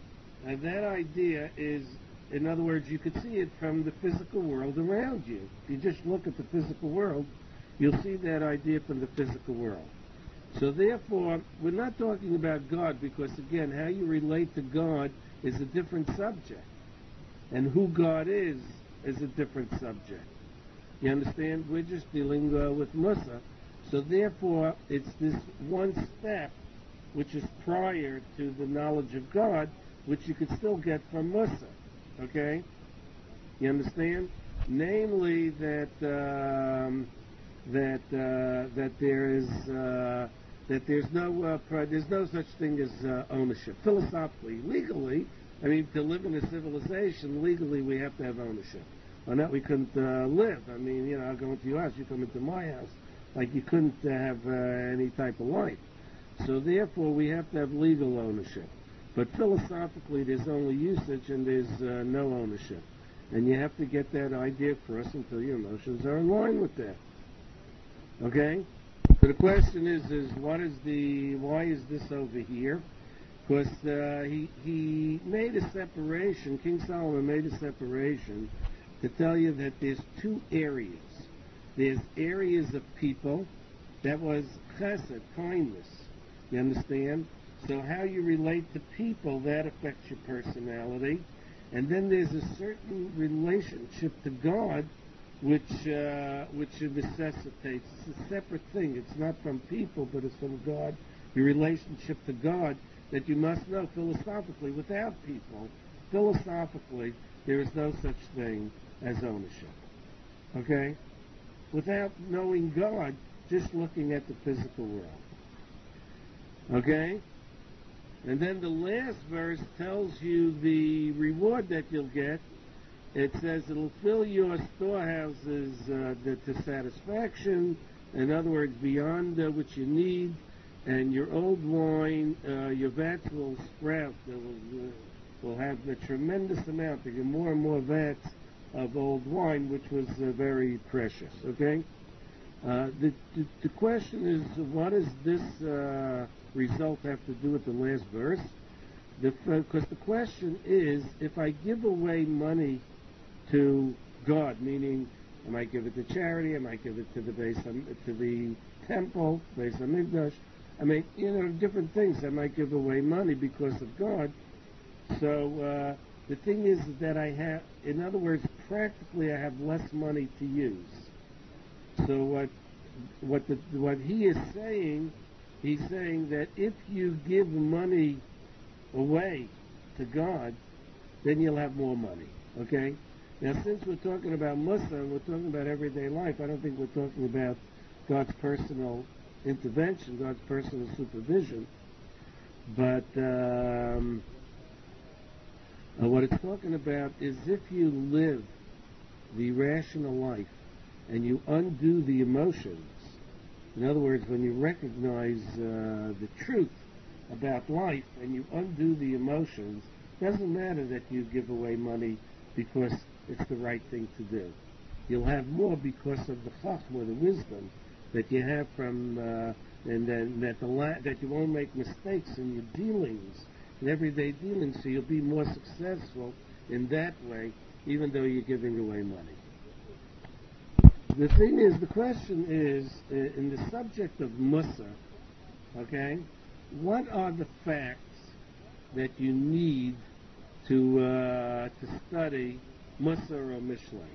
is, in other words, you could see it from the physical world around you. If you just look at the physical world, you'll see that idea from the physical world. So therefore, we're not talking about God, because again, how you relate to God is a different subject. And who God is a different subject. You understand? We're just dealing with Musa. So therefore, it's this one step which is prior to the knowledge of God, which you could still get from Musa. Okay? You understand? Namely, that there's no such thing as ownership. Philosophically, legally, to live in a civilization, legally we have to have ownership. Or not, we couldn't live. I'll go into your house, you come into my house. Like you couldn't have any type of life. So therefore, we have to have legal ownership. But philosophically, there's only usage and there's no ownership. And you have to get that idea across until your emotions are in line with that. Okay? So the question is why is this over here? Because he made a separation, King Solomon made a separation to tell you that there's two areas. There's areas of people, that was chesed, kindness. You understand? So how you relate to people, that affects your personality. And then there's a certain relationship to God which it necessitates. It's a separate thing. It's not from people, but it's from God. Your relationship to God that you must know philosophically. Without people, philosophically, there is no such thing as ownership. Okay? Without knowing God, just looking at the physical world. Okay? And then the last verse tells you the reward that you'll get. It says it'll fill your storehouses to satisfaction. In other words, beyond what you need. And your old wine, your vats will sprout. They will have a tremendous amount. They get more and more vats of old wine, which was very precious. Okay? The question is, what does this result have to do with the last verse? Because the question is, if I give away money to God, meaning I might give it to charity, I might give it to the temple, Beis Hamikdash, I mean, different things. I might give away money because of God. So the thing is that I have, in other words, practically I have less money to use. So what he is saying, he's saying that if you give money away to God, then you'll have more money. Okay? Now, since we're talking about Muslim, we're talking about everyday life, I don't think we're talking about God's personal intervention, God's personal supervision. But what it's talking about is if you live the rational life and you undo the emotions, in other words, when you recognize the truth about life and you undo the emotions, it doesn't matter that you give away money because it's the right thing to do. You'll have more because of the chachma, the wisdom that you have from, and then that you won't make mistakes in your dealings, in everyday dealings, so you'll be more successful in that way, even though you're giving away money. The thing is, the question is, in the subject of Mussar, okay, what are the facts that you need to study Mussar or Mishlei?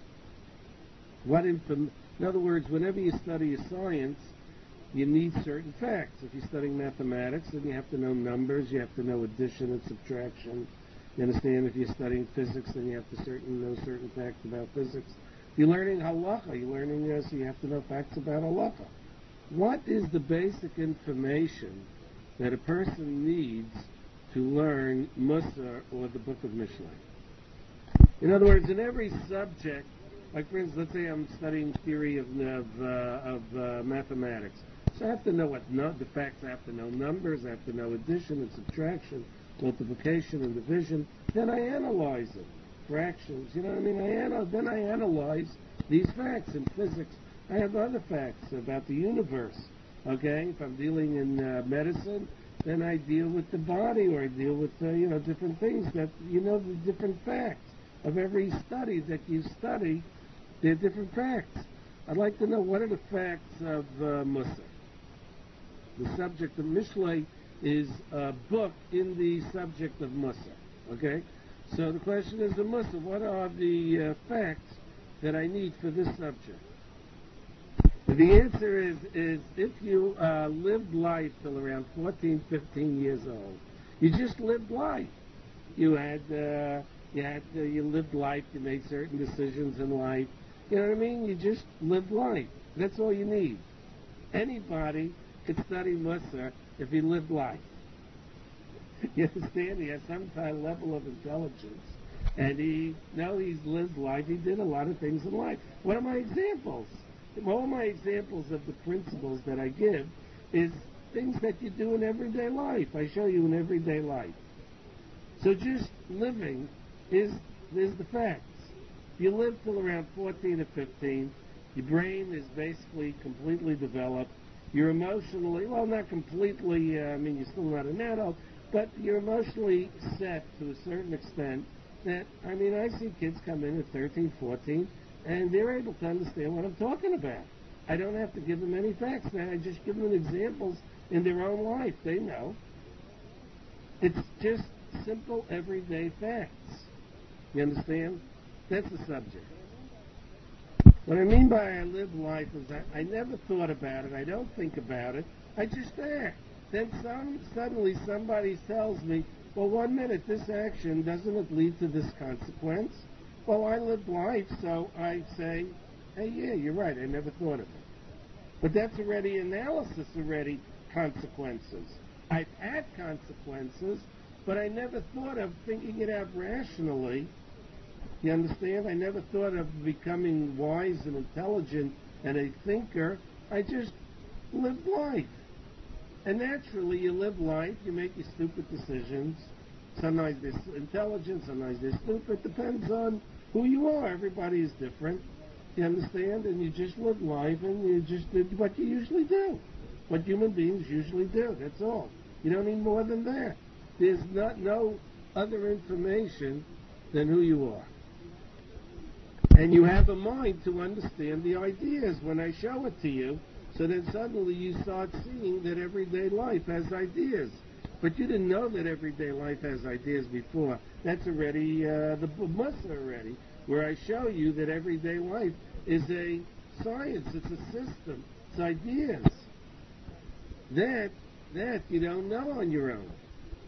In other words, whenever you study a science, you need certain facts. If you're studying mathematics, then you have to know numbers, you have to know addition and subtraction. You understand? If you're studying physics, then you have to know certain facts about physics. You're learning halacha, so you have to know facts about halacha. What is the basic information that a person needs to learn Mussar or the book of Mishlei? In other words, in every subject, like for instance, let's say I'm studying theory of mathematics. So I have to know the facts. I have to know numbers. I have to know addition and subtraction, multiplication and division. Then I analyze them, fractions. You know what I mean? Then I analyze these facts. In physics, I have other facts about the universe. Okay, if I'm dealing in medicine, then I deal with the body, or I deal with different things that the different facts of every study that you study. They're different facts. I'd like to know what are the facts of Mussar. The subject of Mishlei is a book in the subject of Mussar. Okay? So the question is, the Mussar, what are the facts that I need for this subject? The answer is if you lived life till around 14, 15 years old, you just lived life. You lived life, you made certain decisions in life. You know what I mean? You just lived life. That's all you need. Anybody could study Mussar if he lived life. You understand? He has some kind of level of intelligence. And he's lived life. He did a lot of things in life. What are my examples? All my examples of the principles that I give is things that you do in everyday life. I show you in everyday life. So just living is the facts. You live till around 14 or 15. Your brain is basically completely developed. You're emotionally, well, not completely, you're still not an adult, but you're emotionally set to a certain extent that, I see kids come in at 13, 14, and they're able to understand what I'm talking about. I don't have to give them any facts now. I just give them examples in their own life. They know. It's just simple, everyday facts. You understand? That's the subject. What I mean by I live life is that I never thought about it. I don't think about it. I just act. Then suddenly somebody tells me, well, 1 minute, this action, doesn't it lead to this consequence? Well, I live life, so I say, hey, yeah, you're right. I never thought of it. But that's already analysis, already consequences. I've had consequences, but I never thought of thinking it out rationally. You understand? I never thought of becoming wise and intelligent and a thinker. I just lived life. And naturally, you live life, you make your stupid decisions. Sometimes they're intelligent, sometimes they're stupid. Depends on who you are. Everybody is different. You understand? And you just live life, and you just did what you usually do. What human beings usually do. That's all. You don't need more than that. There's no other information than who you are. And you have a mind to understand the ideas when I show it to you. So then suddenly you start seeing that everyday life has ideas. But you didn't know that everyday life has ideas before. That's already the Mussar already, where I show you that everyday life is a science, it's a system, it's ideas. That you don't know on your own.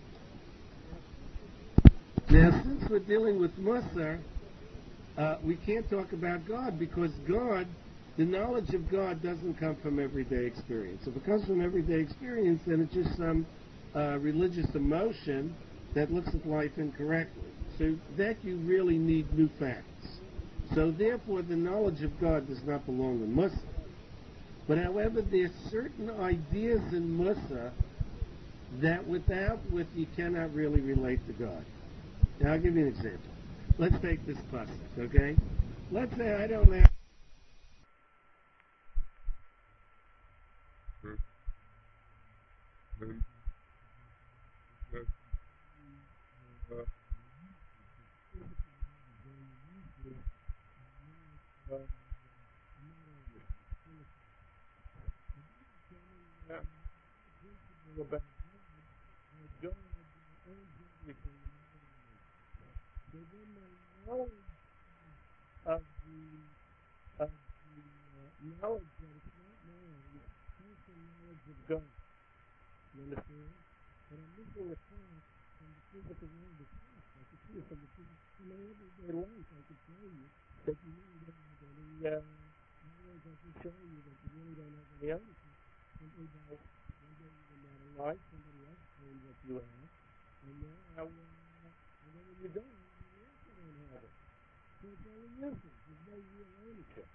Now, since we're dealing with Mussar, we can't talk about God because God, the knowledge of God doesn't come from everyday experience. If it comes from everyday experience, then it's just some religious emotion that looks at life incorrectly. So that you really need new facts. So therefore, the knowledge of God does not belong in Mussar. But however, there's certain ideas in Mussar that without which you cannot really relate to God. Now, I'll give you an example. Let's take this pasuk, okay? Let's say I don't have... knowledge that it's not knowledge, comes from knowledge of God. You understand? But I'm missing the fact from the physical world itself. I can see it from the physical, from my everyday life. I can tell you that you really don't have any knowledge. I can show you that you really don't have any understanding. Simply by one day you were not alive, somebody else claimed that you have, and now and then when you don't, you also don't have it. So it's only useless. There's no real ownership.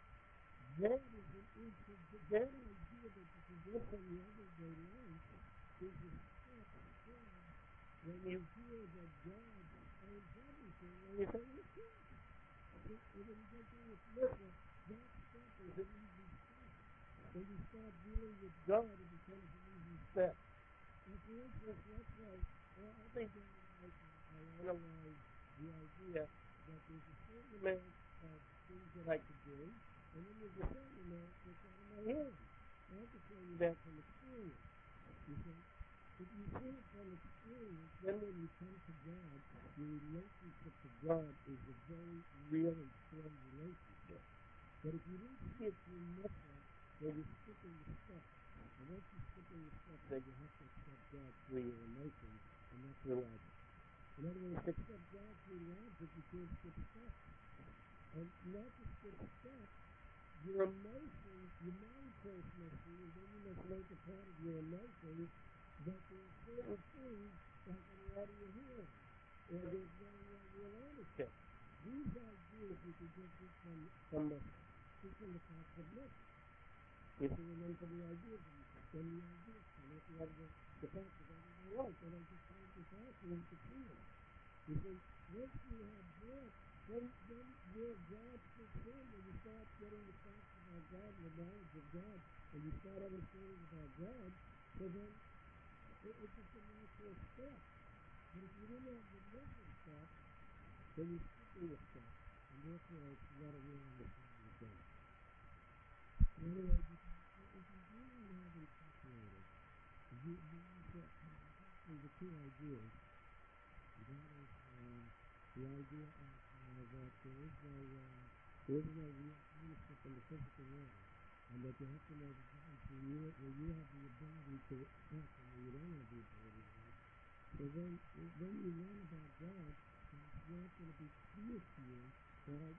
That is an instant, that idea that you can get from the everyday life is a step forward when you hear that God owns everything, and you say, well, sure. So when you get there with Mussar, that step is an easy step. When you start dealing with God, it becomes an easy step. And for instance, let's say, well, every day I analyze the idea that there's a certain amount of things that I could do, and then there's a certain amount that's out of my hands. I have to show you that from experience. You see? If you see it from experience, then when you come to God, your relationship to God is a very real and strong relationship. But if you didn't see it through Mussar, then you're skipping the steps. And once you're skipping the steps, then you have to accept God through your emotions, and that's your logic. In other words, to accept God through logic, you can't skip steps. And not to skip steps, your emotions, your mind first must be, and then you must make a part of your emotions that there are certain things that are out of your hands, or there's no real ownership. These ideas you can get this from the facts of Mussar. You see, and then from the ideas, then the ideas come. If you have the facts of everyday life, then I just told you facts and you can see them. You see, once you have that, then your God kicks in and you start getting the facts of about God and the knowledge of God, and you start understanding about God, so then it's just a natural step. But if you didn't have the mental step, then you're skipping a step, and therefore it's not a real understanding of God. In other words, if you do not have incorporated, you get the two ideas. That is the idea of that there is no real ownership in the physical world, and that you have to know the difference where you have the ability to act and where you don't have the ability to act. So when you learn about God, it's not going to be clear to you that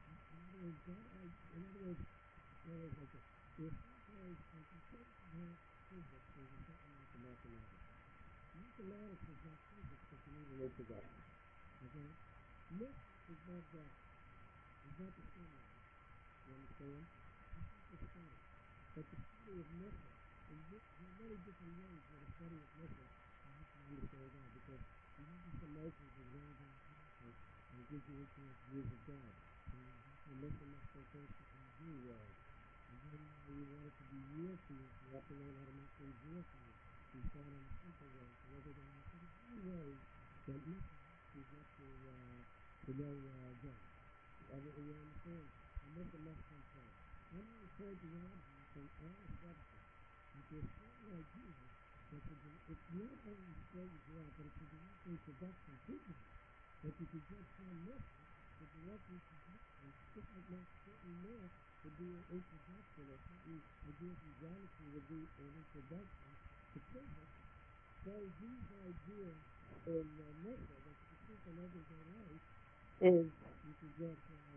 in other words, like this. There's sometimes, like you say, you have physics, there's a certain amount of mathematics. Mathematics is not physics, but you need an introduction. Okay? Mystics is not God. It's not the sunlight. You understand? It's not the study. But the study of mystics, there are many different ways that a study of mystics can help you understand God, because you have these emotions of very, very powerful, and it gives you infinite views of God. And you have to listen up for things that can do well. And then you want it to be real to you, so you have to learn how to make things real to you. You start on a simple way, so everything else. So there's many ways that mystics helps you get to know God. You understand? And this is much simpler. I'm going to refer to Abraham from Aristotle. That there's certain ideas that it's not only straightens you out, but it's a direct introduction to God. That you could get from mystics, the direct introduction, just like certain math would be an introduction, or certain ideas in geometry would be an introduction to physics. So these ideas in mystics that you can see from everyday life is you can get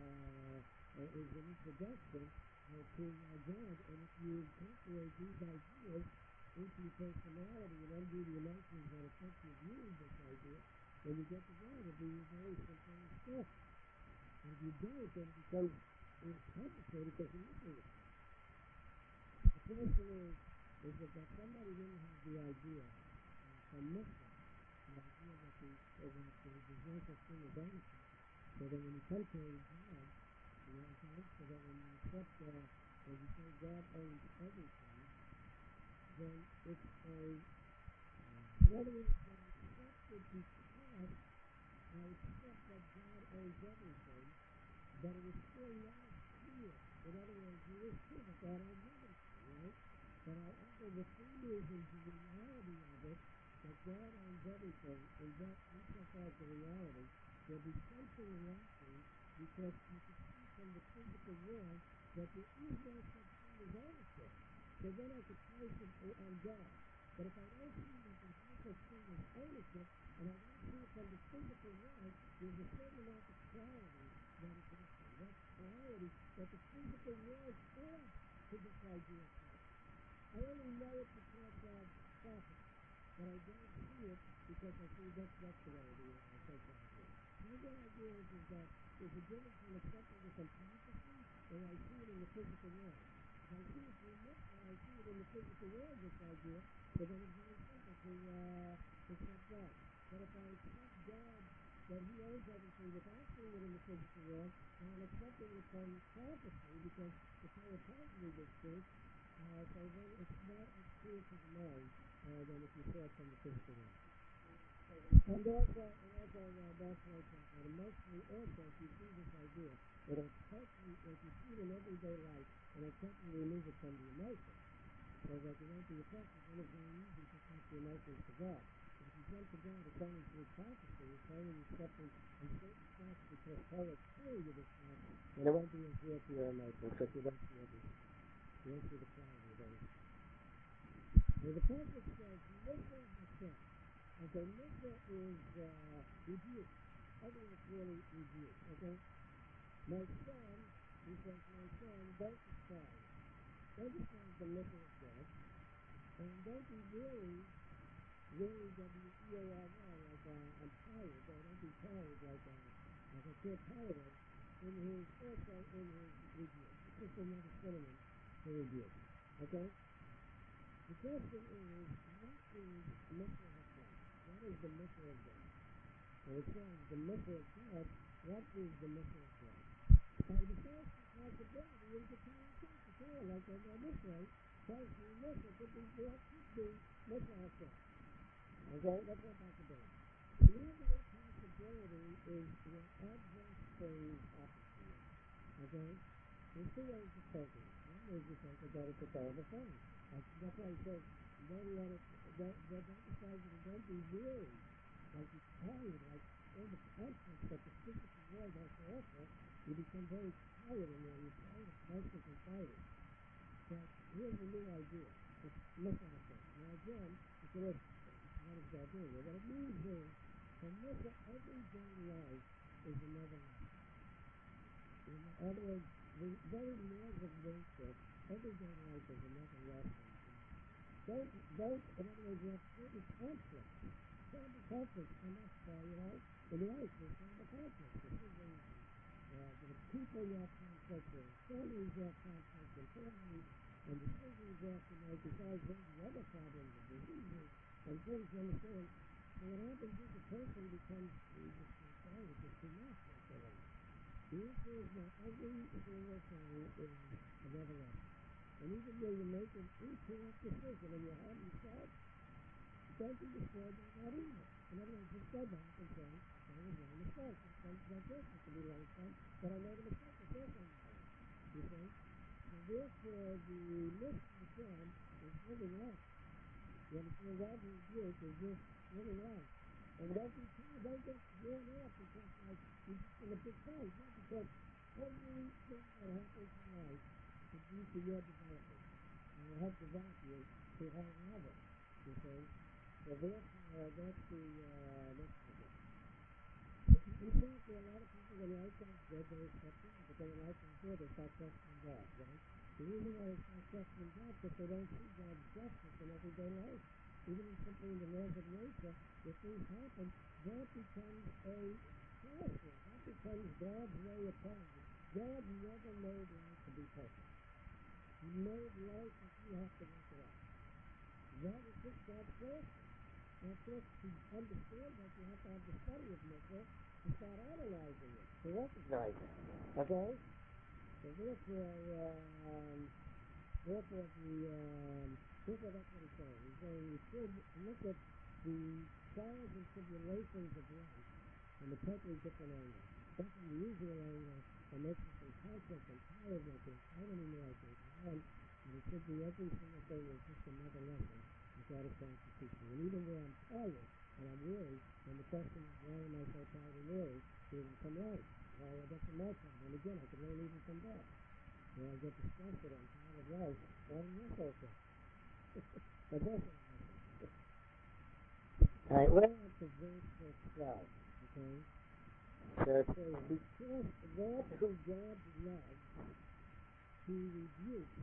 is an introduction to God, and if you incorporate these ideas into your personality and undo the emotions that affect your view of this idea, then you get to God. It'll be very simple stuff. And if you don't, then it becomes complicated because you're missing it. The question is that somebody didn't have the idea from mystics, the idea that there's no such thing as ownership. So that when you come to God, so that when you accept when you say God owns everything, then it's in other words, I accept it because I accept that God owns everything, but it is still not clear. In other words, it is true that God owns everything, right? But however, the thing is the reality of it, that God owns everything, and that we check out the reality, there'll be something lacking, because you can see from the physical world that there is no such thing as ownership. So then I could place it on God. But if I don't see that there's no such thing as ownership, and I don't see it from the physical world, there's a certain amount of clarity that is missing. That's clarity that the physical world adds to this idea of God. I only know it because of prophecy, but I don't see it because I see that's the way it is. I think that idea. The other idea is that there's a difference in accepting it from prophecy, or I see it in the physical world. If I see it from this, or I see it in the physical world, this idea, so then it's very simple to accept God. But if I accept God, that He owns everything without seeing it in the physical world, then I'm accepting it from prophecy, because the power tells me this truth, so then it's not as clear to the mind than if you saw it from the physical world. And also that's like that. Emotionally also, if you see this idea, it'll help you, if you see it in everyday life, it'll help you remove it from the emotion. So that you won't be affected, then it's very easy to touch the emotions to God. But if you jump to God, it's only through prophecy, it's only accepting in certain facts because Torah is telling you this fact, and it won't be as real to your emotions, because you don't see everything. You don't see the clarity of everything. So the prophet says, listen to this. Okay, Mikvah is rebuke. Everything's really rebuke, okay? My son, he says, my son, don't despise. Don't despise the Mikvah of God. And don't be weary, W-E-A-R-Y, like I'm tired. Don't be tired, like I can't tolerate. Also in his rebuke. It's just another synonym for rebuke, okay? The question is, what is Mikvah of God? What is the Mikvah of God? And it says, the Mikvah of God, what is the Mikvah of God? The first responsibility is to tell our kids to tell like they go this way, because you miss it, could be miss also. Okay, that's not possibility. The other possibility is when adverse things happen to you. Okay? There's two ways of thinking. One is you think that it's a terrible thing. That's why he says, don't let it, don't decide that it don't be weary. Like you're tired, like all the conflict that the physical world has to offer, you become very tired and you're tired of constantly fighting. But here's a new idea. It's misunderstood. Now again, it's a list. What is God doing? What it means is, to look at everyday life is another life. In other words, the very laws of nature, everyday life is another lesson. Don't, in other words, you have certain conflicts. Certain conflicts come up, in life, there's certain conflicts. The people you have conflicts with, families you have conflicts with, families, and decisions you have to make, besides the other problems of diseases, and things you understand. So what happens is the person becomes just too much for them. The answer is that every single thing is another lesson. And even though you make an incorrect decision and you have yourself, don't be destroyed by that either. In other words, just go back and say, I was wrong mistake. That's it. It can be learned from, but I made a mistake. It's also wrong. You see? So therefore, the mission of God is living life. You understand? God's rebuke is just living life. And don't get worn out because you're just in a big fight. Not because everything that happens in life is due to your development. And will help develop you to a higher level. You see? So therefore, that's the thing. In fact, there are a lot of people when life comes good, they accept God. But then when life comes good, they start questioning God, right? The reason why they start questioning God is because they don't see God's justice in everyday life. Even simply in the laws of nature, if things happen, that becomes a classroom. That becomes God's way of telling you. God never made life to be perfect. He made life that you have to work it out. That is just God's classroom. And of course, to understand that, you have to have the study of nature to start analyzing it, to recognize it. Okay? So therefore, that's what he's saying. He's saying you should look at the trials and tribulations of life from a totally different angle. Not from the usual angle that makes us in conflict and tiredness and fight anymore like this. And it should be every single thing is just another lesson that God is trying to teach me. And even though I'm tired and I'm weary, and the question is, why am I so tired and weary? It will come right. Well, that's my problem. And again, I can learn even from that. When I get disgusted, I'm tired of life. Why didn't that also? That's also a lesson. All right, we're on to verse 12. Okay? So it says, because that who God loves, he rebukes.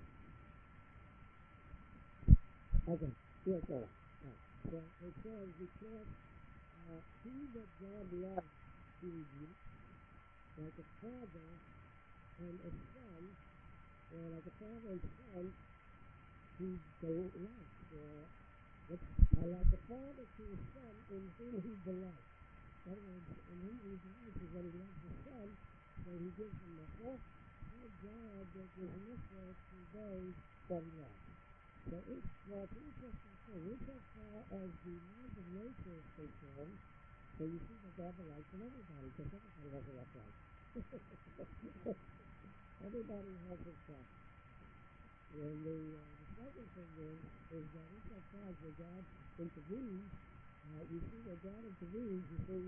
Okay, yes, sir. Right. So it says, because he that God loves, he rebukes, like a father and a son, or like a father and son, he delights. Like a father to his son in whom he delights. In other words, in whom he delights is when he loves his son, so he gives him the hope of God that is initial to those that he loves. So it's interesting thing. Insofar as the laws of nature is concerned, so you see that God delights in everybody, because everybody has a rough life. Everybody has his problem. And the second thing is that insofar as God intervenes, you see that God intervenes. You see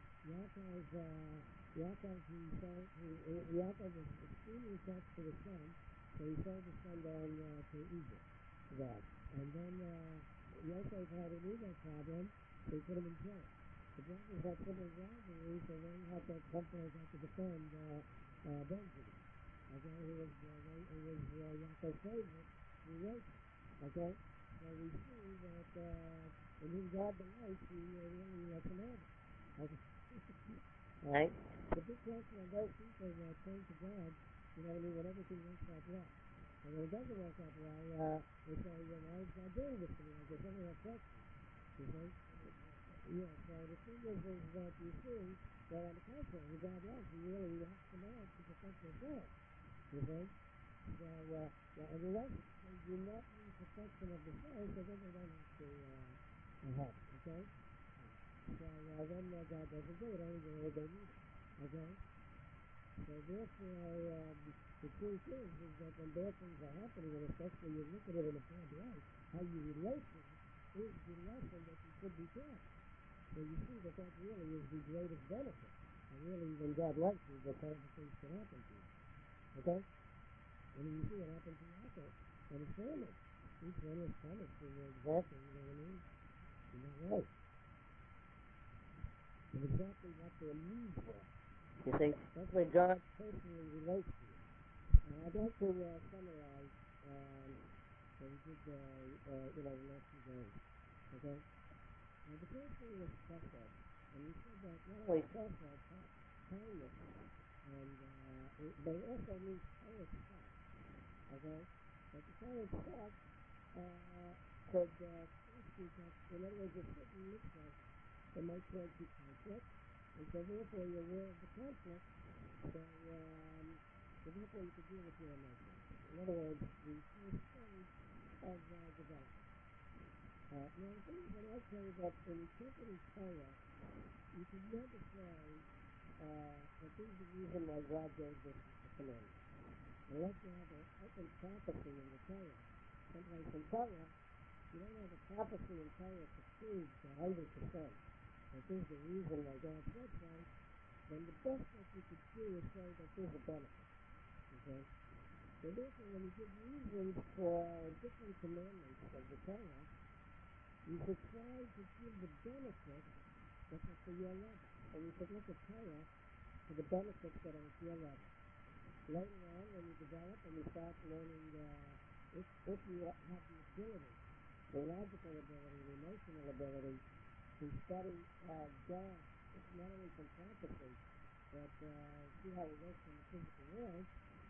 Yaakov was extremely attached to the son, so he sold the son down to Egypt. God. And then Yosef had an ego problem, so he put him in jail. The brothers had civil rivalries, so they had to come forth to defend Benjamin. Okay, he was Yaakov's favorite, he wrote it. Okay, so we see that in whom God delights, he really lets him have it. Okay. Right? The big question on those people that turn to God, when everything works out well. And when it doesn't work out well, they say, why is God doing this to me? Like there's only a question. You see? Yeah, so the thing is that you see that on the contrary, God loves you, really helps them out to protect their God. You see? So, and the rest, they do not need perfection of the soul, so then they don't have to have it, okay? So then God doesn't do it, only they need it, okay? So therefore, the truth is that when bad things are happening, and especially you look at it in a bad light, how you relate to it is the lesson that you could be taught. So you see that really is the greatest benefit. And really, when God loves you, what kind of things can happen to you. Okay? And you see what happened to you also. And his family. Each one was punished for exactly, you know what I mean? In that way. And exactly what their needs were. You see? That's where God personally relates to you. I'd like to summarize what we did, the last few days. Okay? Now, the first thing was chesed. And we said that not only chesed, kindness, and they also mean Torah stuff. Okay? But the Torah stuff could force you that, in other words, a certain mitzvah that might cause you conflict, and so therefore you're aware of the conflict, so therefore you could deal with your emotions. In other words, the first stage of development. Now, the thing is that I say that in interpreting Torah, you can never say that this is the reason why God gave this commandment. Unless you have an open prophecy in the Torah, someplace in Torah, you don't have a prophecy in Torah to prove 100% that this is the reason why God said so, then the best that you could do is say that there's a benefit. Okay? So therefore, when you give reasons for different commandments of the Torah, you should try to give the benefits that are for your level. And you should look at Torah for the benefits that are at your level. Later on, when you develop and you start learning, if you have the ability, the logical ability, the emotional ability, to study God, not only from prophecy, but see how it works in the physical world,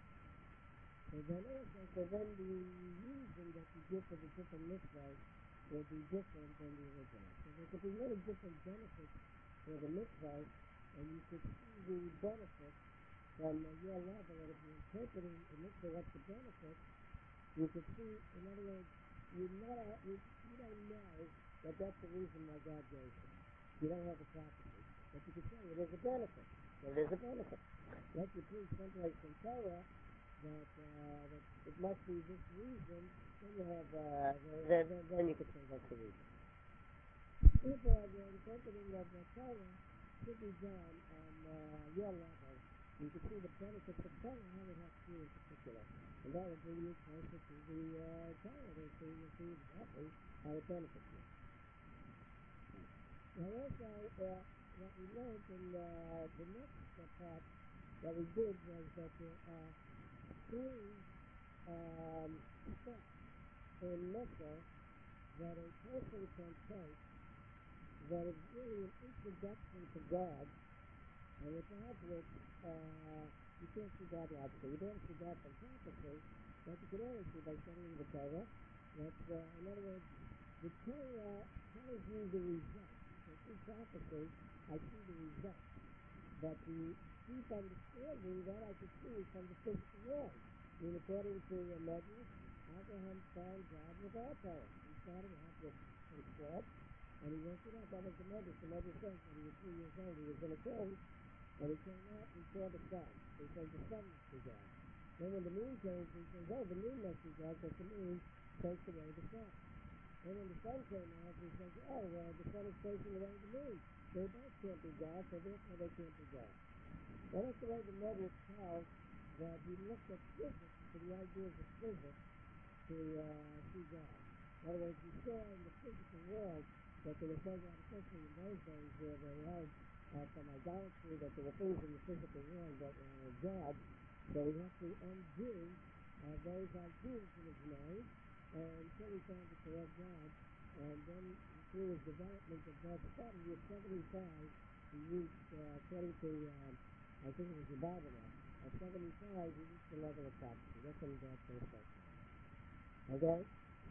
and then also, so then the reason that you give for the different mitzvahs will be different than the original. So there could be many different benefits for the mitzvahs, and you could see the benefits from your level, and if you're interpreting the mitzvah, what's the benefit, you could see, in other words, you don't know that that's the reason why God gave it. You don't have a prophecy. But you could say it is a benefit. It is a benefit. Let you prove someplace in Torah that it must be this reason, then you have, then you could say that's the reason. Therefore, the interpreting of the Torah should be done on your level. You can see the benefits of Torah, how it helps you in particular. And that will bring you closer to the Torah, so you'll see exactly how it benefits you. Now also, what we learned in the next part that we did was that there are three steps in Mecca that a person can take that is really an introduction to God, and without which you can't see God logically. You don't see God from prophecy, but you can only see by studying the Torah. That's, in other words, the Torah tells you the result. So through prophecy, I see the result. But the deep understanding that I could see from the physical world. I mean, according to Medrash, Abraham found God without Torah. He started out with a sword, and he went to that. That was the Medrash. The Medrash says when he was 3 years old, he was in a cave, and he came out and saw the sun. So he said the sun must be God. Then when the moon came, he says, oh, the moon must be God, because the moon takes away the sun. And when the sun came out, he says, oh, the sun is taking away the moon. They both can't be God, so therefore they can't be God. Well, that's the way the Medrash tells that he looked at physics, to the ideas of physics, to see God. In other words, he saw in the physical world that there was no God, especially in those days where they held from idolatry, that there were things in the physical world that were God. So he had to undo those ideas in his mind, and so he found the correct God. And then through his development of that study, at 75, he reached, according to, I think it was the Bible now, at 75, he reached the level of prophecy. That's when God first started. Okay?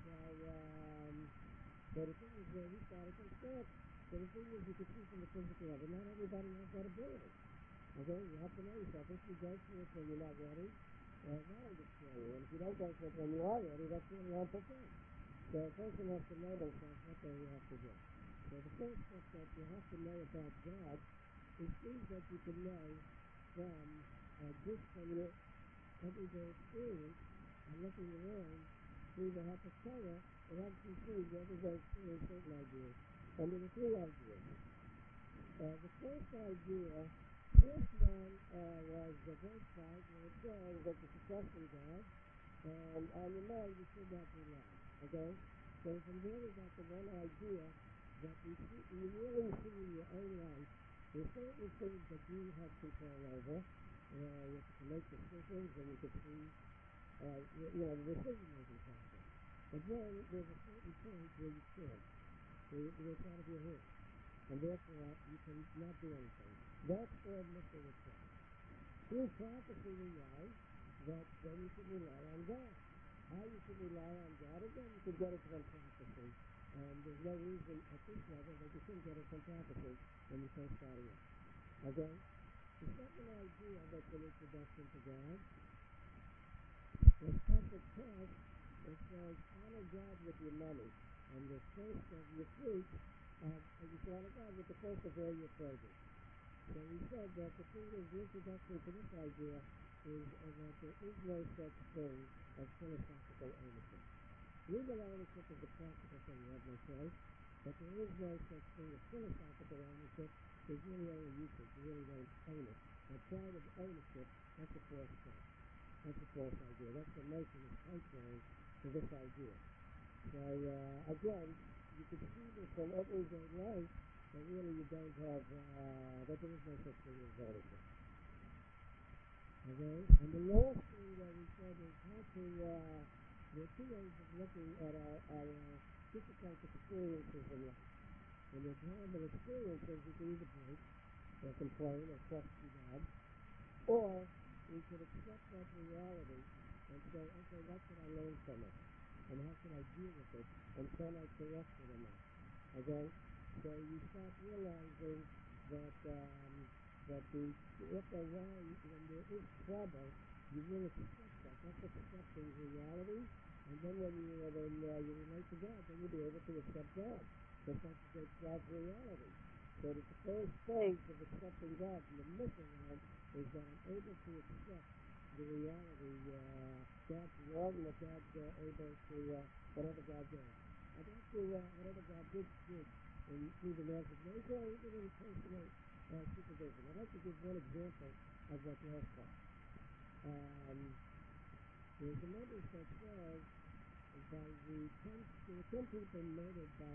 So the thing is, we started from scratch. So the thing is, you can see from the physical level, not everybody has that ability. Okay? You have to know yourself. If you go through it when you're not ready, that'll destroy you. And if you don't benefit when you are ready, that's really harmful too. So a person has to know themselves what they have to do. So the first step that you have to know about God is things that you can know just from your everyday experience and looking around through the help of Torah, and helps you see the everyday experience certain ideas. And there are three ideas. The first idea, first one was the verse 5, where it says that you should trust in God, and on your mind you should not rely. Okay? So from there we got the one idea that you really see in your own life. There's certain things that you have control over. You can make decisions, and you can see, the decision-making process. But then there's a certain point where you can't. Where it's out of your hands. And therefore, you can not do anything. That's called missing a step. Through prophecy, we know that then you should rely on God. How you should rely on God, again, you can get it from prophecy. And there's no reason at this level that you shouldn't get it from prophecy when you first start out. Okay? The second idea that's an introduction to God is Pasuk Tov. It says, honor God with your money, and the first of your fruit, and you should honor God with the first of all your produce. So we said that the thing is, the introduction to this idea is that there is no such thing as philosophical ownership. Legal ownership is a practical thing, you have no choice, but there is no such thing as philosophical ownership. There's really only usage, you really don't own it. But private ownership, that's a false thing. That's a false idea. That's the notion is contrary to this idea. So, again, you can see this in everyday life, but really you don't have, that there is no such thing as ownership. Okay? And the last thing that we said is how to, there are two ways of looking at our difficult experiences in life. When there's horrible experiences, we can either break, or complain, or question God, or we can accept that reality and say, okay, what can I learn from it? And how can I deal with it? And can I correct it or not? Okay? So you start realizing that if or when there is trouble, you will accept that. That's accepting reality. And then when you relate to God, then you'll be able to accept God. Because that's God's reality. So that the first stage of accepting God from the missing one is that I'm able to accept the reality, God's love, and that God's able to, whatever God does. I'd like to, whatever God did through the resignation, or even in personal supervision. I'd like to give one example of what last time. There's a notice that says there were 10 people murdered by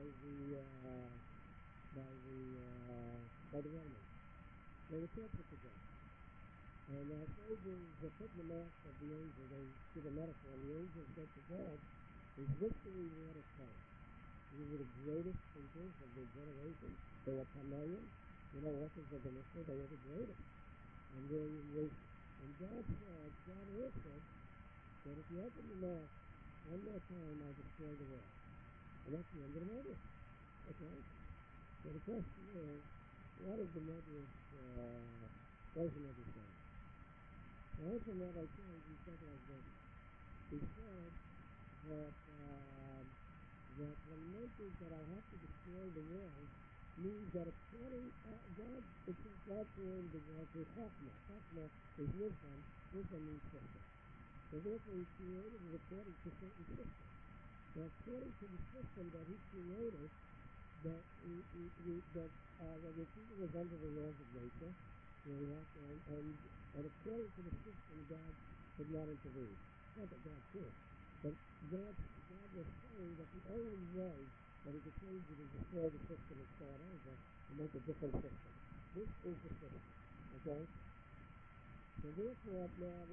the Romans. They were tortured to death. And soldiers put in the mask of the angel. They give a metaphor. And the angel said to God, his victory water come. These were the greatest thinkers of their generation. They were Panaim. Authors of the Mishnah. They were the greatest. And God answered that if you open the mask one more time, I'll destroy the world. And that's the end of the murderous. Okay? So the question is, what is the murderous, what is the murderous saying? The answer that I said, he said like this. He said that when he mentions that I have to destroy the world, means that according God, it says God created the world with Chachma. Chachma is wisdom. Wisdom means system. So therefore he created it according to certain system. Now according to the system that he created, that when the people was under the laws of nature, and according to the system, God did not intervene. Not that God could, but God was saying that the only way that he could change it is to destroy the system and start over and make a different system. This is the system. Okay? So therefore,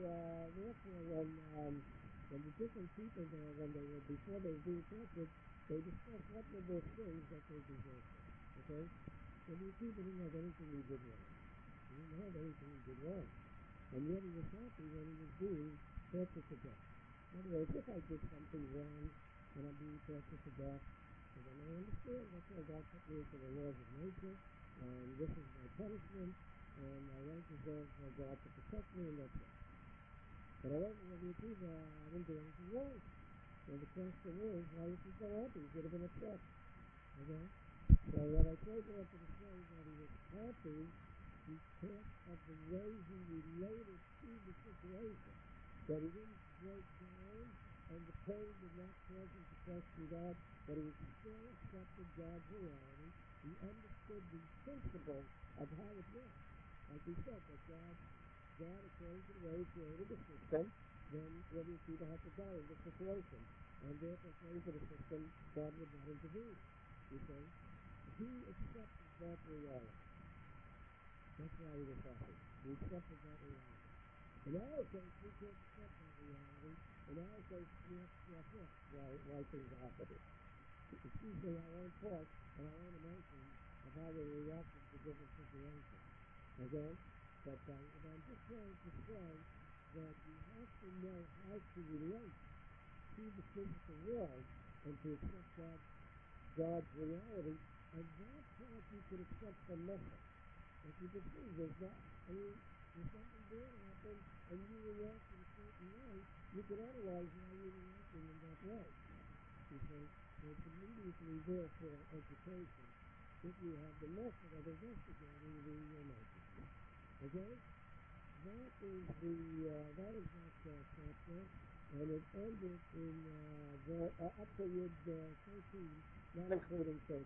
when the different people there, before they were being tortured, they discussed what were those things that they deserved. Okay? So these people didn't have anything he did wrong. He didn't have anything he did wrong. And yet he was happy when he was being tortured to death. In other words, if I did something wrong and I'm being tortured to death, then I understand that's why God put me into the laws of nature, and this is my punishment, and I don't deserve God to protect me, and that's it. But I wasn't with you either. I didn't do anything wrong. So the question is, why was he so happy? He could have been upset. Okay? So what I told you after the show that he was happy because of the way he related to the situation. That he didn't break down and the pain did not cause him to question God, but he still accepted God's reality. He understood the principle of how it works. Like we said, that God according to the way he created the system, then these people have to die in the situation. And therefore, according to the system, God would not intervene. You see? He accepted that reality. That's why he was happy. He accepted that reality. In our case, we can't accept that reality. In our case, we have to stress up why things are happening. It's usually our own thoughts and our own emotions of how we react to different situations. Okay? But I'm just trying to say that you have to know how to relate to the physical world and to accept God's reality, and that's how you can accept the message. If you can see, there's something bad happen, and you react in a certain way, you can analyze why you're reacting in that way. You see, it's immediately there for education if you have the method of investigating the emotions. Okay? That is that chapter, and it ended in up to Yud 13, not including 13.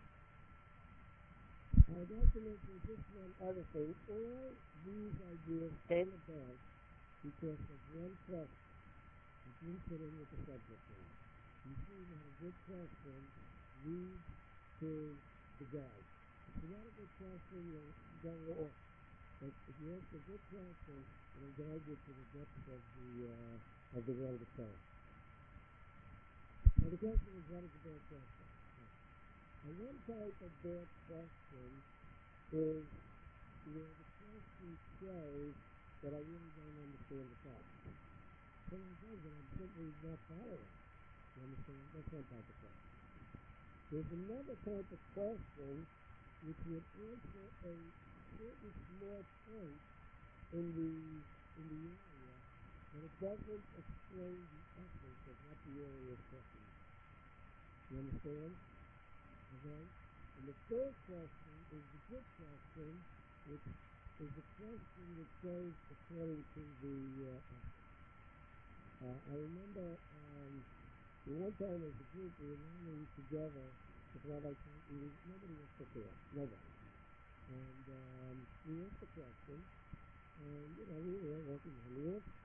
I'd like to mention just one other thing. All these ideas came about because of one question. It didn't fit in with the subject matter. You see that a good question leads to the guide. If you not a good question, you'll go off. But if you ask a good question, it'll guide you to the depths of the world of science. Now the question is, what is a bad question? And one type of bad question is where the question shows that I really don't understand the problem. Someone says that I'm simply not following. You understand? That's one type of question. There's another type of question which would answer a certain small point in the area, but it doesn't explain the essence of what the area is talking about. You understand? Okay? And the third question is the good question, which is the question that goes according to the essence. I remember one time as a group we were learning together with Rabbi Stanton. Nobody was prepared. Nobody. And we asked the question, and we were working on the answer.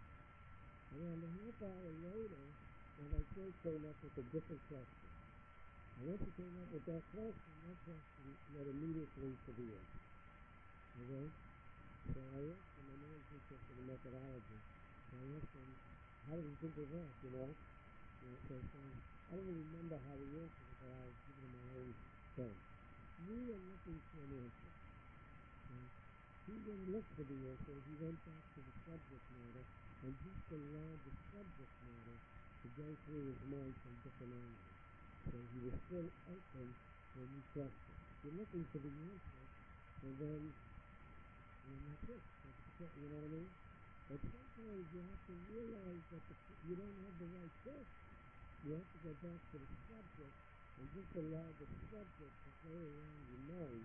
And then a half hour later, Rabbi Stanton came up with a different question. And once he came up with that question led immediately to the answer. Okay? So I asked him, I know he's interested in methodology, so I asked him, how did he think of that, So I don't really remember how he answered it, but I was giving him my own thing. We are looking for an answer. Okay? He didn't look for the answer, he went back to the subject matter and just allowed the subject matter to go through his mind from different angles. So he was still open for a new question. You're looking for the answer, and then that's it. You know what I mean? But sometimes you have to realize that you don't have the right question. You have to go back to the subject and just allow the subject to go around your mind,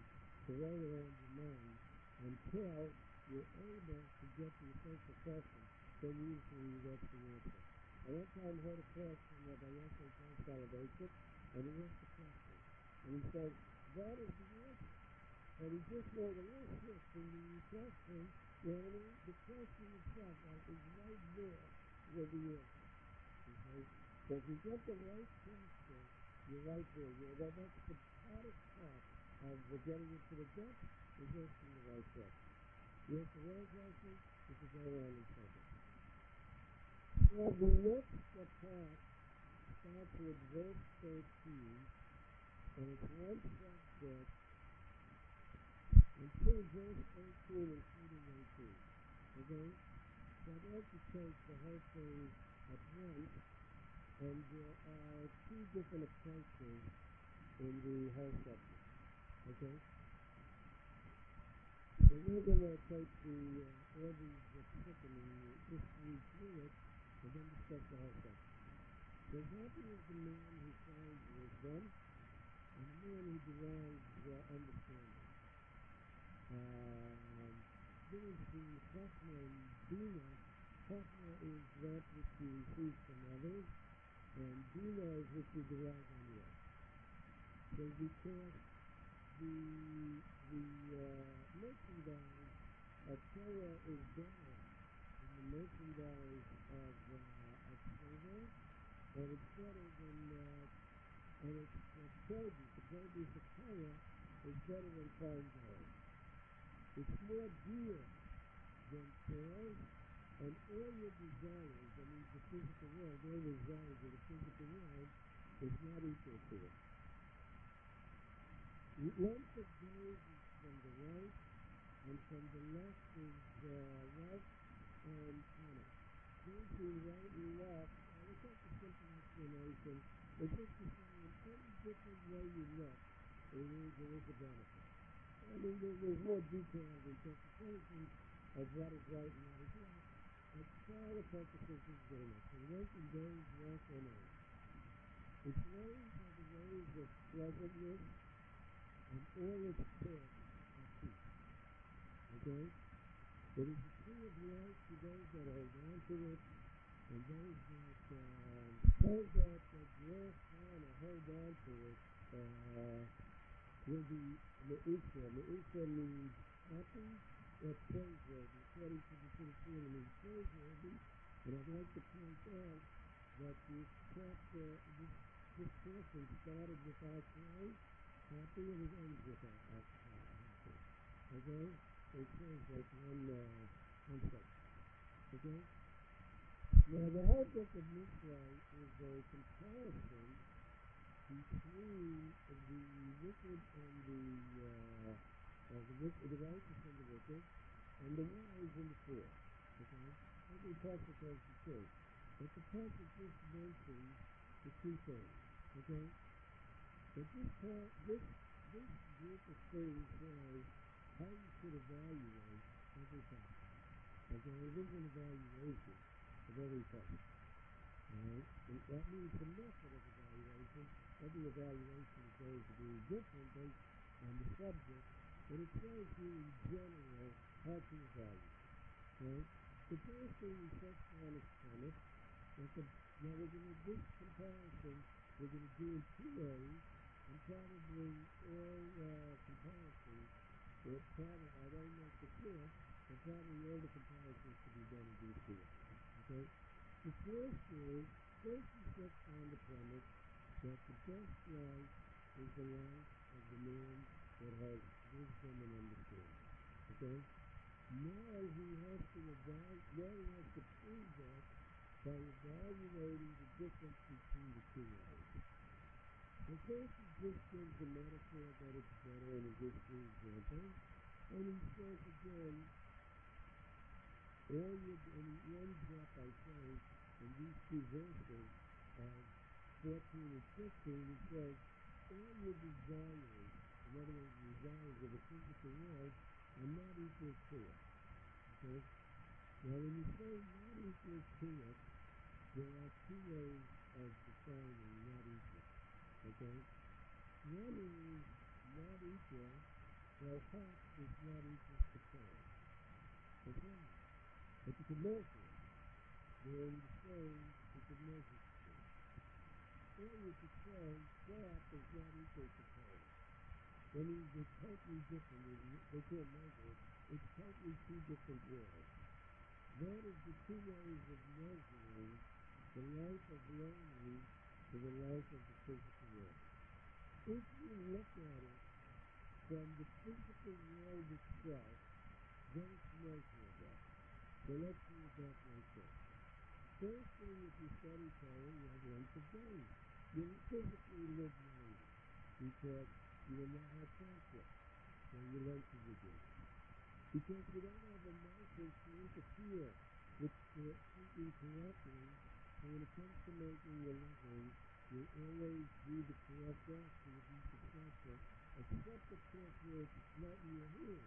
until you're able to get the essential question. Then usually that's the answer. I one time heard a class from Rabbi Yosef John Soloveitchik, and he asked the question. And he said, that is the answer. And he just made a little shift in the question. The question itself is right there with the answer. Okay? So if you get the right question, you're right there. That's the hardest part of getting into the depth, is asking the right question. You ask the wrong question, you can go around in circles. Well, the next part starts with verse 13, and it's one subject until verse 18, including 18. Okay? So I'd like to take the whole thing at once, and there are two different approaches in the whole subject. Okay? So we're going to take all these chicken and just read through it and then discuss the whole section. So happy is the man who finds wisdom and the man who derives understanding. Then is the Chachma and Bina. Chachma is that which you receive from others, and Bina is which you derive on your own. So because the merchandise of Torah is better than the merchandise of silver, and it's better than and it's produce. The produce of Torah is better than fine gold. It's more dear than pearls, and all your desires, I mean the physical world, all the desires of the physical world is not equal to it. Length of days is from the right, and from the left is wealth and honor. Those who right and left, it's not a simple explanation. It's just to say in any different way you look, there is a benefit. I mean, there's more detailed interpretation of what is right and what is left, but for all the purposes is good enough. So length of days, wealth and honor. Its ways are the ways of pleasantness, and all its paths are peace. Okay? It is a tree of life to those that hold on to it, and those that grasp on or hold on to it will be Me'usha. Me'usha means happy or praiseworthy. According to the Trinity, it means praiseworthy. And I'd like to point out that this chapter, this portion started without praise, happy, and it ends with happy. Okay? So it says like one section. Okay? Now the whole book of Mishlei is a comparison between the wicked and the righteous and the wicked, and the wise and the fool. Okay? Every passage has the two. But the passage just mentions the two things. Okay? But this group of things says how you should evaluate every passage. Okay? It is an evaluation of every passage. Alright? And that means the method of evaluation. Every evaluation is going to be different based on the subject, but it tells you in general how to evaluate. Right? The first thing we touch on is premise. Now we're going to do this comparison, we're going to do in two ways, and probably all comparisons, or probably, I don't know for sure, but probably all the comparisons to be done in these two ways. Okay? The first is, first we touch on the premise that the best life is the life of the man that has wisdom and understanding. Okay? Now he has to prove that by evaluating the difference between the two ways. The first is just gives the metaphor that it's better, and it gives two examples. And he says again, and he ends up by saying, in these two verses of 14 and 15, he says, all your desires, in other words, the desires of the physical world, are not equal to it. Okay? Now, when you say not equal to it, there are two ways of defining not equal. Okay? One is not equal, well, half is not equal to 10. Okay? But you can measure it. They're in the same, you can measure it. Or you could say half is not equal to 10. That means it's totally different. They can't measure it. It's totally two different worlds. That is the two ways of measuring the life of learning to the life of the physical world. If you look at it from the physical world itself, then it's measurable. So let's see what that makes sense. First thing, if you study Torah, you have length of days. You physically live longer because you will not have conflict. So you lengthen your days. Because you don't have emotions to interfere with thinking correctly, so when it comes to making a living, you always do the correct action to be successful, except of course where it's not in your hands.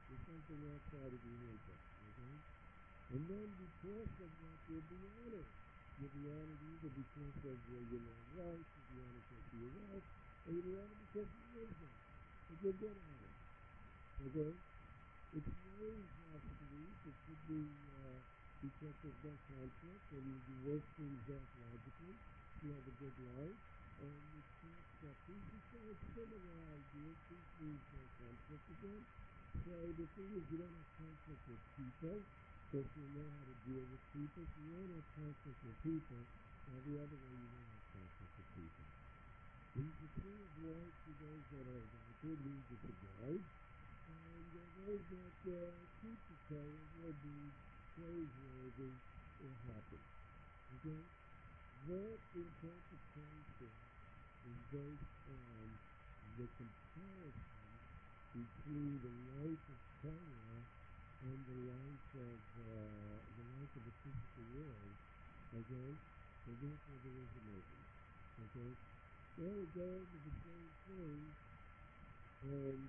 There's something outside of your intellect, okay? And then because of that, you'll be honored. You'll be honored either because of your long life, you'll be honored because of your wealth, or you'll be honored because of your wisdom. But you'll get honored, okay? It's very sweet. It could be because there's no conflict, and you work things out logically. You have a good life, and it's not suffering. So it's similar ideas. Peace means no conflict again. So the thing is, you don't have conflict with people, because you know how to deal with people. So you don't have conflict with people. Now the other way, you don't have conflict with people. There's the tree of life to those that are good means it's a guide. And those that keep the Torah will be praiseworthy or happy. Okay? That interpretation is based on the comparison between the life of Torah and the life of the physical world. Okay? So therefore there is a movement. Okay? Well, it goes to the same thing, and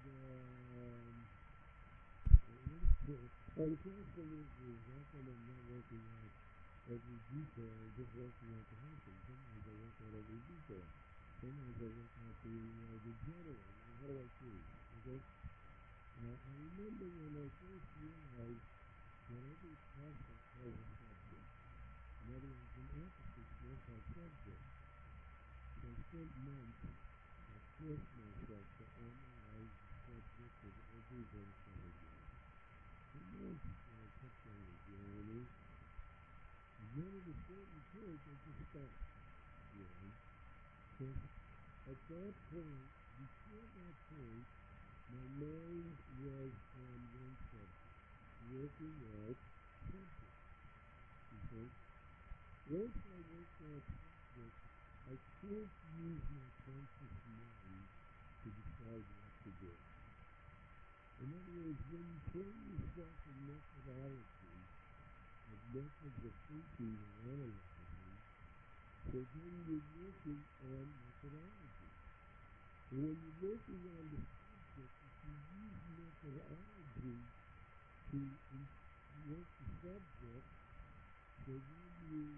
the question is, how come I'm not working out every detail, just working out the husband? Sometimes I work out every detail. Sometimes I work out the general. How do I choose? Okay? I remember when I first realized that every concept has a subject. In other words, an emphasis has subject. So I spent months forced myself to analyze the subject of every verse I had read. For months before I kept on the journey. And then at a certain point, I just stopped. Because at that point, before that point, my mind was on one subject, working out something. Okay? Once I worked out subject, I can't use my conscious mind to decide what to do. In other words, when you train yourself in methodology, of methods of thinking and analyzing, so then you're working on methodology. And when you're working on the subject, if you use methodology to work the subject, so then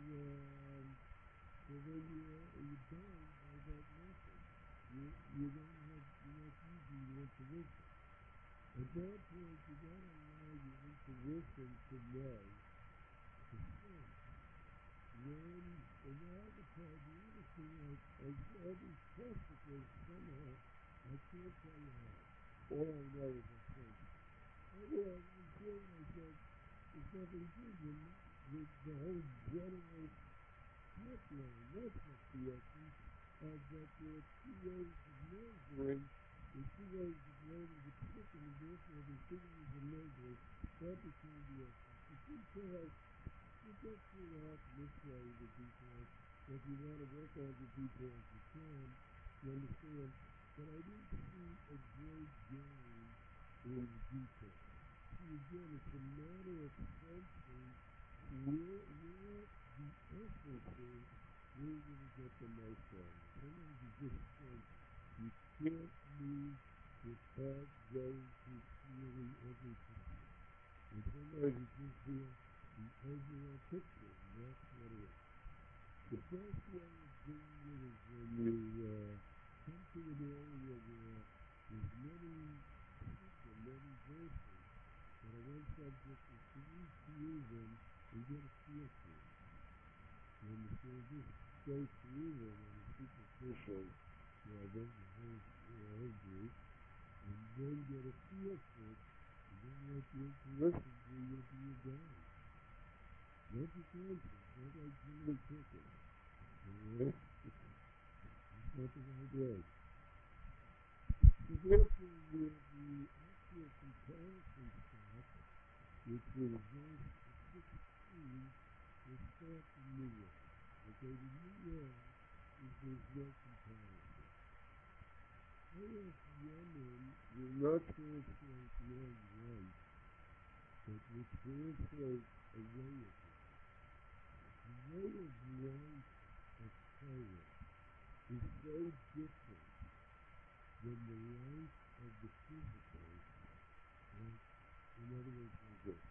you're bound by that method. You're not using your intuition. At that point, you got to allow your intuition to know the sense. And all the time, the other thing, I saw these testicles somehow, I can't tell you how. All I know is I think. Anyway, I'm sure I said, there's nothing to with the whole general pipeline. That's not the essence of that there are two ways of measuring. There's two ways of learning the chicken, and therefore there's two ways of measuring. That became the essence. The details, you get through out this way, the details. If you want to work on the details, you can. You understand? But I didn't see a great gain in the details. See, again, it's a matter of sensing where the essence is, where you're going to get the most out of it. Sometimes you just sense you can't move without going through feeling everything. And sometimes you just feel the overall picture, and that's what it is. The best way of doing it is when you come to an area where there's many people, many verses, that are one subject is being proven, and get a feel for it. When the service goes through them and it's superficial, then the whole group, and then get a feel for it, and then let the intuition do what you're doing. Not the conscience, not like Jimmy Cricket. Alright? That's not the right way. So therefore, with the actual comparison step, which is verse 16, will start the new world. Okay, the new world is there's no comparison. Eretz Yemen will not translate one life, but will translate a way of life. The way of life of Torah is so different than the life of the physical, like In other words, like this.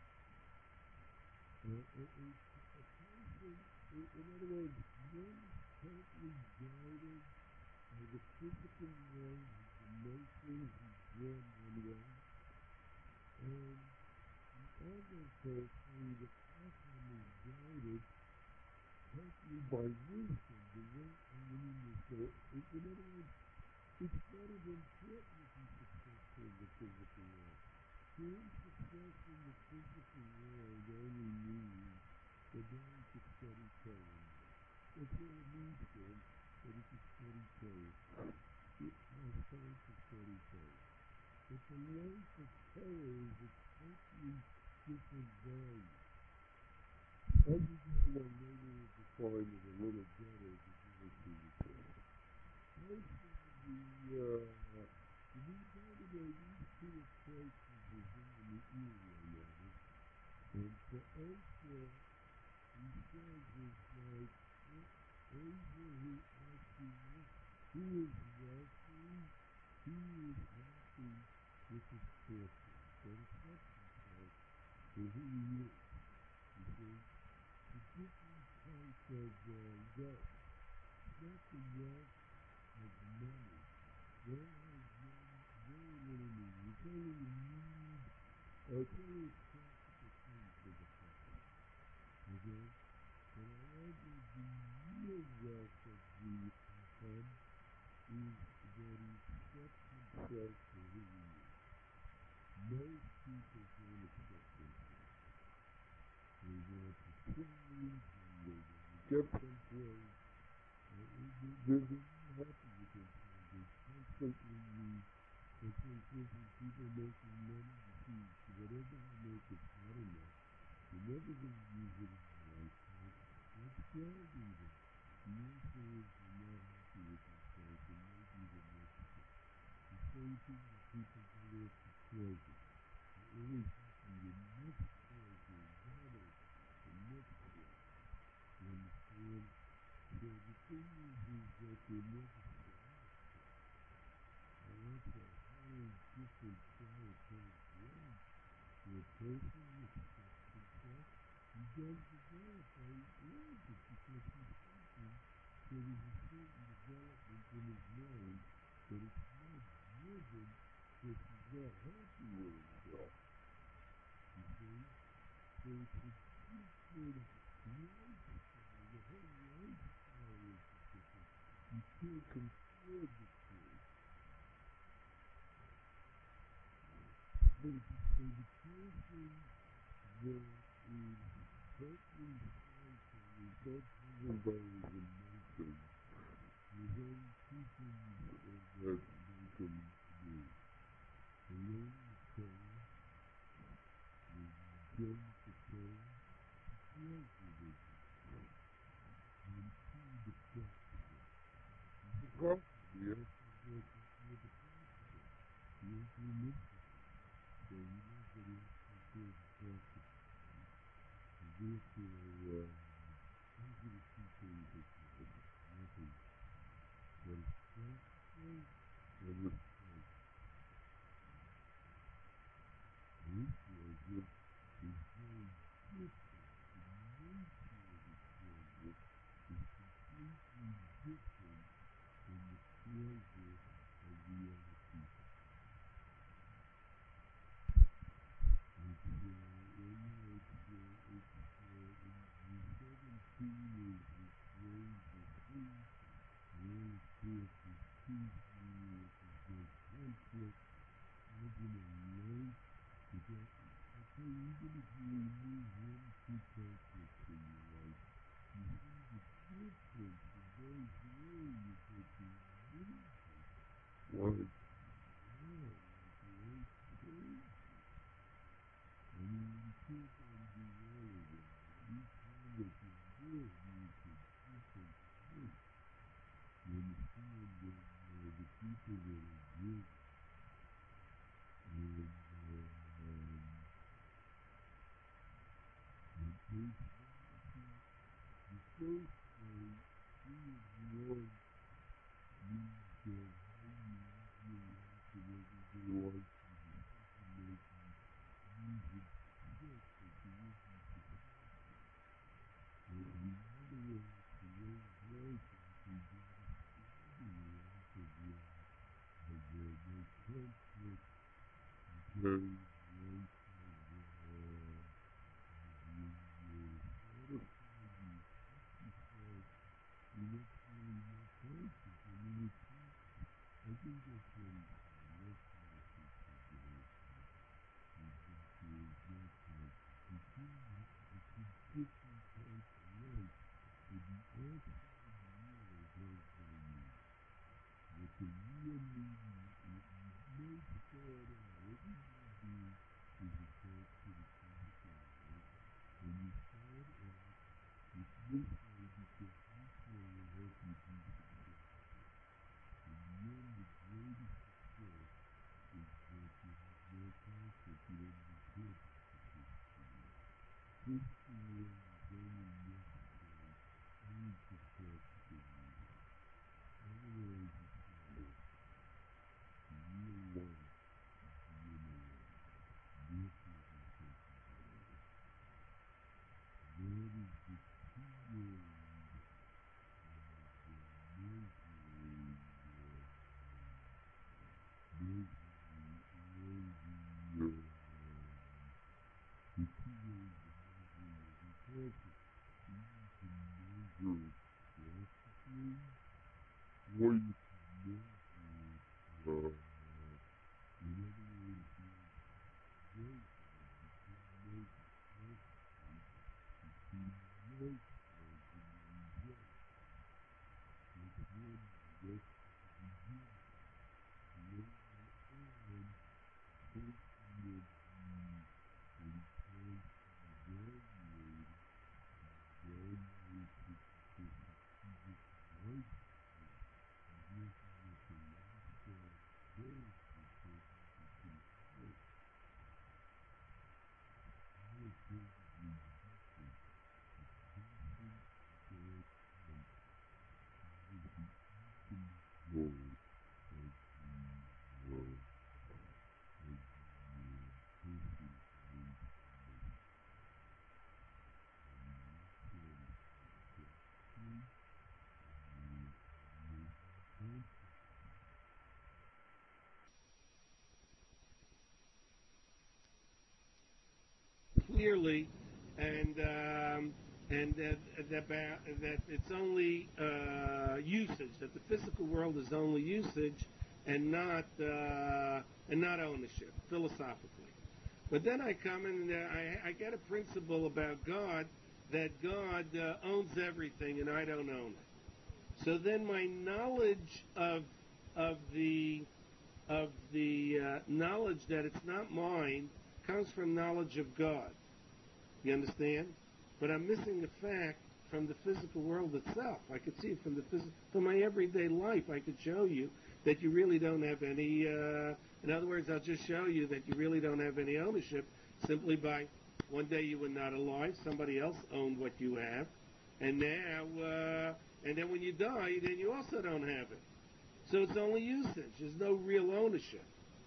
A person, in other words, one is totally guided by the physical world, his emotions, he's drawn one way, and the other person, the person is guided totally by wisdom, the way, and in other words, it's not as important if he's successful in the physical world. Being successful in the physical world only means that now he could study Torah. That's all it means to him, that he could study Torah. It has time to study Torah. But the life of Torah is a totally different value. As you go along, maybe we'll define it a little better as we go through the Torah. Also, the new part of these two approaches is in the Uriah level. And for Osha, he says it's like Osha who actually, he is wealthy, he is happy with his fortune. That accepts himself for who he is. You see, the different types of wealth. It's not the wealth of money. Wealth has very little meaning. It's only the need, it's only a practical thing for the person. Okay? But however, the real wealth of the Chacham is that he accepts himself for who he is. Most people don't accept themselves. They want to change, and they want to get someplace. They're not happy with themselves. They constantly, let's say, for instance, people making money, you see, whatever you make is not enough. You're never going to use it in your lifetime. What's driving them? The answer is they're not happy with themselves, and maybe the next step. The same thing that people go after pleasure. They're always thinking the next pleasure, the next step. You understand? So the thing is that they're never satisfied. Now that's a whole different dietary drug. For a person who accepts himself, he does develop a logic because he's thinking that there's a certain development in his mind that it's not driven that he's not happy with himself. You see? So it's a different lifestyle. The whole lifestyle is different. You can't compare the two. So the person that is totally cycle, is not driven by his emotions, there's only two things that they can do. They learn the Torah, they enjoy the Torah, pleasure with it, and see the practical. And the practical, the answer is for the practical. The answer is mitzvah. So he knows that he has to fulfill the practical. And therefore, those are the two things that you have. Nothing. What is practical and what's pleasure. This pleasure is very different. The nature of the pleasure is completely different than the pleasure of the other people. The 17 is the praise of peace, and then of course is peace, meaning it is no conflict, having a life without, I tell you, even if you remove 1 or 2 conflicts in your life, you see the difference in those areas that you remove them. Like, wow, like life changes. I mean, you can't undo all of them. Each one that you live is a different place. You understand that the people that are good and basically, the first way is one means how you live your life and everyday life and decision making, you Clearly, and that it's only usage. That the physical world is only usage, and not ownership philosophically. But then I come and I get a principle about God, that God owns everything and I don't own it. So then my knowledge of the knowledge that it's not mine comes from knowledge of God. You understand? But I'm missing the fact from the physical world itself. I could see it from my everyday life. I could show you that you really don't have any. In other words, I'll just show you that you really don't have any ownership simply by one day you were not alive, somebody else owned what you have, and now, and then when you die, then you also don't have it. So it's only usage. There's no real ownership.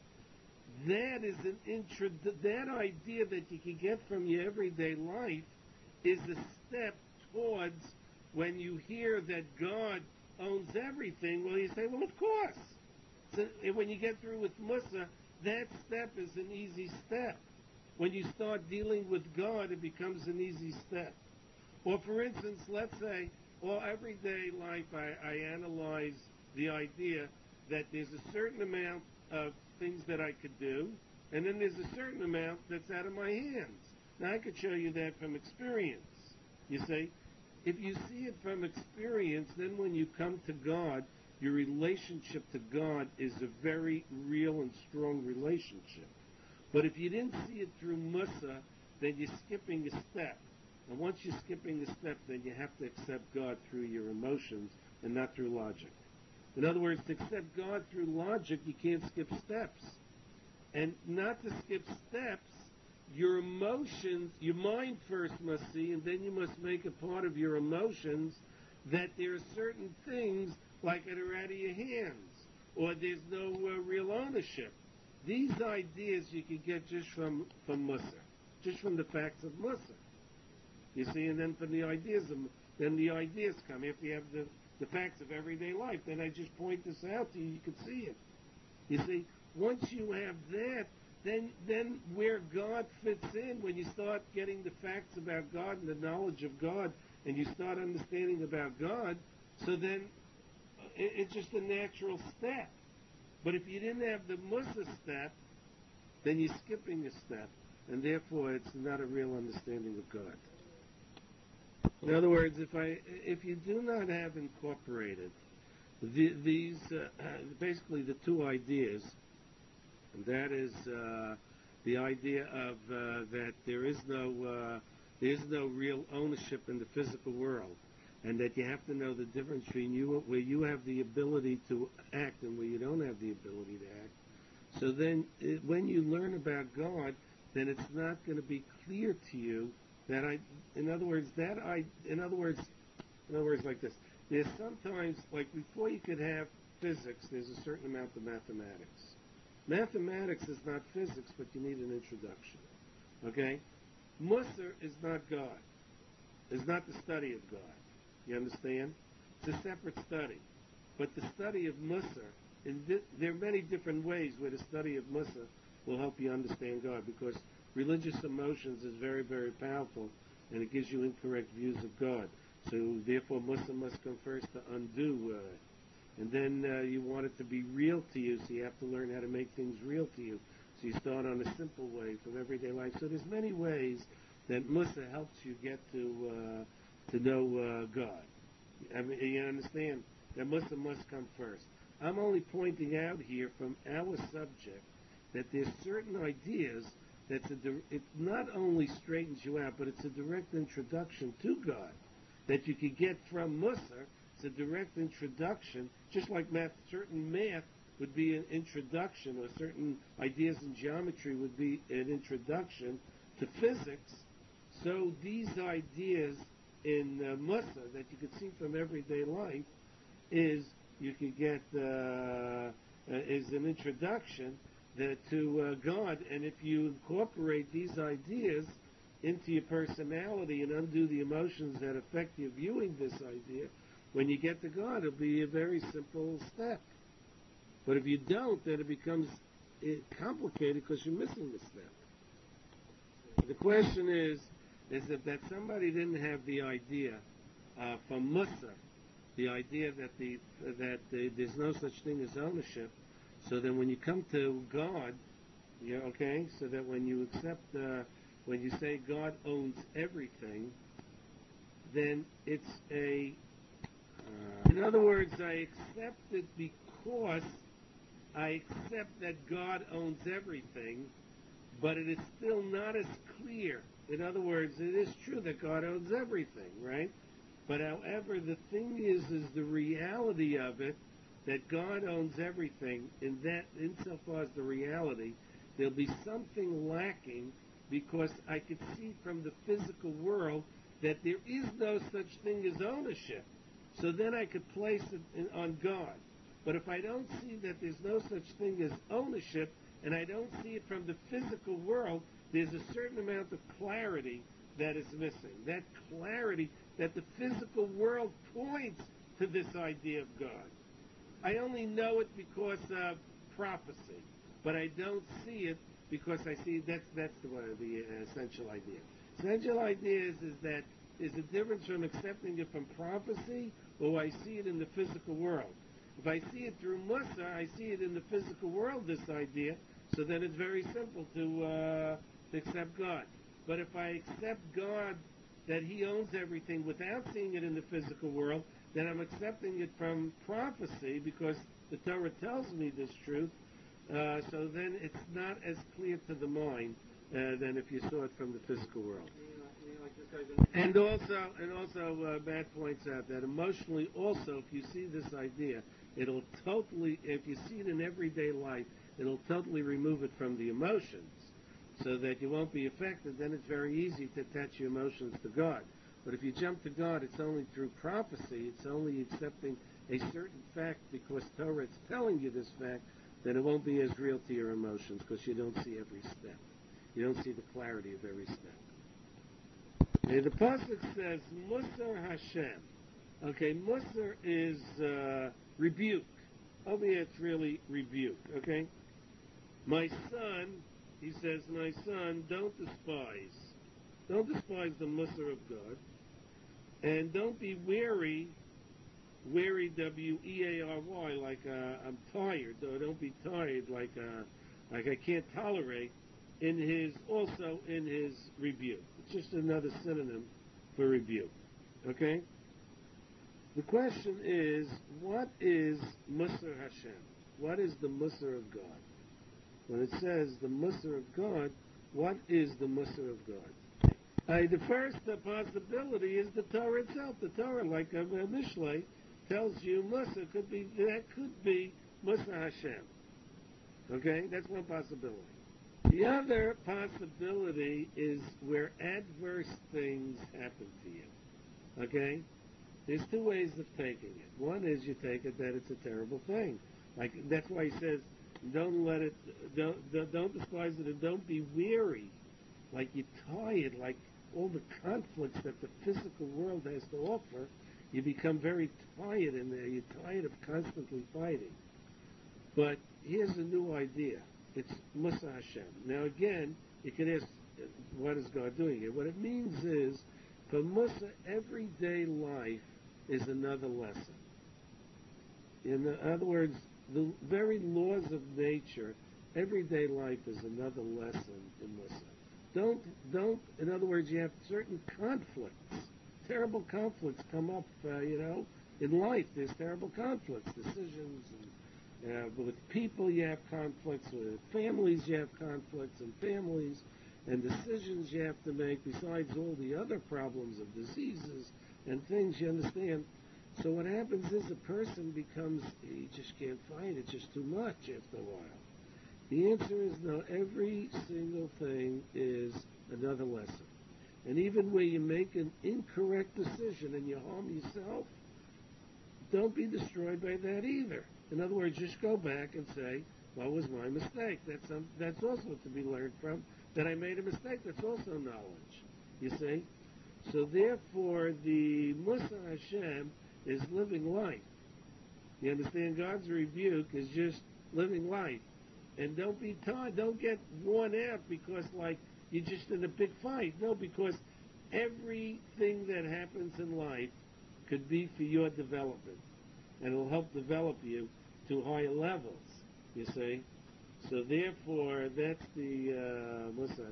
That is that idea that you can get from your everyday life is a step towards when you hear that God owns everything. Well, you say, well, of course. So when you get through with Musa, that step is an easy step. When you start dealing with God, it becomes an easy step. Or, for instance, let's say, well, everyday life, I analyze the idea that there's a certain amount of things that I could do, and then there's a certain amount that's out of my hands. Now, I could show you that from experience. You see, if you see it from experience, then when you come to God, your relationship to God is a very real and strong relationship. But if you didn't see it through Musa, then you're skipping a step. And once you're skipping a step, then you have to accept God through your emotions and not through logic. In other words, to accept God through logic, you can't skip steps. And not to skip steps, your emotions, your mind first must see, and then you must make a part of your emotions that there are certain things like it are out of your hands, or there's no real ownership. These ideas you can get just from Musa, just from the facts of Musa. You see, and then from the ideas, then the ideas come. If you have the facts of everyday life, then I just point this out to you, you can see it. You see, once you have that, then where God fits in, when you start getting the facts about God and the knowledge of God, and you start understanding about God, so then it's just a natural step. But if you didn't have the Musa step, then you're skipping a step, and therefore it's not a real understanding of God. In other words, if you do not have incorporated these basically the two ideas, and that is the idea of that there is no real ownership in the physical world, and that you have to know the difference between where you have the ability to act and where you don't have the ability to act. So then, when you learn about God, then it's not going to be clear to you that in other words, like this. There's sometimes, like before you could have physics, there's a certain amount of mathematics. Mathematics is not physics, but you need an introduction. Okay? Musar is not God. It's not the study of God. You understand? It's a separate study. But the study of Musar, there are many different ways where the study of Musar will help you understand God, because religious emotions is very, very powerful, and it gives you incorrect views of God. So therefore, Musar must come first to undo and then you want it to be real to you, so you have to learn how to make things real to you. So you start on a simple way from everyday life. So there's many ways that Musar helps you get to know God. I mean, you understand that Musar must come first. I'm only pointing out here from our subject that there's certain ideas it not only straightens you out, but it's a direct introduction to God that you could get from Musar. It's a direct introduction, just like certain math would be an introduction, or certain ideas in geometry would be an introduction to physics. So these ideas in Musar that you could see from everyday life is you could get is an introduction to God, and if you incorporate these ideas into your personality and undo the emotions that affect your viewing this idea, when you get to God, it'll be a very simple step. But if you don't, then it becomes complicated because you're missing the step. The question is if that somebody didn't have the idea from Musar, the idea that there's no such thing as ownership, so then when you come to God, so that when you accept, when you say God owns everything, then it's in other words, I accept it because I accept that God owns everything, but it is still not as clear. In other words, it is true that God owns everything, right? But however, the thing is the reality of it, that God owns everything, insofar as the reality, there'll be something lacking, because I could see from the physical world that there is no such thing as ownership. So then I could place it on God. But if I don't see that there's no such thing as ownership, and I don't see it from the physical world, there's a certain amount of clarity that is missing. That clarity that the physical world points to this idea of God. I only know it because of prophecy, but I don't see it because I see that's the essential idea. Essential idea is that there's a difference from accepting it from prophecy, or I see it in the physical world. If I see it through Musar, I see it in the physical world, this idea, so then it's very simple to accept God. But if I accept God, that He owns everything without seeing it in the physical world, then I'm accepting it from prophecy because the Torah tells me this truth. So then it's not as clear to the mind than if you saw it from the physical world. And also, Matt points out that emotionally, also, if you see this idea, it'll totally, if you see it in everyday life, it'll totally remove it from the emotions, so that you won't be affected. Then it's very easy to attach your emotions to God. But if you jump to God, it's only through prophecy. It's only accepting a certain fact because Torah is telling you this fact, then it won't be as real to your emotions because you don't see every step. You don't see the clarity of every step. The pasuk says, Musar Hashem. Okay, Musar is rebuke. over here it's really rebuke, okay? My son, he says, my son, don't despise the Mussar of God, and don't be weary, W-E-A-R-Y, like I'm tired, or don't be tired, like I can't tolerate, also in his rebuke. It's just another synonym for rebuke, okay? The question is, what is Mussar Hashem? What is the Mussar of God? When it says the Mussar of God, what is the Mussar of God? The first possibility is the Torah itself. The Torah, like Mishlei, tells you Mussar could be Mussar Hashem. Okay, that's one possibility. The other possibility is where adverse things happen to you. Okay, there's two ways of taking it. One is you take it that it's a terrible thing. Like that's why he says, don't despise it, and don't be weary. Like you're tired, like all the conflicts that the physical world has to offer, you become very tired in there. You're tired of constantly fighting. But here's a new idea. It's Mussar Hashem. Now again, you can ask, what is God doing here? What it means is, for Mussar, everyday life is another lesson. In other words, the very laws of nature, everyday life is another lesson in Mussar. In other words, you have certain conflicts, terrible conflicts come up, in life. There's terrible conflicts, decisions, and with people you have conflicts, with families you have conflicts, and families, and decisions you have to make, besides all the other problems of diseases and things, you understand. So what happens is a person becomes, he just can't fight, it's just too much after a while. The answer is no, every single thing is another lesson. And even where you make an incorrect decision and you harm yourself, don't be destroyed by that either. In other words, just go back and say, what was my mistake? That's also to be learned from, that I made a mistake. That's also knowledge, you see? So therefore, the Mussar Hashem is living life. You understand? God's rebuke is just living life. And don't be tired, don't get worn out because like you're just in a big fight. No, because everything that happens in life could be for your development. And it'll help develop you to higher levels, you see. So therefore, that's the Mussar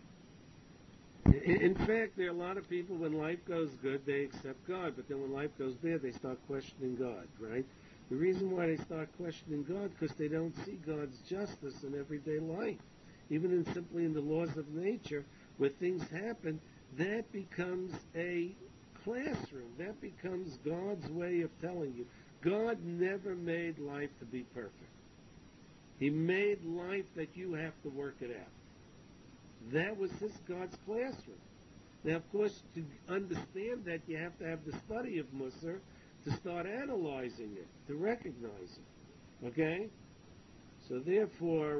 Hashem. In fact, there are a lot of people, when life goes good, they accept God. But then when life goes bad, they start questioning God, right? The reason why they start questioning God, because they don't see God's justice in everyday life. Even simply in the laws of nature, where things happen, that becomes a classroom. That becomes God's way of telling you. God never made life to be perfect. He made life that you have to work it out. That was God's classroom. Now, of course, to understand that, you have to have the study of Mussar to start analyzing it, to recognize it. Okay? So therefore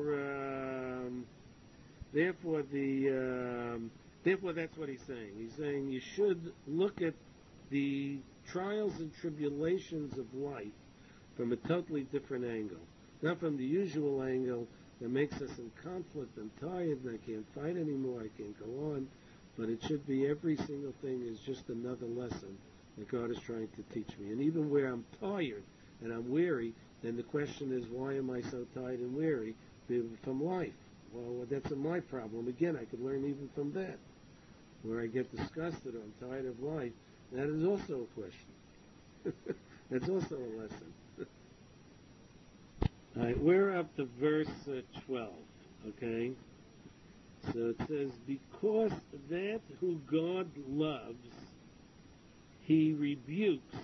that's what he's saying. He's saying you should look at the trials and tribulations of life from a totally different angle. Not from the usual angle that makes us in conflict, I'm tired and I can't fight anymore, I can't go on. But it should be every single thing is just another lesson that God is trying to teach me. And even where I'm tired and I'm weary, then the question is, why am I so tired and weary from life? Well, that's my problem. Again, I could learn even from that. Where I get disgusted or I'm tired of life, that is also a question. That's also a lesson. All right, we're up to verse 12, okay? So it says, because that who God loves, he rebukes.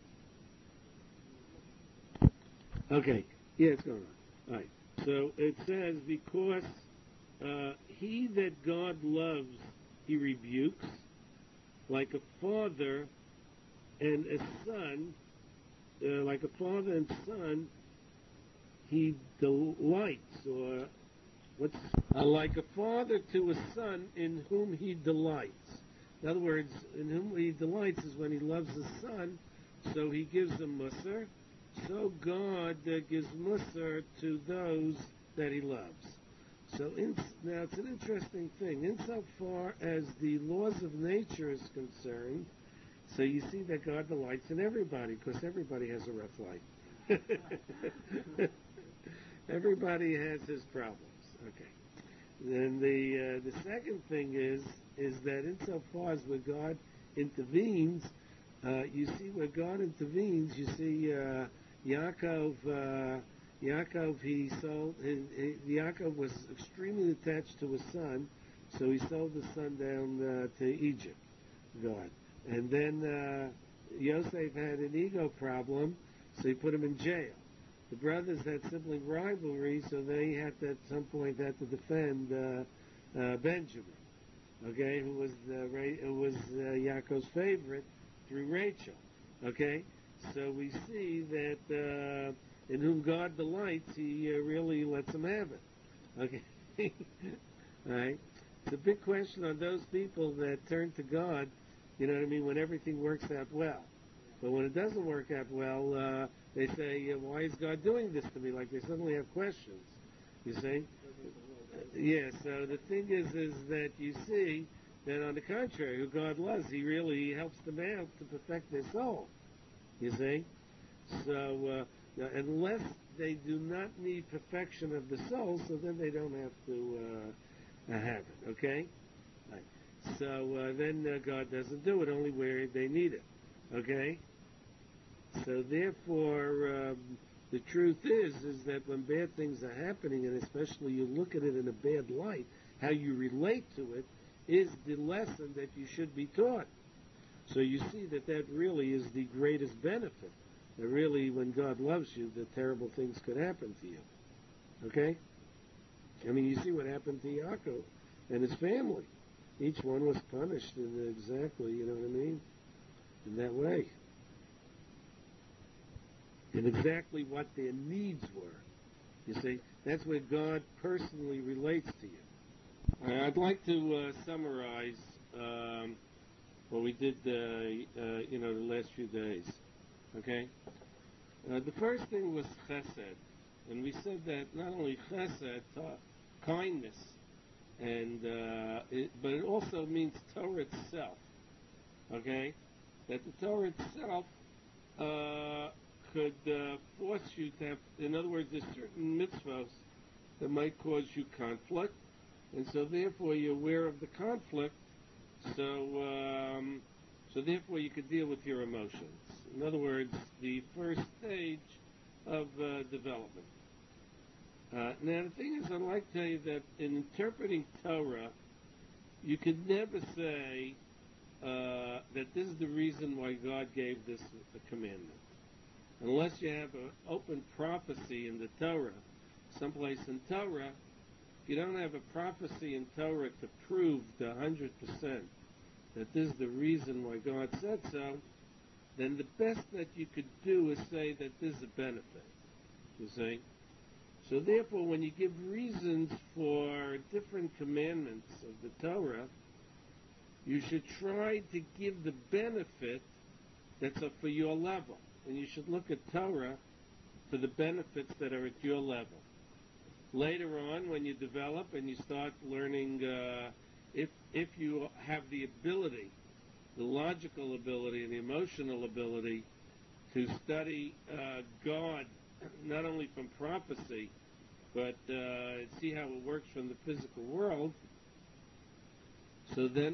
Okay, yeah, it's going on. All right, so it says, because he that God loves, he rebukes, like a father and a son, like a father and son, he delights, or what's like a father to a son in whom he delights. In other words, in whom he delights is when he loves his son, so he gives him Mussar, so God gives Musar to those that He loves. So now it's an interesting thing. Insofar as the laws of nature is concerned, so you see that God delights in everybody, because everybody has a rough life. Everybody has his problems. Okay. Then the second thing is that insofar as where God intervenes, you see where God intervenes. You see Yaakov. Yaakov, Yaakov was extremely attached to his son, so he sold his son down to Egypt. God. And then Yosef had an ego problem, so he put him in jail. The brothers had sibling rivalry, so they had to, at some point had to defend Benjamin, okay, who was Yaakov's favorite through Rachel, okay. So we see that in whom God delights, He really lets him have it, okay. All right. It's a big question on those people that turn to God. You know what I mean? When everything works out well. But when it doesn't work out well, they say, why is God doing this to me? Like they suddenly have questions. You see? Yeah, so the thing is that you see that on the contrary, who God loves, He really helps them out to perfect their soul. You see? So, unless they do not need perfection of the soul, so then they don't have to have it. Okay? Right. So then God doesn't do it, only where they need it. Okay? So therefore, the truth is that when bad things are happening, and especially you look at it in a bad light, how you relate to it is the lesson that you should be taught. So you see that really is the greatest benefit. That really, when God loves you, the terrible things could happen to you. Okay? I mean, you see what happened to Yaakov and his family. Each one was punished in exactly, you know what I mean, in that way. And exactly what their needs were. You see, that's where God personally relates to you. I'd like to summarize what we did, the last few days. Okay? The first thing was chesed. And we said that not only chesed, kindness, and but it also means Torah itself. Okay? That the Torah itself could force you to have, in other words, there's certain mitzvahs that might cause you conflict, and so therefore you're aware of the conflict, so therefore you could deal with your emotions. In other words, the first stage of development. Now the thing is, I'd like to tell you that in interpreting Torah, you could never say that this is the reason why God gave this commandment. Unless you have an open prophecy in the Torah, someplace in Torah, if you don't have a prophecy in Torah to prove to 100% that this is the reason why God said so, then the best that you could do is say that this is a benefit. You see? So therefore, when you give reasons for different commandments of the Torah, you should try to give the benefit that's up for your level. And you should look at Torah for the benefits that are at your level. Later on, when you develop and you start learning, if you have the ability, the logical ability and the emotional ability to study God, not only from prophecy, but see how it works from the physical world, so then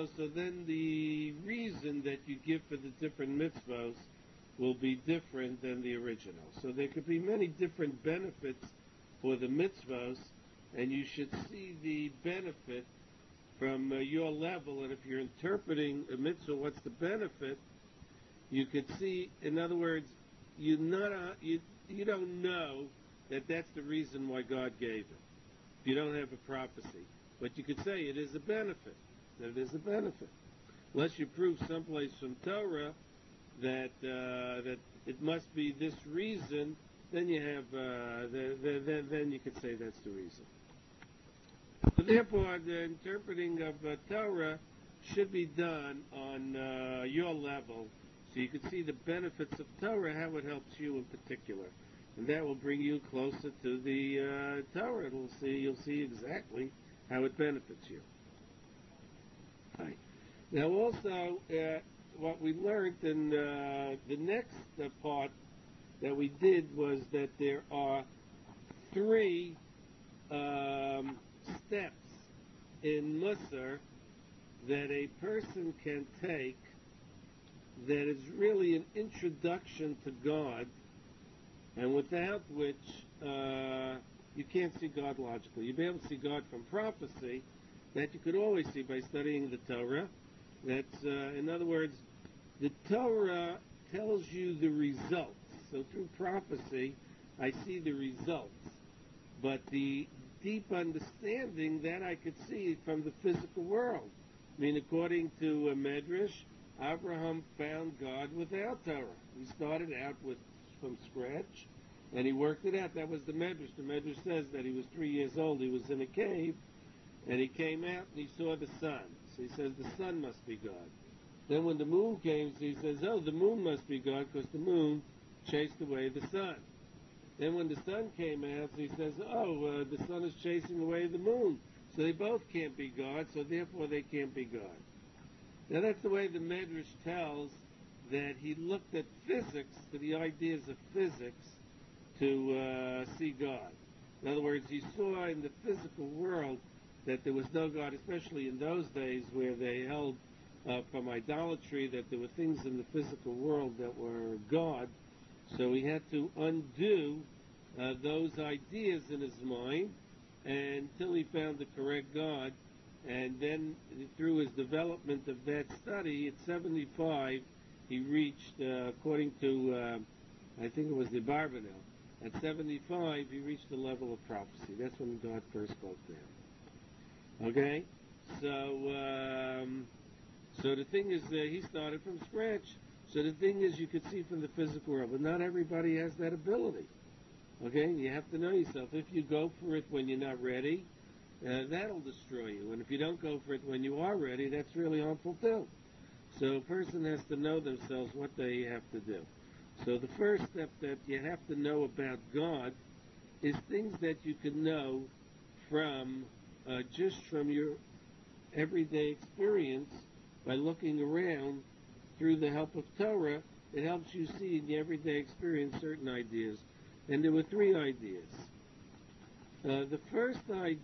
the reason that you give for the different mitzvahs will be different than the original. So there could be many different benefits for the mitzvahs, and you should see the benefit from your level. And if you're interpreting a mitzvah, what's the benefit? You could see, in other words, you don't know that that's the reason why God gave it. If you don't have a prophecy. But you could say it is a benefit. That it is a benefit. Unless you prove someplace from Torah that it must be this reason, then you have then you could say that's the reason. So therefore, the interpreting of Torah should be done on your level, So you can see the benefits of Torah, how it helps you in particular. And that will bring you closer to the Torah. You'll see exactly how it benefits you. Right. Now also, what we learned in the next part that we did was that there are three steps in Musar that a person can take that is really an introduction to God, and without which you can't see God logically. You'll be able to see God from prophecy, that you could always see by studying the Torah. That's, in other words, the Torah tells you the results. So through prophecy, I see the results. But the deep understanding, that I could see from the physical world. I mean, according to Medrash, Abraham found God without Torah. He started out from scratch, and he worked it out. That was the Medrash. The Medrash says that he was 3 years old. He was in a cave, and he came out, and he saw the sun. So he says, the sun must be God. Then when the moon came, so he says, oh, the moon must be God, because the moon chased away the sun. Then when the sun came out, so he says, oh, the sun is chasing away the moon. So they both can't be God, so therefore they can't be God. Now that's the way the Medrash tells that he looked at physics, to the ideas of physics, to see God. In other words, he saw in the physical world that there was no God, especially in those days where they held from idolatry that there were things in the physical world that were God. So he had to undo those ideas in his mind until he found the correct God. And then through his development of that study, at 75, he reached, according to, I think it was the Barbanel, at 75, he reached the level of prophecy. That's when God first spoke to him. Okay? So the thing is, he started from scratch. So the thing is, you could see from the physical world, but not everybody has that ability. Okay? You have to know yourself. If you go for it when you're not ready, that'll destroy you. And if you don't go for it when you are ready, that's really harmful too. So a person has to know themselves what they have to do. So the first step that you have to know about God is things that you can know from just from your everyday experience by looking around through the help of Torah. It helps you see in your everyday experience certain ideas. And there were three ideas. The first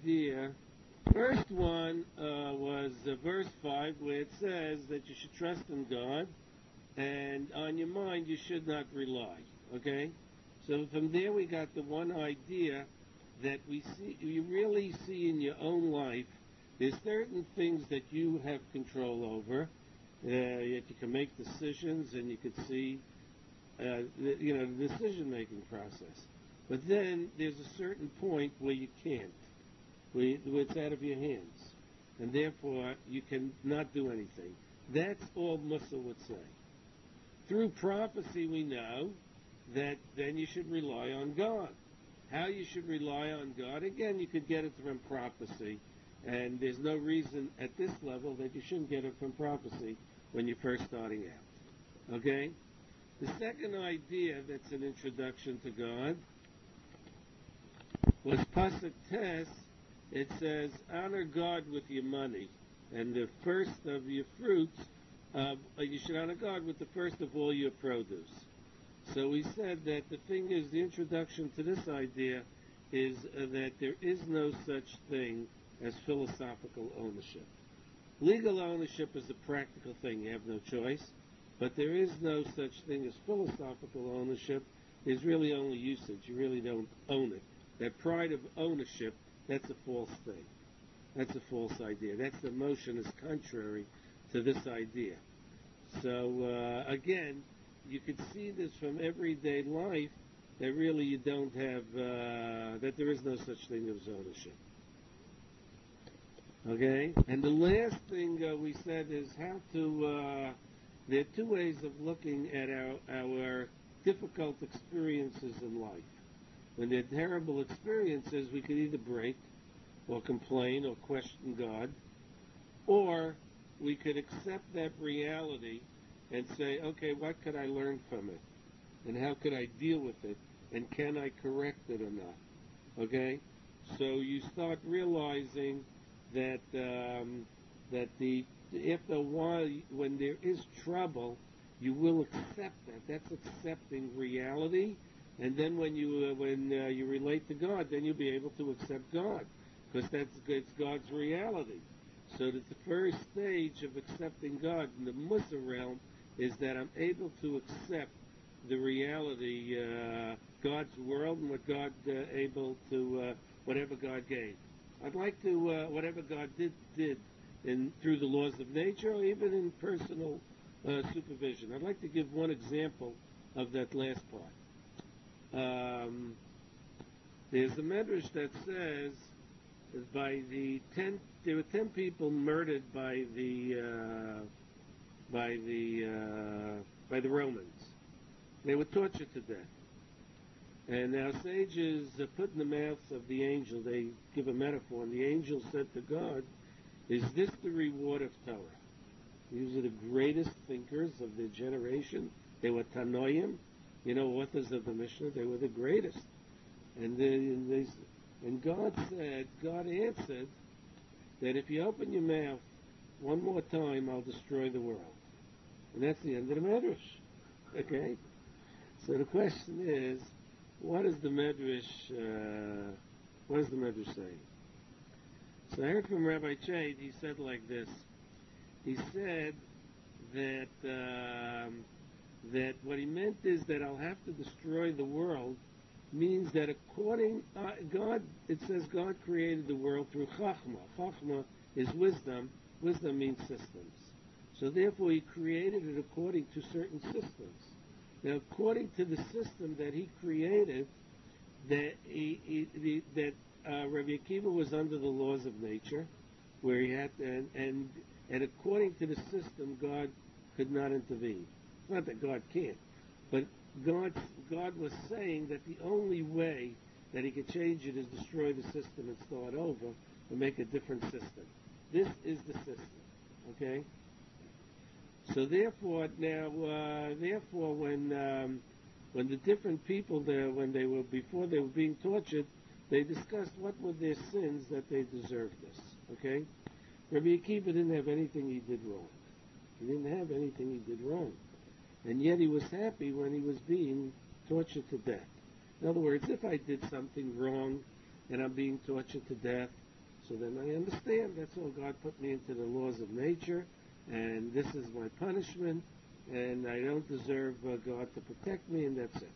one was verse 5, where it says that you should trust in God, and on your mind you should not rely. Okay? So from there we got the one idea that you really see in your own life. There's certain things that you have control over, that you can make decisions, and you can see, the decision-making process. But then there's a certain point where you can't, where it's out of your hands, and therefore you can not do anything. That's all Musar would say. Through prophecy we know that then you should rely on God. How you should rely on God, again, you could get it from prophecy, and there's no reason at this level that you shouldn't get it from prophecy when you're first starting out. Okay? The second idea that's an introduction to God was Pasuk Tes. It says, honor God with your money, and the first of your fruits, you should honor God with the first of all your produce. So we said that the thing is, the introduction to this idea is that there is no such thing as philosophical ownership. Legal ownership is a practical thing. You have no choice. But there is no such thing as philosophical ownership. There's really only usage. You really don't own it. That pride of ownership, that's a false thing. That's a false idea. That's the notion is contrary to this idea. So, again, you could see this from everyday life, that really you don't have, that there is no such thing as ownership. Okay? And the last thing we said is how to, there are two ways of looking at our difficult experiences in life. When they're terrible experiences, we could either break or complain or question God, or we could accept that reality and say, okay, what could I learn from it? And how could I deal with it? And can I correct it or not? Okay? So you start realizing that after a while, when there is trouble, you will accept that. That's accepting reality. And then when you relate to God, then you'll be able to accept God, because it's God's reality. So that the first stage of accepting God in the Musa realm is that I'm able to accept the reality, God's world, and what God whatever God gave. I'd like to, whatever God did through the laws of nature, or even in personal supervision. I'd like to give one example of that last part. There's a medrash that says that there were 10 people murdered by the Romans. They were tortured to death. And our sages put in the mouths of the angel, they give a metaphor, and the angel said to God, is this the reward of Torah? These are the greatest thinkers of their generation. They were Tanoim, authors of the Mishnah. They were the greatest. And God answered that if you open your mouth one more time, I'll destroy the world. And that's the end of the Medrash. Okay? So the question is, what is the Medrash saying? So I heard from Rabbi Chait, he said like this. He said that what he meant is that I'll have to destroy the world means that it says God created the world through Chachma. Chachma is wisdom. Wisdom means systems. So therefore he created it according to certain systems. Now according to the system that he created, that Rabbi Akiva was under the laws of nature, where he had and according to the system, God could not intervene. Not that God can't, but God was saying that the only way that he could change it is destroy the system and start over and make a different system. This is the system, okay? So therefore, when the different people there, before they were being tortured, they discussed what were their sins that they deserved this, okay? Rabbi Akiva didn't have anything he did wrong. He didn't have anything he did wrong. And yet he was happy when he was being tortured to death. In other words, if I did something wrong and I'm being tortured to death, so then I understand that's all. God put me into the laws of nature, and this is my punishment, and I don't deserve God to protect me, and that's it.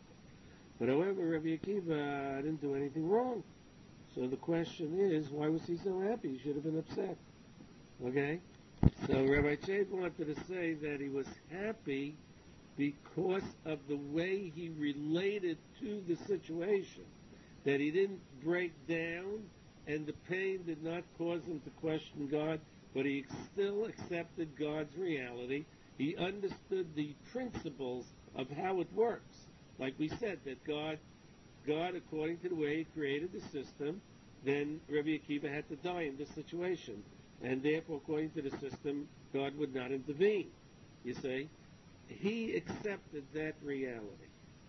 But however, Rabbi Akiva didn't do anything wrong. So the question is, why was he so happy? He should have been upset. Okay? So Rabbi Chait wanted to say that he was happy because of the way he related to the situation. That he didn't break down, and the pain did not cause him to question God, but he still accepted God's reality. He understood the principles of how it works. Like we said, that God, according to the way he created the system, then Rabbi Akiva had to die in this situation. And therefore, according to the system, God would not intervene. You see? He accepted that reality.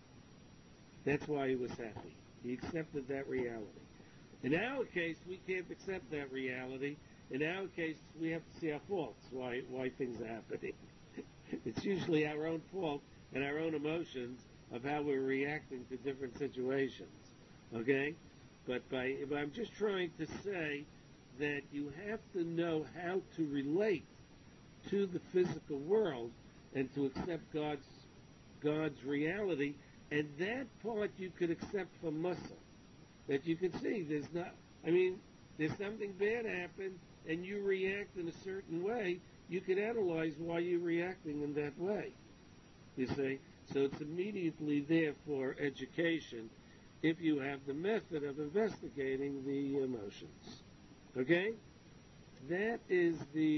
That's why he was happy. He accepted that reality. In our case, we can't accept that reality. In our case, we have to see our faults, why things are happening. It's usually our own fault and our own emotions of how we're reacting to different situations. Okay? But I'm just trying to say that you have to know how to relate to the physical world and to accept God's reality, and that part you could accept from muscle. That you can see there's something bad happened and you react in a certain way, you can analyze why you're reacting in that way. You see? So it's immediately there for education if you have the method of investigating the emotions. Okay? That is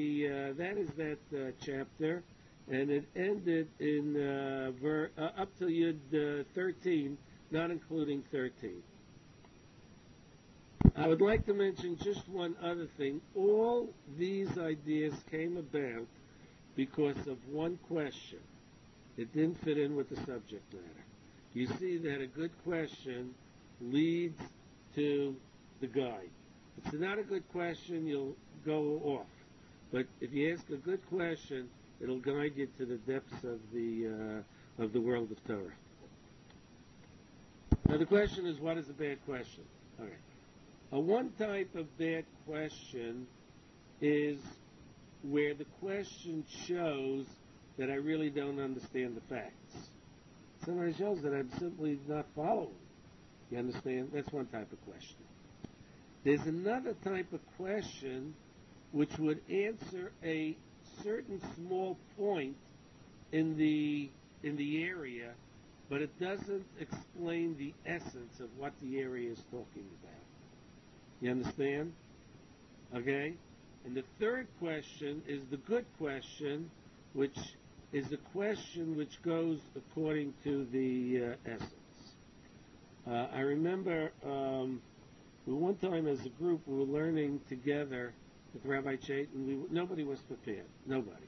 that chapter, and it ended in up to Yud 13, not including 13. I would like to mention just one other thing. All these ideas came about because of one question. It didn't fit in with the subject matter. You see that a good question leads to the guide. If it's not a good question, you'll go off. But if you ask a good question, it'll guide you to the depths of the world of Torah. Now the question is, what is a bad question? All right. One type of bad question is where the question shows that I really don't understand the facts. Somebody shows that I'm simply not following. You understand? That's one type of question. There's another type of question which would answer a certain small point in the area, but it doesn't explain the essence of what the area is talking about. You understand? Okay? And the third question is the good question, which is a question which goes according to the essence. I remember one time as a group we were learning together with Rabbi Chaitin. Nobody was prepared. Nobody.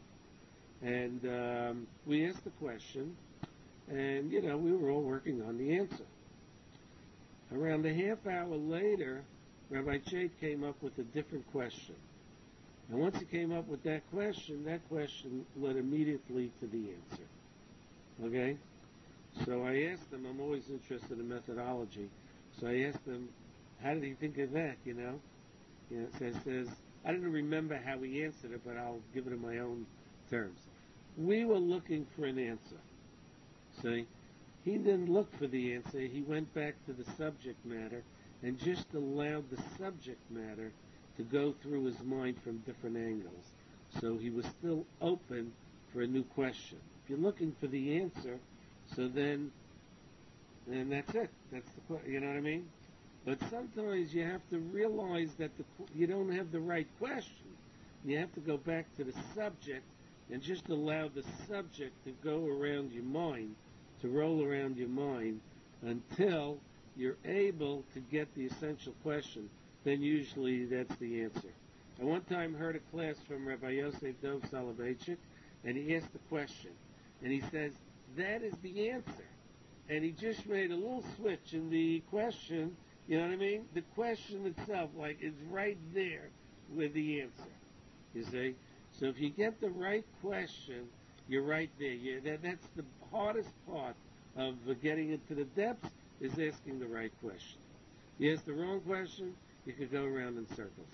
And we asked the question, and, we were all working on the answer. Around a half hour later, Rabbi Chait came up with a different question. And once he came up with that question led immediately to the answer. Okay? So I asked him, I'm always interested in methodology, so I asked him, how did he think of that, So it says, I didn't remember how he answered it, but I'll give it in my own terms. We were looking for an answer. See? He didn't look for the answer. He went back to the subject matter and just allowed the subject matter to go through his mind from different angles. So he was still open for a new question. If you're looking for the answer, so then that's it. That's the you know what I mean? But sometimes you have to realize that you don't have the right question. You have to go back to the subject and just allow the subject to go around your mind, to roll around your mind until you're able to get the essential question. Then usually that's the answer. I one time heard a class from Rabbi Yosef Dov Soloveitchik, and he asked the question. And he says, that is the answer. And he just made a little switch in the question, you know what I mean? The question itself, is right there with the answer, you see? So if you get the right question, you're right there. That's the hardest part of getting into the depths, is asking the right question. You ask the wrong question, you could go around in circles.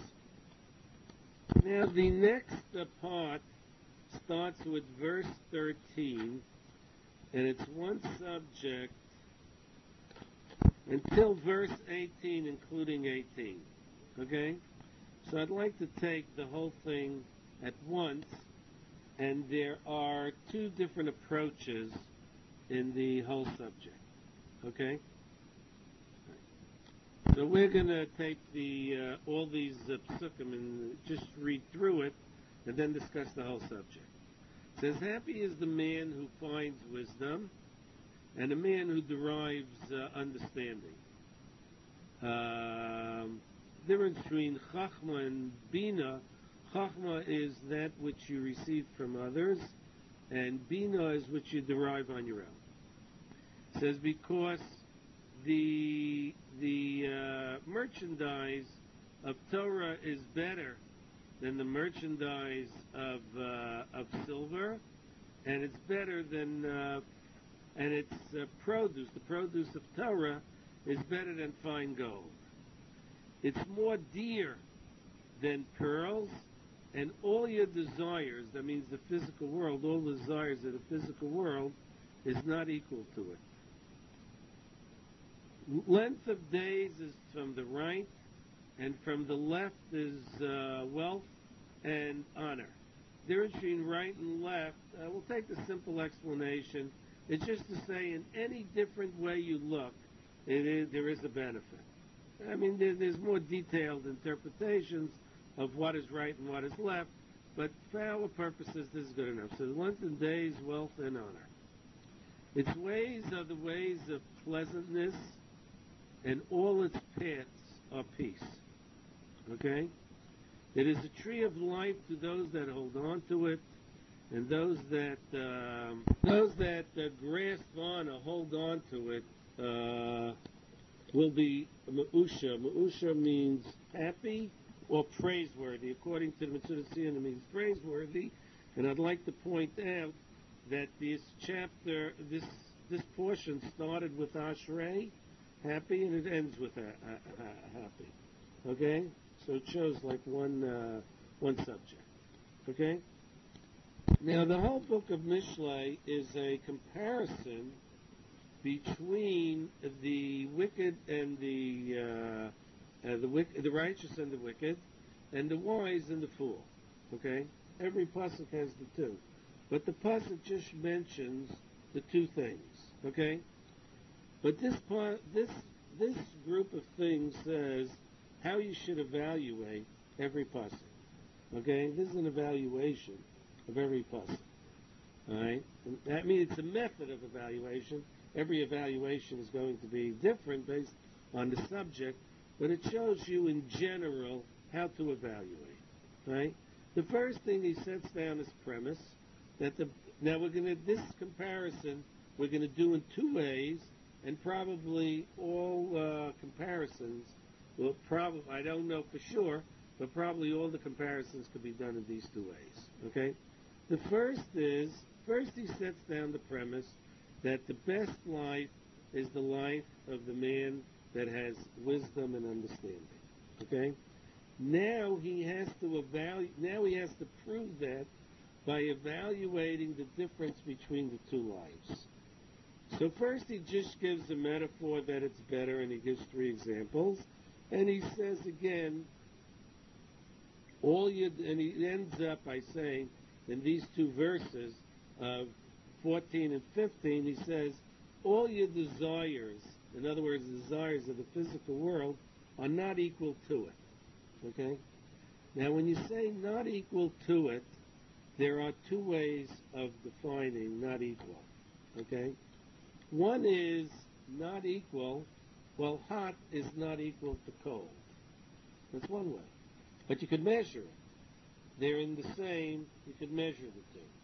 Now the next part starts with verse 13, and it's one subject until verse 18, including 18. Okay? So I'd like to take the whole thing at once, and there are two different approaches in the whole subject. Okay? So we're going to take all these psukim and just read through it and then discuss the whole subject. It says, happy is the man who finds wisdom and the man who derives understanding. Difference between Chachma and Bina. Chachma is that which you receive from others, and Bina is which you derive on your own. It says because the merchandise of Torah is better than the merchandise of silver, and it's better than and its produce. The produce of Torah is better than fine gold. It's more dear than pearls, and all your desires, that means the physical world, all the desires of the physical world, is not equal to it. Length of days is from the right, and from the left is wealth and honor. The difference between right and left, we'll take the simple explanation. It's just to say in any different way you look, there is a benefit. I mean, there's more detailed interpretations of what is right and what is left, but for our purposes, this is good enough. So length of days, wealth, and honor. Its ways are the ways of pleasantness, and all its paths are peace. Okay? It is a tree of life to those that hold on to it, and those that grasp on or hold on to it will be Ma'usha. Ma'usha means happy or praiseworthy. According to the Metzudas Tziyun, it means praiseworthy. And I'd like to point out that this chapter, this portion started with Ashrei, happy, and it ends with happy. Okay? So it shows like one subject. Okay? Now the whole book of Mishlei is a comparison between the wicked and the righteous and the wicked, and the wise and the fool. Okay? Every pasuk has the two. But the pasuk just mentions the two things. Okay? But this group of things says how you should evaluate every pasuk. Okay? This is an evaluation of every pasuk. Alright? I mean, it's a method of evaluation. Every evaluation is going to be different based on the subject, but it shows you in general how to evaluate. Right? The first thing he sets down as premise that this comparison we're going to do in two ways, and probably all comparisons will probably, I don't know for sure, but probably all the comparisons could be done in these two ways. Okay? The first he sets down the premise that the best life is the life of the man that has wisdom and understanding. Okay? Now he has to prove that by evaluating the difference between the two lives. So first he just gives a metaphor that it's better, and he gives three examples, and he says again, and he ends up by saying in these two verses of 14 and 15, he says, all your desires, in other words, the desires of the physical world, are not equal to it. Okay? Now, when you say not equal to it, there are two ways of defining not equal. Okay? One is not equal, well, hot is not equal to cold. That's one way. But you could measure it. They're in the same, you could measure the two.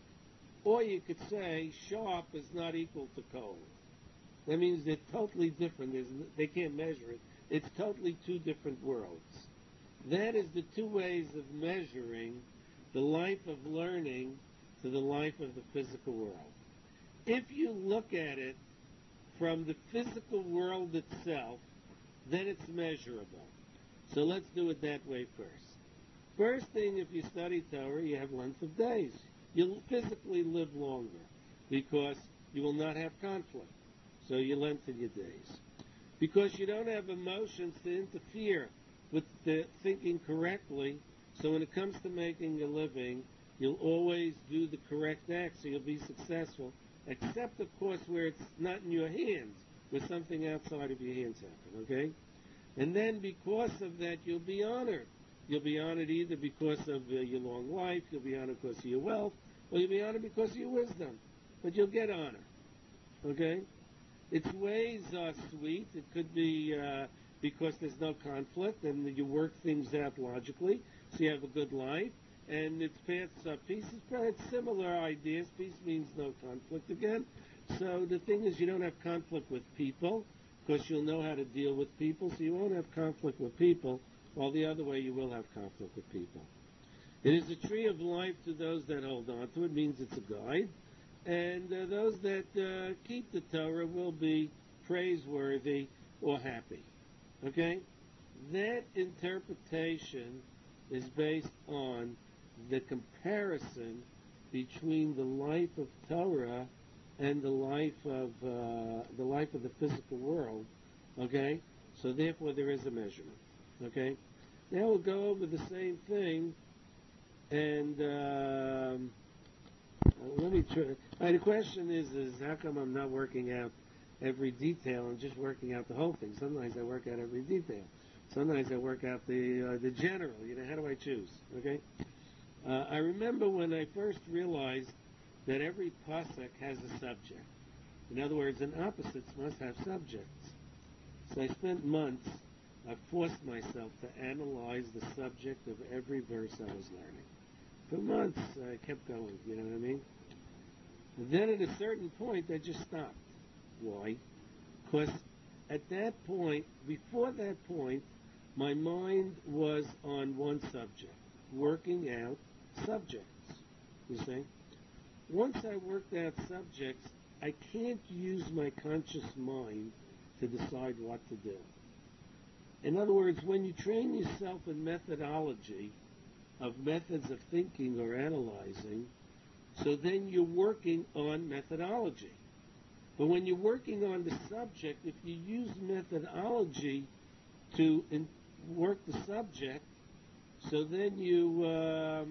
Or you could say sharp is not equal to cold. That means they're totally different. They can't measure it. It's totally two different worlds. That is the two ways of measuring the life of learning to the life of the physical world. If you look at it from the physical world itself, then it's measurable. So let's do it that way first. First thing, if you study Torah, you have length of days. You'll physically live longer because you will not have conflict. So you lengthen your days. Because you don't have emotions to interfere with the thinking correctly, so when it comes to making a living, you'll always do the correct act, so you'll be successful, except, of course, where it's not in your hands, where something outside of your hands happen, okay? And then because of that, you'll be honored. You'll be honored either because of your long life, you'll be honored because of your wealth, or you'll be honored because of your wisdom. But you'll get honor. Okay? Its ways are sweet. It could be because there's no conflict and you work things out logically, so you have a good life. And its paths are peace. It's similar ideas. Peace means no conflict again. So the thing is, you don't have conflict with people because you'll know how to deal with people, so you won't have conflict with people. While the other way, you will have conflict with people. It is a tree of life to those that hold on to it. Means it's a guide. And those that keep the Torah will be praiseworthy or happy. Okay? That interpretation is based on the comparison between the life of Torah and the life of the physical world. Okay? So therefore, there is a measurement. Okay? Now we'll go over the same thing, and let me try. The question is how come I'm not working out every detail and just working out the whole thing? Sometimes I work out every detail. Sometimes I work out the general. How do I choose? Okay? I remember when I first realized that every pasuk has a subject. In other words, an opposites must have subjects. So I spent months. I forced myself to analyze the subject of every verse I was learning. For months, I kept going, you know what I mean? And then at a certain point, I just stopped. Why? Because at that point, before that point, my mind was on one subject, working out subjects, you see? Once I worked out subjects, I can't use my conscious mind to decide what to do. In other words, when you train yourself in methodology, of methods of thinking or analyzing, so then you're working on methodology. But when you're working on the subject, if you use methodology to work the subject, so then you're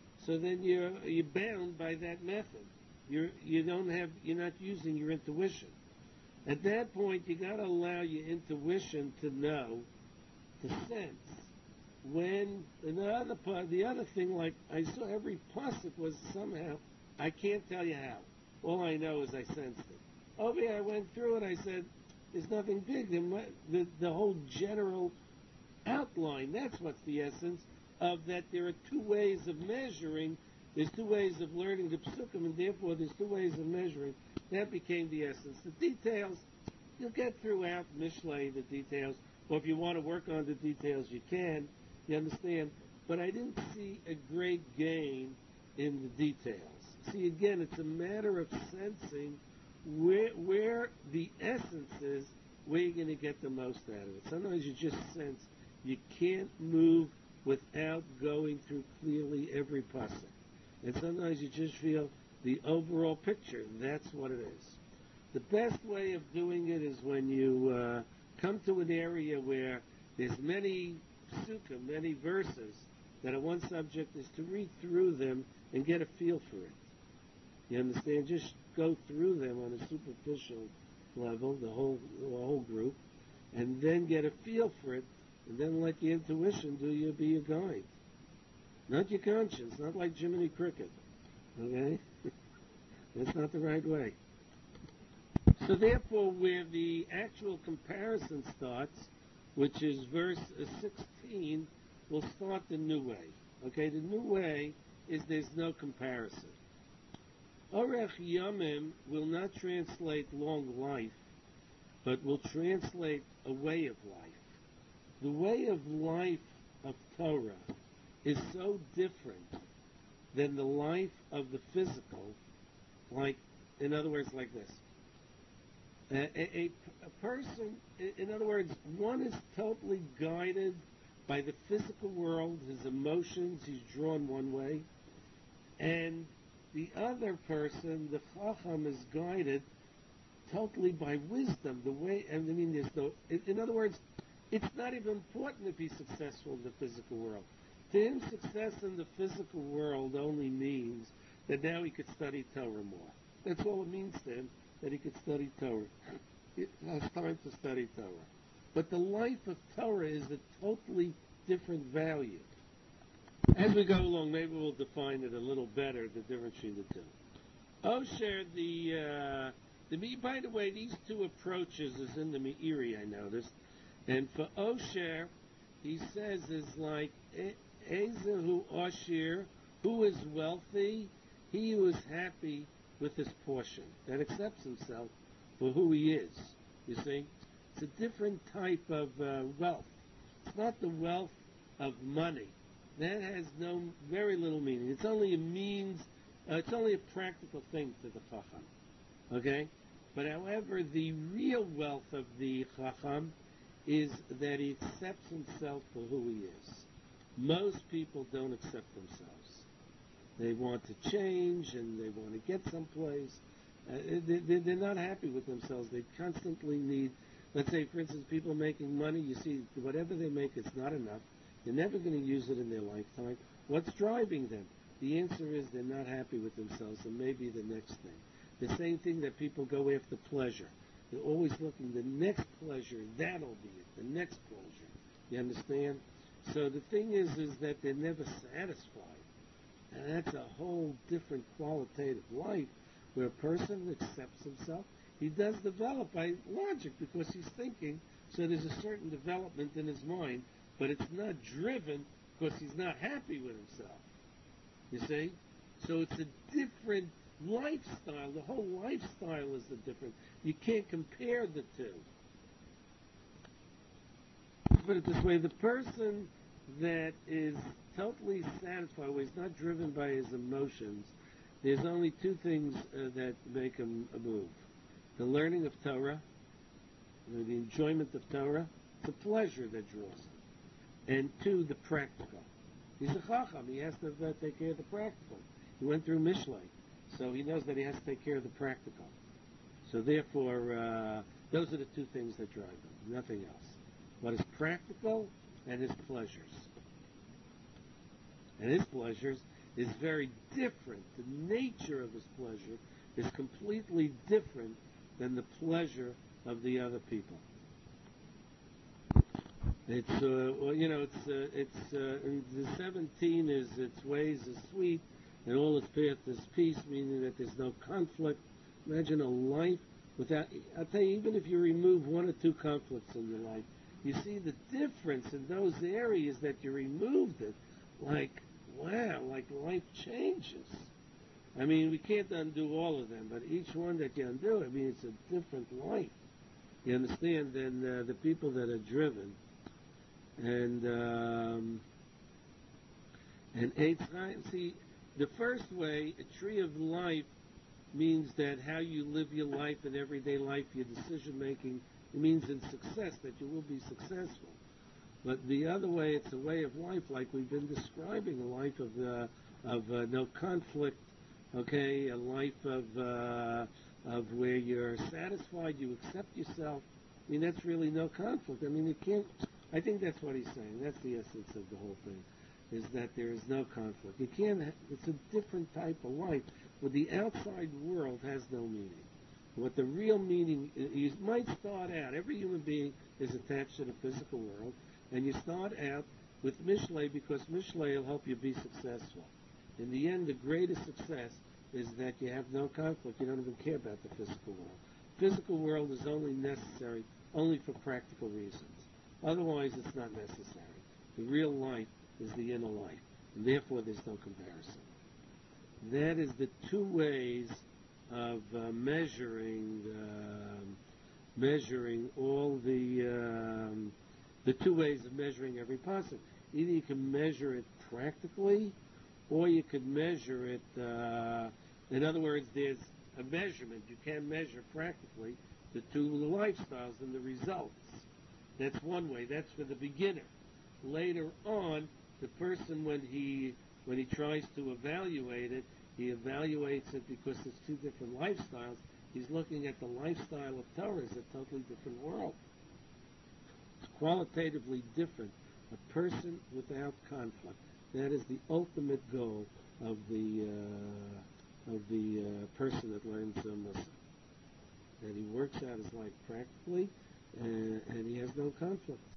bound by that method. You're not using your intuition. At that point, you got to allow your intuition to know, to sense. When the other thing, like I saw every pasuk was somehow, I can't tell you how. All I know is I sensed it. Over here, I went through it. I said, "There's nothing big." The whole general outline. That's what's the essence of that. There are two ways of measuring. There's two ways of learning the psukim, and therefore there's two ways of measuring. That became the essence. The details, you'll get throughout Mishlei, the details. Or if you want to work on the details, you can. You understand? But I didn't see a great gain in the details. See, again, it's a matter of sensing where the essence is, where you're going to get the most out of it. Sometimes you just sense you can't move without going through clearly every pasuk. And sometimes you just feel the overall picture. That's what it is. The best way of doing it is when you come to an area where there's many psukim, many verses that are one subject, is to read through them and get a feel for it. You understand? Just go through them on a superficial level, the whole group, and then get a feel for it, and then let your intuition be your guide. Not your conscience, not like Jiminy Cricket. Okay? That's not the right way. So therefore, where the actual comparison starts, which is verse 16, we'll start the new way. Okay, the new way is there's no comparison. Orech Yomim will not translate long life, but will translate a way of life. The way of life of Torah is so different than the life of the physical, like, in other words, like this. A person, in other words, one is totally guided by the physical world, his emotions, he's drawn one way, and the other person, the Chacham, is guided totally by wisdom. The way, and I mean, there's no, in other words, it's not even important if he's successful in the physical world. To him, success in the physical world only means that now he could study Torah more. That's all it means to him, that he could study Torah. It has time to study Torah. But the life of Torah is a totally different value. As we go along, maybe we'll define it a little better, the difference between the two. Osher, by the way, these two approaches is in the Meiri, I noticed. And for Osher, he says is like, Ezehu Osher, who is wealthy, he who is happy with his portion, that accepts himself for who he is. You see? It's a different type of wealth. It's not the wealth of money. That has very little meaning. It's only a means, it's only a practical thing to the Chacham. Okay? But however, the real wealth of the Chacham is that he accepts himself for who he is. Most people don't accept themselves. They want to change and they want to get someplace. They're not happy with themselves. They constantly need, let's say, for instance, people making money, you see, whatever they make, it's not enough. They're never going to use it in their lifetime. What's driving them? The answer is they're not happy with themselves, and maybe the next thing. The same thing that people go after pleasure. They're always looking, the next pleasure, that'll be it, the next pleasure. You understand? So the thing is that they're never satisfied. And that's a whole different qualitative life where a person accepts himself. He does develop by logic because he's thinking, so there's a certain development in his mind, but it's not driven because he's not happy with himself. You see? So it's a different lifestyle. The whole lifestyle is the different. You can't compare the two. Put it this way, the person that is totally satisfied, where he's not driven by his emotions, there's only two things that make him move. The learning of Torah, the enjoyment of Torah, it's a pleasure that draws him. And two, the practical. He's a chacham. He has to take care of the practical. He went through Mishlei, so he knows that he has to take care of the practical. So therefore, those are the two things that drive him, nothing else. What is practical and his pleasures. And his pleasures is very different. The nature of his pleasure is completely different than the pleasure of the other people. It's the 17 is its ways is sweet, and all its path is peace, meaning that there's no conflict. Imagine a life without. I'll tell you, even if you remove one or two conflicts in your life, you see the difference in those areas that you removed it. Like, wow, like life changes. I mean, we can't undo all of them, but each one that you undo, I mean, it's a different life. You understand? Than the people that are driven. And Eitz Chaim, see, the first way, a tree of life means that how you live your life in everyday life, your decision making, it means in success, that you will be successful. But the other way, it's a way of life, like we've been describing, a life of no conflict, okay, a life of where you're satisfied, you accept yourself. I mean, that's really no conflict. I mean, you can't. I think that's what he's saying. That's the essence of the whole thing, is that there is no conflict. You can't. It's a different type of life, where the outside world has no meaning. What the real meaning, you might start out, every human being is attached to the physical world, and you start out with Mishlei because Mishlei will help you be successful. In the end, the greatest success is that you have no conflict. You don't even care about the physical world. Physical world is only necessary only for practical reasons. Otherwise, it's not necessary. The real life is the inner life, and therefore there's no comparison. That is the two ways of measuring all the two ways of measuring every person. Either you can measure it practically, or you could measure it. In other words, there's a measurement. You can measure practically the two lifestyles and the results. That's one way. That's for the beginner. Later on, the person, when he tries to evaluate it, he evaluates it because it's two different lifestyles. He's looking at the lifestyle of Torah as a totally different world. It's qualitatively different. A person without conflict. That is the ultimate goal of the person that learns Mussar. That he works out his life practically, and he has no conflict.